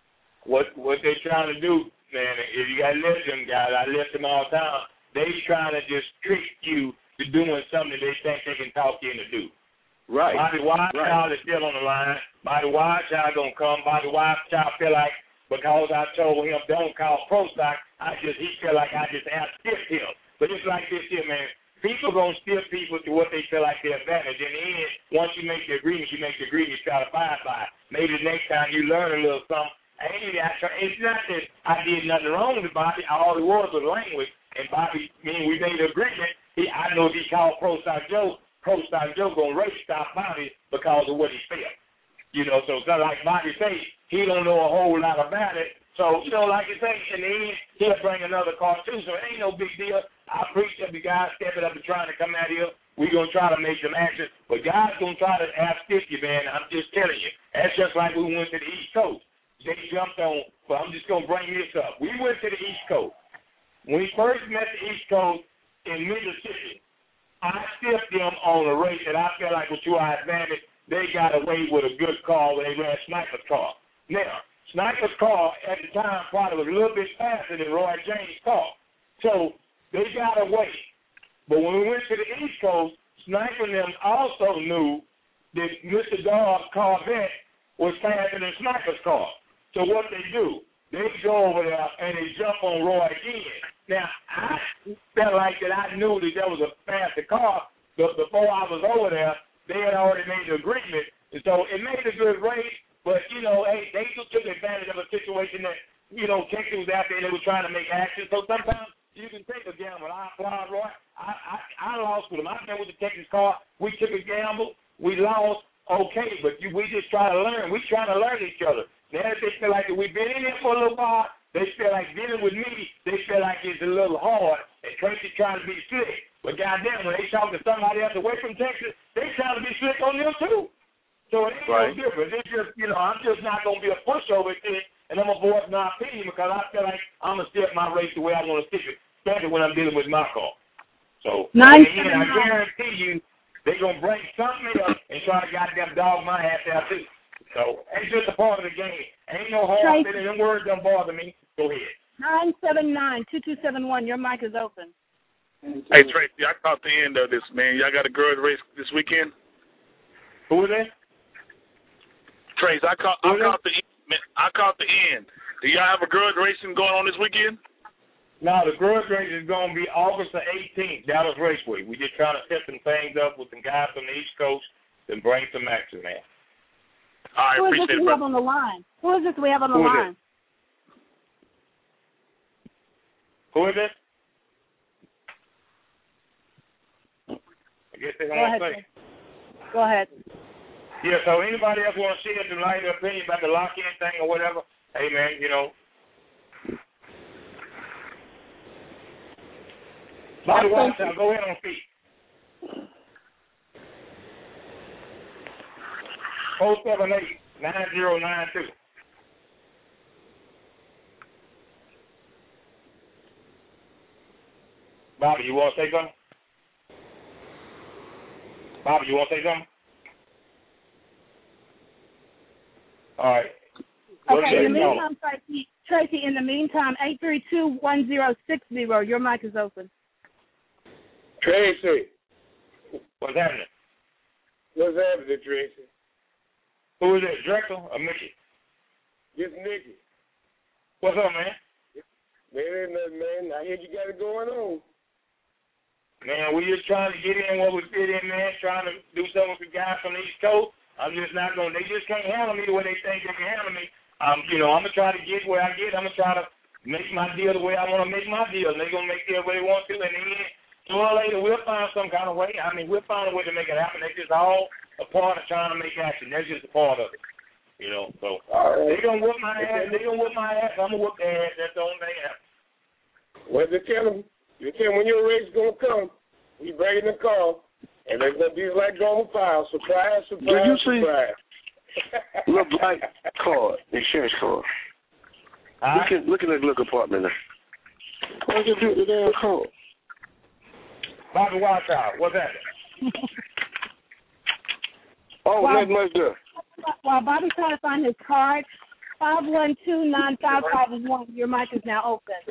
Speaker 10: What they trying to do, man, if you got to listen to them guys, I listen them all the time. They trying to just trick you to doing something they think they can talk you into do.
Speaker 16: Right.
Speaker 6: Bobby Wildchild is still on the line. Bobby Wildchild gonna come. Bobby Wildchild feel like because I told him don't call Pro Stock, he feel like I just out-stiffed him. But it's like this here, man. People gonna stiff people to what they feel like their advantage. In the end, once you make the agreement, you try to abide by it. Maybe the next time you learn a little something. It's not that I did nothing wrong with Bobby. All it was language. And Bobby, we made an agreement. I know if he called Pro Stock Joe gonna race stop Bobby because of what he felt. So it's not like Bobby say he don't know a whole lot about it. So, like you say, in the end, he'll bring another car too. So it ain't no big deal. I appreciate the guys stepping up and trying to come out here. We're going to try to make some action. But guys going to try to outstiff you, man. I'm just telling you. That's just like we went to the East Coast. They jumped on, but I'm just going to bring this up. We went to the East Coast. When we first met the East Coast in Mississippi, I stiffed them on a race that I felt like was to our advantage. They got away with a good car when they ran Sniper's car. Now, Sniper's car at the time probably was a little bit faster than Roy James' car. So they got away. But when we went to the East Coast, Sniper and them also knew that Mr. Dogg's Corvette was faster than Sniper's car. So what they do, they go over there and they jump on Roy again. Now, I felt like that I knew that there was a faster car, but before I was over there, they had already made the agreement. And so it made a good race, but, hey, they just took advantage of a situation that, Texas was out there and they were trying to make action. So sometimes you can take a gamble. I applaud Roy. I lost with him. I've been with the Texas car. We took a gamble. We lost. Okay, but we just try to learn. We trying to learn each other. Now they feel like we've been in there for a little while. They feel like dealing with me, they feel like it's a little hard, and Tracy trying to be slick. But goddamn, when they talk to somebody else away from Texas, they trying to be slick on them too. So it ain't no difference. It's just, I'm just not going to be a pushover to it, and I'm going to voice my opinion because I feel like I'm going to stick my race the way I want to stick it, especially when I'm dealing with my car. So, I guarantee you, they're going to bring something up and try to goddamn dog my ass out too. So, it's just a part of the game. Ain't no hard feeling. Them words don't bother me. Go ahead.
Speaker 12: 979-2271. Your mic is open.
Speaker 14: Hey, Tracy, I caught the end of this, man. Y'all got a girls race this weekend?
Speaker 6: Who was that?
Speaker 14: Tracy, I caught the end. Do y'all have a girls racing going on this weekend?
Speaker 6: No, the girls race is going to be August the 18th, Dallas Raceway. We're just trying to set some things up with some guys from the East Coast and bring some action, man.
Speaker 14: I appreciate it.
Speaker 12: Who is this we have on the line? Who is this we have on the line?
Speaker 6: Who is this? I guess they don't want to say.
Speaker 12: Go ahead.
Speaker 6: Yeah, so anybody else want to share some light opinion about the lock-in thing or whatever, hey, man, Bobby Wildchild, go ahead on feet. 478-9092. Bobby, you want to say something? All right.
Speaker 12: Okay, in the meantime, Tracy, in the meantime, 832-1060, your mic is open.
Speaker 10: Tracy.
Speaker 6: What's happening?
Speaker 10: What's happening, Tracy?
Speaker 6: Who is it, Drexel or Mickey?
Speaker 10: It's Mickey.
Speaker 6: What's up, man?
Speaker 10: Man, ain't nothing, man. I hear you got it going on.
Speaker 6: Man, we just trying to get in what we fit in, man, trying to do something with the guys from the East Coast. I'm just not going to, they just can't handle me the way they think they can handle me. I'm going to try to get where I get. I'm going to try to make my deal the way I want to make my deal. And they're going to make it the way they want to. And then sooner or later, we'll find some kind of way. I mean, we'll find a way to make it happen. That's just all a part of trying to make action. That's just a part of it. So they're going to whoop my ass. They're going to whoop my ass. I'm going to whoop their ass. That's the only thing that happens.
Speaker 10: Well, they tell them when your race is going to come, we bring in the car, and they're going to be like normal files. Surprise, surprise,
Speaker 15: Do you see
Speaker 10: surprise.
Speaker 15: Look like card, insurance card. Look at that little apartment there. Why you do the damn card?
Speaker 6: Bobby Wildchild, what's that?
Speaker 15: Not much there.
Speaker 12: While Bobby's trying to find his card, 512-9551, your mic is now open.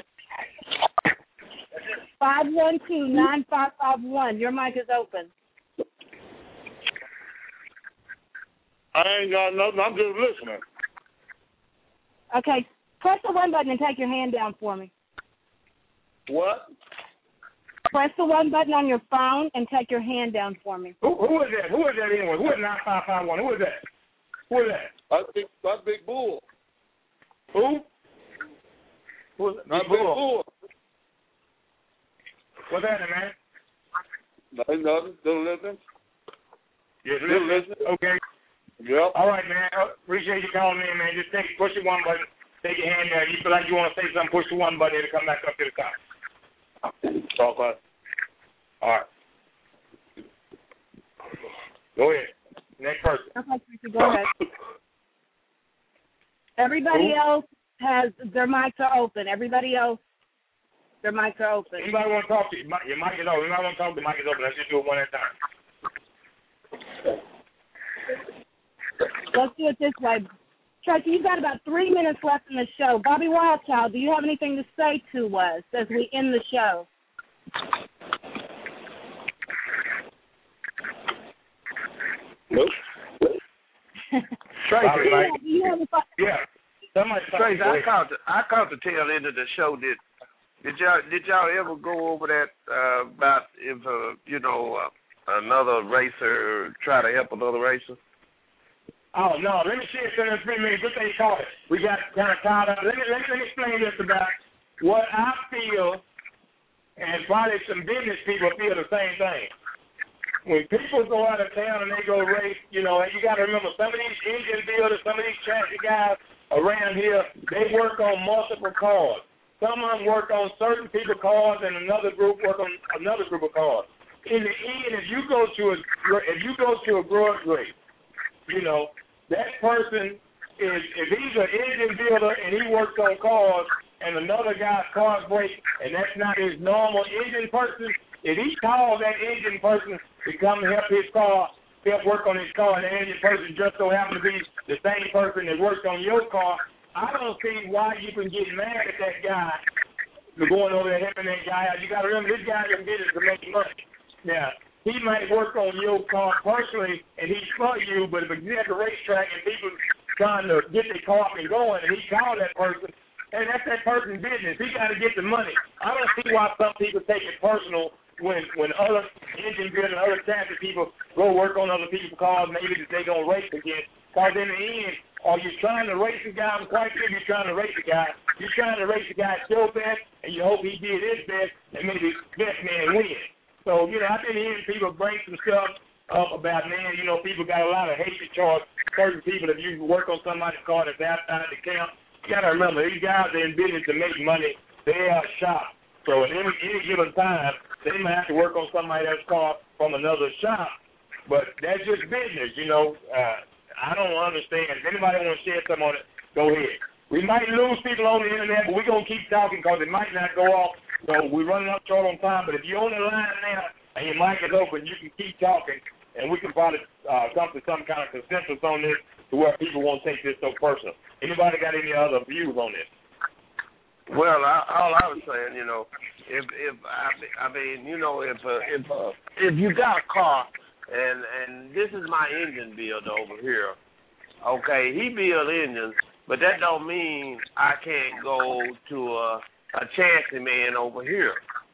Speaker 12: 512-9551, your mic is open.
Speaker 14: I ain't got nothing. I'm just listening.
Speaker 12: Okay, press the 1 button and take your hand down for me.
Speaker 14: What?
Speaker 12: Press the 1 button on your phone and take your hand down for me.
Speaker 17: Who is that? Who is that anyway? Who is 9551? Who is that? Who is that?
Speaker 14: That's Big Bull.
Speaker 17: Who? Who is that?
Speaker 14: Big Bull.
Speaker 17: What's happening, man?
Speaker 14: Nothing. Still listening.
Speaker 17: Yeah, still listening. Okay.
Speaker 14: Yep.
Speaker 17: All right, man. Appreciate you calling in, man. Just push the 1 button. Take your hand there. You feel like you want to say something, push the 1 button and come back up to the top. Talk about it. All right. Go ahead. Next person.
Speaker 12: Okay, go ahead. Everybody else has their mics are open. Everybody else, their mics are open.
Speaker 17: Anybody want to talk to you? Your mic is open. Anybody want to talk? The mic is open. Let's just do it one at a time.
Speaker 12: Let's do it this way. Tracy, you've got about 3 minutes left in the show. Bobby Wildchild, do you have anything to say to us as we end the show?
Speaker 14: Nope.
Speaker 19: Tracy,
Speaker 17: yeah.
Speaker 19: Tracy, I caught the tail end of the show. Did y'all ever go over that about if another racer try to help another racer?
Speaker 17: Oh no, let me share something in 3 minutes. What they call it? We got kind of caught up. Let me explain this about what I feel, and probably some business people feel the same thing. When people go out of town and they go race, you got to remember some of these engine builders, some of these chassis guys around here, they work on multiple cars. Some of them work on certain people's cars, and another group work on another group of cars. In the end, if you go to a grudge race, that person is, if he's an engine builder and he works on cars and another guy's cars break and that's not his normal engine person, if he calls that engine person to come help his car, help work on his car, and the engine person just so happens to be the same person that works on your car, I don't see why you can get mad at that guy for going over there helping that guy out. You got to remember, this guy in business to make money. Now, he might work on your car personally, and he's for you, but if he's at the racetrack and people trying to get their car up and going, and he called that person, and that's that person's business. He got to get the money. I don't see why some people take it personal when other engine builders and other chassis people go work on other people's cars, maybe that they're going to race against. Because in the end, are you trying to race the guy? I'm quite sure you're trying to race the guy. You're trying to race the guy at your best, and you hope he did his best, and maybe best man win. So, I've been hearing people bring some stuff up about, people got a lot of hatred towards certain people. If you work on somebody's car that's outside the camp, you got to remember, these guys are in business to make money. They are shop. So at any given time, they might have to work on somebody else's car from another shop. But that's just business, I don't understand. If anybody want to share something on it, go ahead. We might lose people on the internet, but we're going to keep talking because it might not go off. So we're running up short on time. But if you're on the line now and your mic is open, you can keep talking, and we can probably come to some kind of consensus on this to where people won't take this so personal. Anybody got any other views on this?
Speaker 19: Well, all I was saying, if you got a car and this is my engine builder over here, okay, he builds engines, but that don't mean I can't go to a chassis man over here.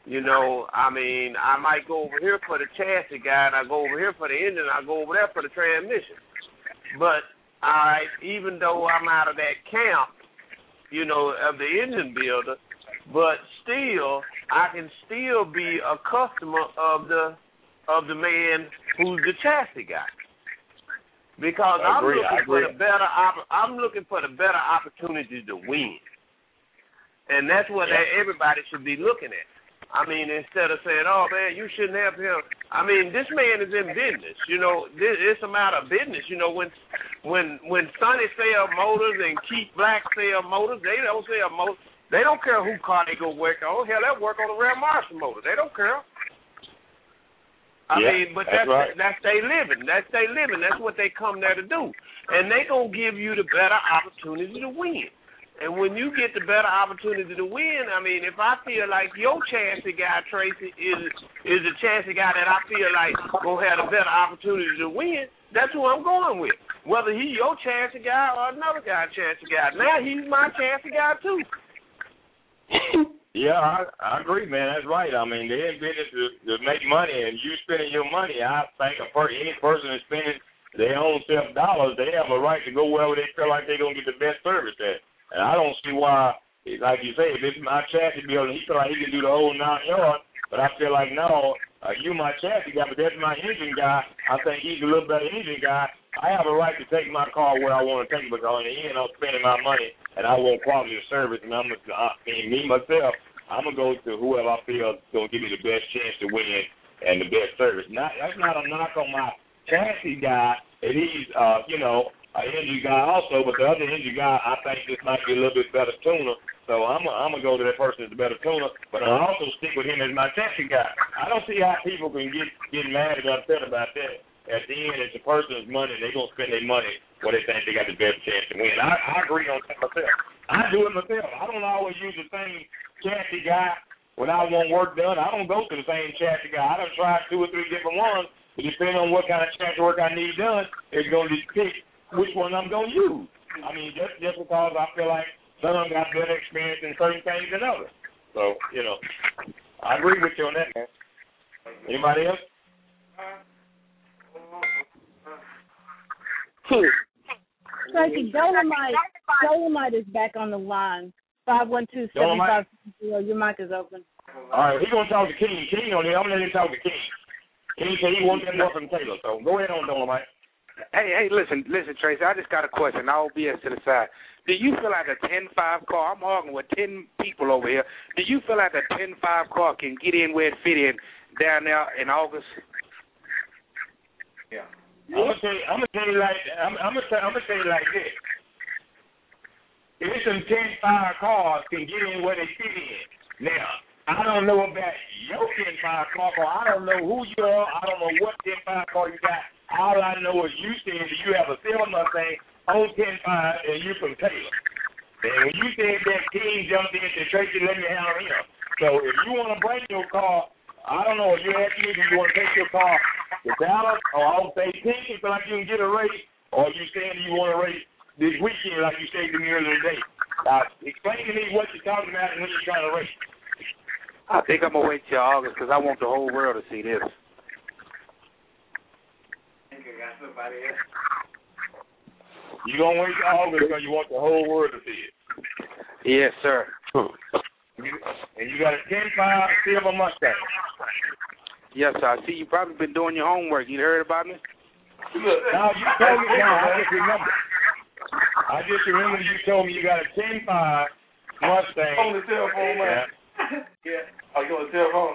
Speaker 19: I might go over here for the chassis guy, and I go over here for the engine, and I go over there for the transmission. But even though I'm out of that camp, of the engine builder, but still, I can still be a customer of the man who's the chassis guy. Because I'm looking for the better opportunity to win. And that's what everybody should be looking at. Instead of saying, oh, man, you shouldn't have him. This man is in business. It's a matter of business. When Sonny sell motors and Keith Black sell motors, they don't sell motors. They don't care who car they go work on. Hell, they work on a Ram Marshall motor. They don't care. But that's right. That's their living. That's their living. That's what they come there to do. And they going to give you the better opportunity to win. And when you get the better opportunity to win, if I feel like your chassis guy, Tracy, is the chassis guy that I feel like going to have a better opportunity to win, that's who I'm going with. whether he your chancy guy or another guy's chancy guy. Now he's my chancy guy too.
Speaker 17: Yeah, I agree, man. That's right. I mean, they're in business to make money, and you spending your money. I think any person that's spending their own self dollars, they have a right to go wherever they feel like they're gonna get the best service at. And I don't see why, like you say, if it's my chassis builder, he feel like he can do the whole 9 yards. But I feel like, no, you my chassis guy, but that's my engine guy. I think he's a little better engine guy. I have a right to take my car where I want to take it, because in the end, I'm spending my money, and I want quality of service. And me, myself, I'm going to go to whoever I feel is going to give me the best chance to win and the best service. That's not a knock on my chassis guy, and he's, an engine guy also, but the other engine guy, I think this might be a little bit better tuner. So I'm gonna go to that person that's a better tuner, but I'll also stick with him as my chassis guy. I don't see how people can get mad and upset about that. At the end, it's a person's money, and they're gonna spend their money where they think they got the best chance to win. I agree on that myself. I do it myself. I don't always use the same chassis guy when I want work done. I don't go to the same chassis guy. I done tried 2 or 3 different ones, but depending on what kind of chassis work I need done, it's gonna depict which one I'm gonna use. I mean, just because I feel like some of them got better experience in certain things than others. So, I agree with you on that, man. Anybody else?
Speaker 12: Tracy, Dolomite is back on the line. 512-75. Your mic is open.
Speaker 17: All right, he's gonna talk to King. King on here. I'm gonna let him talk to King. King said he wants that more from Taylor. So go ahead on, Dolomite.
Speaker 20: Hey, listen, Tracy, I just got a question. All BS to the side. Do you feel like a 10-5 car, I'm arguing with 10 people over here, do you feel like a 10-5 car can get in where it fit in down there in August?
Speaker 17: Yeah. I'm gonna tell you like this. If some 10-5 cars can get in where they fit in. Now, I don't know about your 10-5 car, I don't know who you are, I don't know what 10-5 car you got. All I know is you said that you have a Silver Mustang on 10-5 and you from Taylor. And when you said that, King jumped in and Tracy let me have him. So if you want to bring your car, I don't know, if you're asking me if you want to take your car to Dallas or I'll say King, you feel like you can get a race, or you saying you want to race this weekend like you said to me earlier today. Explain to me what you're talking about and when you're trying to race.
Speaker 20: I think I'm going to wait till August because I want the whole world to see this.
Speaker 17: You gonna wait till August because you want the whole world to see it?
Speaker 20: Yes, sir.
Speaker 17: And you got a 10-5 Silver Mustang.
Speaker 20: Yes, sir. I see you probably been doing your homework. You heard about me?
Speaker 17: No, you told me. No, I just remember you told me you got a 10-5 Mustang.
Speaker 8: On the cell phone, man. Yeah. Oh, you on the cell phone?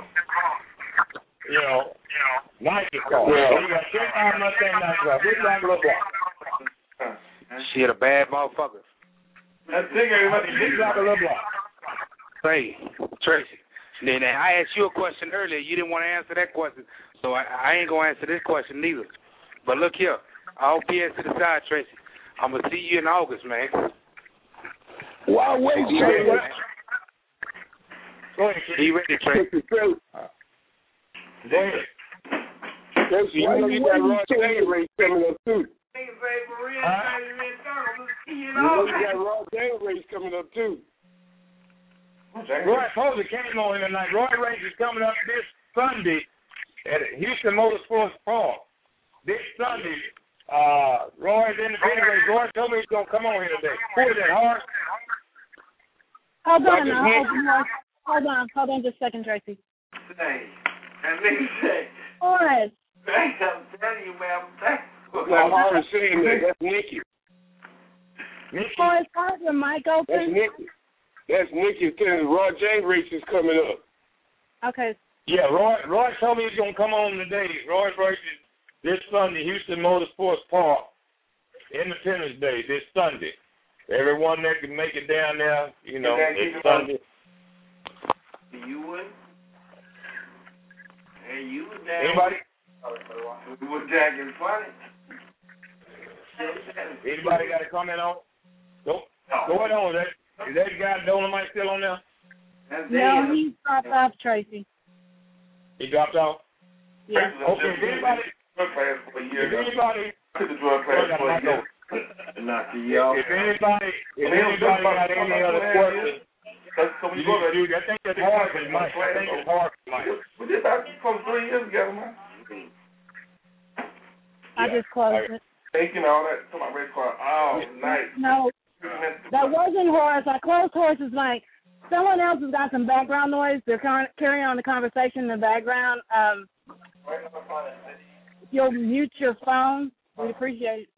Speaker 17: Nice car. Yeah. So you got 10-5 Mustang, nice car. This like a little block.
Speaker 20: Shit, a bad motherfucker.
Speaker 8: That's bigger.
Speaker 17: This like a little block.
Speaker 20: Hey, Tracy. Then I asked you a question earlier. You didn't want to answer that question, so I ain't gonna answer this question neither. But look here, all BS to the side, Tracy. I'm gonna see you in August, man.
Speaker 13: Why wait?
Speaker 17: Go ahead,
Speaker 20: Be ready, Tracy.
Speaker 17: Go ahead.
Speaker 13: Tracy, you know you got Roy James race coming up too. You know you got Roy James race coming up too.
Speaker 17: Roy Posey came on tonight. Roy Race is coming up this Sunday at Houston Motorsports Park. This Sunday, Roy's in the race. Roy told me he's going to come on here today. Who is that, Hart?
Speaker 12: Hold on just a second, Tracy. Horace.
Speaker 8: I'm telling you, man.
Speaker 13: I'm already saying that. That's Nikki.
Speaker 12: Horace, hold your mic open.
Speaker 13: That's Nikki. That's Nikki telling Roy James race is coming up.
Speaker 12: Okay.
Speaker 17: Yeah, Roy told me he's going to come on today. Roy's race is this Sunday, Houston Motorsports Park, Independence Day, this Sunday. Everyone that can make it down there, it's Sunday.
Speaker 8: You would? Hey, you was down.
Speaker 17: Anybody?
Speaker 8: We were jacking funny.
Speaker 17: Anybody got a comment on? Go ahead on. Is that guy Dolomite still on there?
Speaker 12: No, he dropped off, Tracy.
Speaker 17: He dropped off?
Speaker 12: Yeah.
Speaker 17: Okay, if anybody
Speaker 8: took the drug pass for you.
Speaker 17: If anybody got any other questions,
Speaker 8: so we go to
Speaker 17: I think that's hard for Mike. I think it's hard for Mike.
Speaker 8: We did that from 3 years ago, man.
Speaker 12: I just closed it.
Speaker 8: Taking all that to my red car all night.
Speaker 12: No, that wasn't Horace. I closed Horace's mic. Someone else has got some background noise. They're carrying on the conversation in the background. If you'll mute your phone, we'd appreciate it.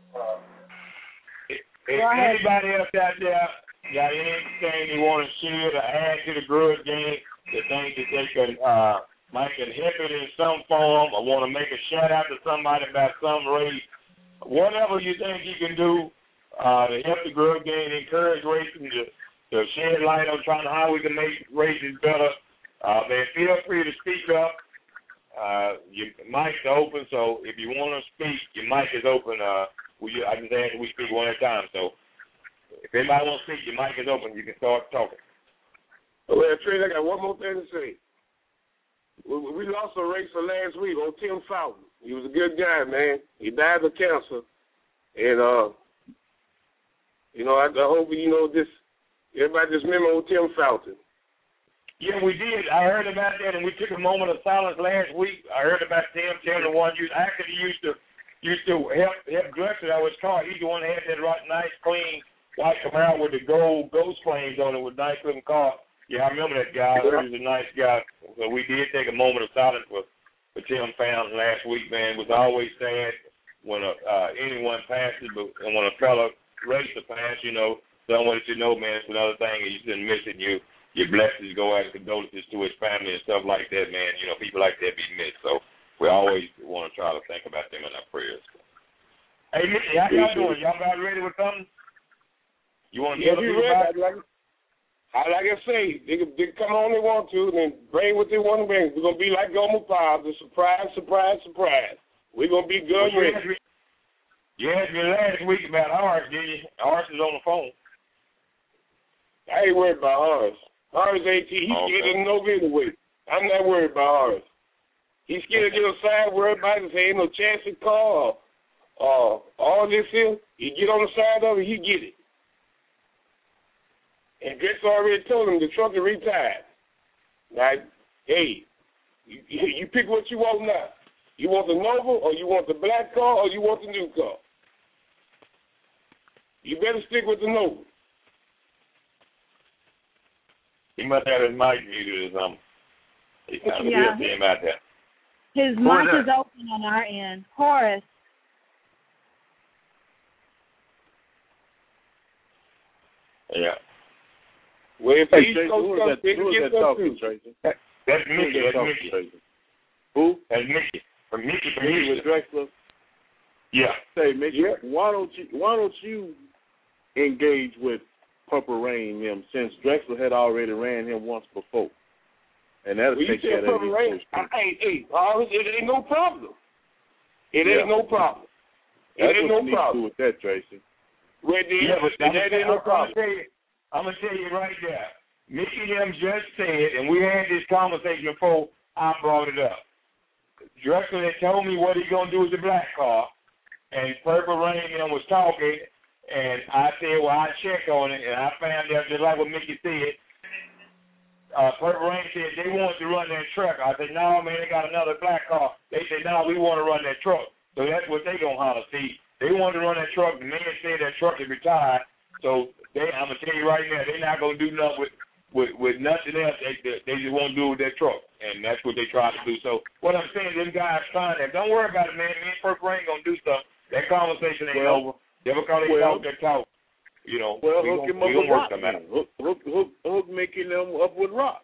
Speaker 17: If anybody else out there got anything you want to share to add to the Grudge Gang, the things that they can might can help it in some form, or want to make a shout out to somebody about some race, whatever you think you can do to help the Grudge Gang, encourage racing to shed light on trying how we can make races better. Man, feel free to speak up. Your mic's open, so if you want to speak, your mic is open. I just ask that we speak one at a time. So if anybody wants to speak, your mic is open. You can start talking.
Speaker 14: Well, Trey, I got one more thing to say. We lost a racer last week on Tim Fountain. He was a good guy, man. He died of cancer. And, I hope, everybody just remember old Tim Fountain.
Speaker 17: Yeah, we did. I heard about that, and we took a moment of silence last week. I heard about Tim, the one used to help Drexler out with his car. He's the one that had that nice, clean white Camaro with the gold ghost flames on it with a nice looking car. Yeah, I remember that guy. He was a nice guy. So we did take a moment of silence for Tim Fountain last week, man. It was always sad when anyone passes, but when a fellow racer passes, someone that man, it's another thing, and you shouldn't miss it. Your blessings go out, condolences to his family and stuff like that, man. People like that be missed. So we always want to try to think about them in our prayers. Hey, Mickey, how y'all doing? Y'all about ready with something? You want to tell me about it?
Speaker 14: Like I say, they can come on they want to, and then bring what they want to bring. We're going to be like Gomer Pyle, the surprise, surprise, surprise. We're going to be good ready.
Speaker 17: You asked me last week about Horace, didn't you? Horace is on the phone.
Speaker 14: I ain't worried about Horace. Horace AT, he's scared of no anyway. I'm not worried about Horace. He's scared to get outside, worried about it, say ain't no chance to call or all this here. He get on the side of it, he get it. And Drexler already told him the truck is retired. Like, hey, you pick what you want now. You want the Nova, or you want the black car, or you want the new car? You better stick with the Nova.
Speaker 17: He must have his mic muted or something. He's kind of weird seeing about that.
Speaker 12: His mic is open on our end. Horace.
Speaker 17: Yeah.
Speaker 14: Well, if
Speaker 16: Tracy, who is that talking, Tracy?
Speaker 17: That's Mickey. Tracy.
Speaker 16: Who?
Speaker 17: That's Mickey. From Mickey
Speaker 16: with Drexler.
Speaker 17: Yeah.
Speaker 16: Say, Mickey, why don't you engage with Purple Rain him since Drexler had already ran him once before, and that'll take care of
Speaker 14: Purple Rain. It ain't no problem. It ain't no problem.
Speaker 16: That's what you need to do with that, Tracy.
Speaker 14: That ain't no problem.
Speaker 17: I'm going to tell you right there. Mickey and them just said, and we had this conversation before I brought it up. Drexler had told me what he's going to do with the black car, and Purple Rain was talking, and I said, well, I'll check on it, and I found out just like what Mickey said. Purple Rain said they wanted to run that truck. I said, no, man, they got another black car. They said, no, we want to run that truck. So that's what they going to holler. See, they wanted to run that truck. The man said that truck is retired. So I'm going to tell you right now, they're not going to do nothing with nothing else. They just won't do it with that truck. And that's what they try to do. So what I'm saying, them guys trying that. Don't worry about it, man. Me and Purple Rain going to do stuff. That conversation ain't over. Just because they talk their talk.
Speaker 16: Hook him up with Rock. Hook Mickey them up with Rock.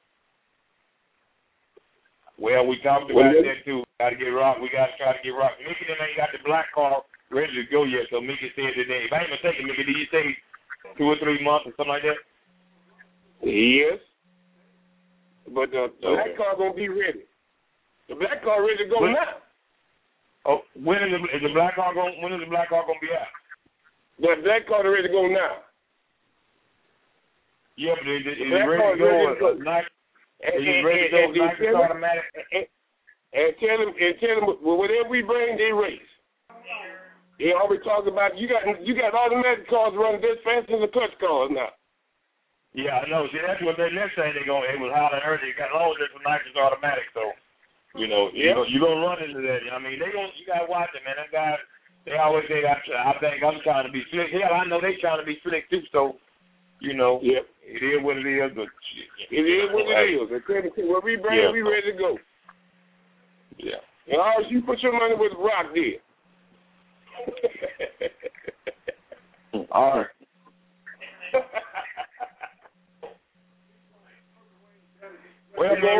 Speaker 17: Well, we talked about that too. Got to get Rock. We got to try to get Rock. Mickey them ain't got the black car ready to go yet. So Mickey said today, if I ain't mistaken, Mickey, did you say 2 or 3 months or something like that?
Speaker 14: Yes. But the black car gonna be ready. The black car ready to go now.
Speaker 17: Oh, when is the black car gonna be out?
Speaker 14: The black car is ready to go now.
Speaker 17: Yeah, but is it ready to go? Is it ready to go automatic?
Speaker 14: And tell them whatever we bring, they race. He always talks about you got automatic cars running this fast as the clutch cars now.
Speaker 17: Yeah, I know. See, that's what the next thing they was hollering earlier. You got all this nitrous automatic, so you're gonna run into that. I mean, you gotta watch it, man. That guy, they always say I think I'm trying to be slick. Hell, I know they trying to be slick too. So, it is what it is. But
Speaker 14: it is what it is. According to what we bring, we ready to go.
Speaker 17: Yeah.
Speaker 14: And all you put your money with Rock did.
Speaker 17: All right. Well, man,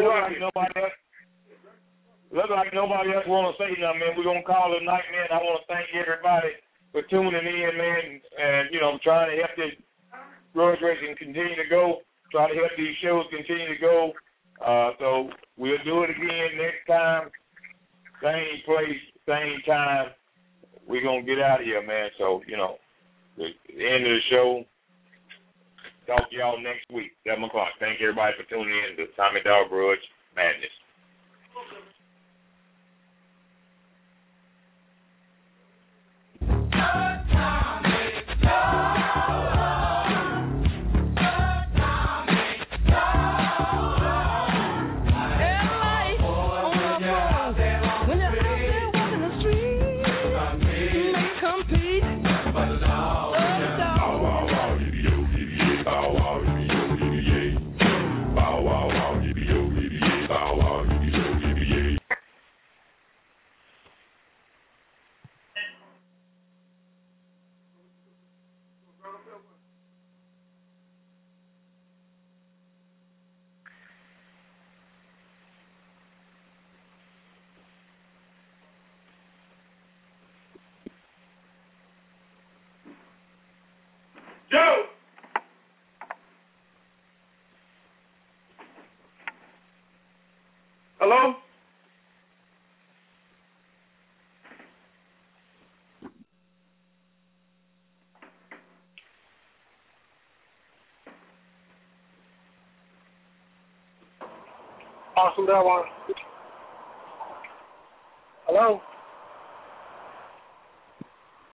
Speaker 17: looks like nobody else want to say nothing, man. We're going to call it a night, man. I want to thank everybody for tuning in, man, and, trying to help this grudge racing continue to go, try to help these shows continue to go. So we'll do it again next time. Same place, same time. We're going to get out of here, man. So, the end of the show. Talk to y'all next week, 7 o'clock. Thank everybody for tuning in to Tommy Dog Grudge Madness.
Speaker 14: Joe! Hello? Awesome, that one. Hello?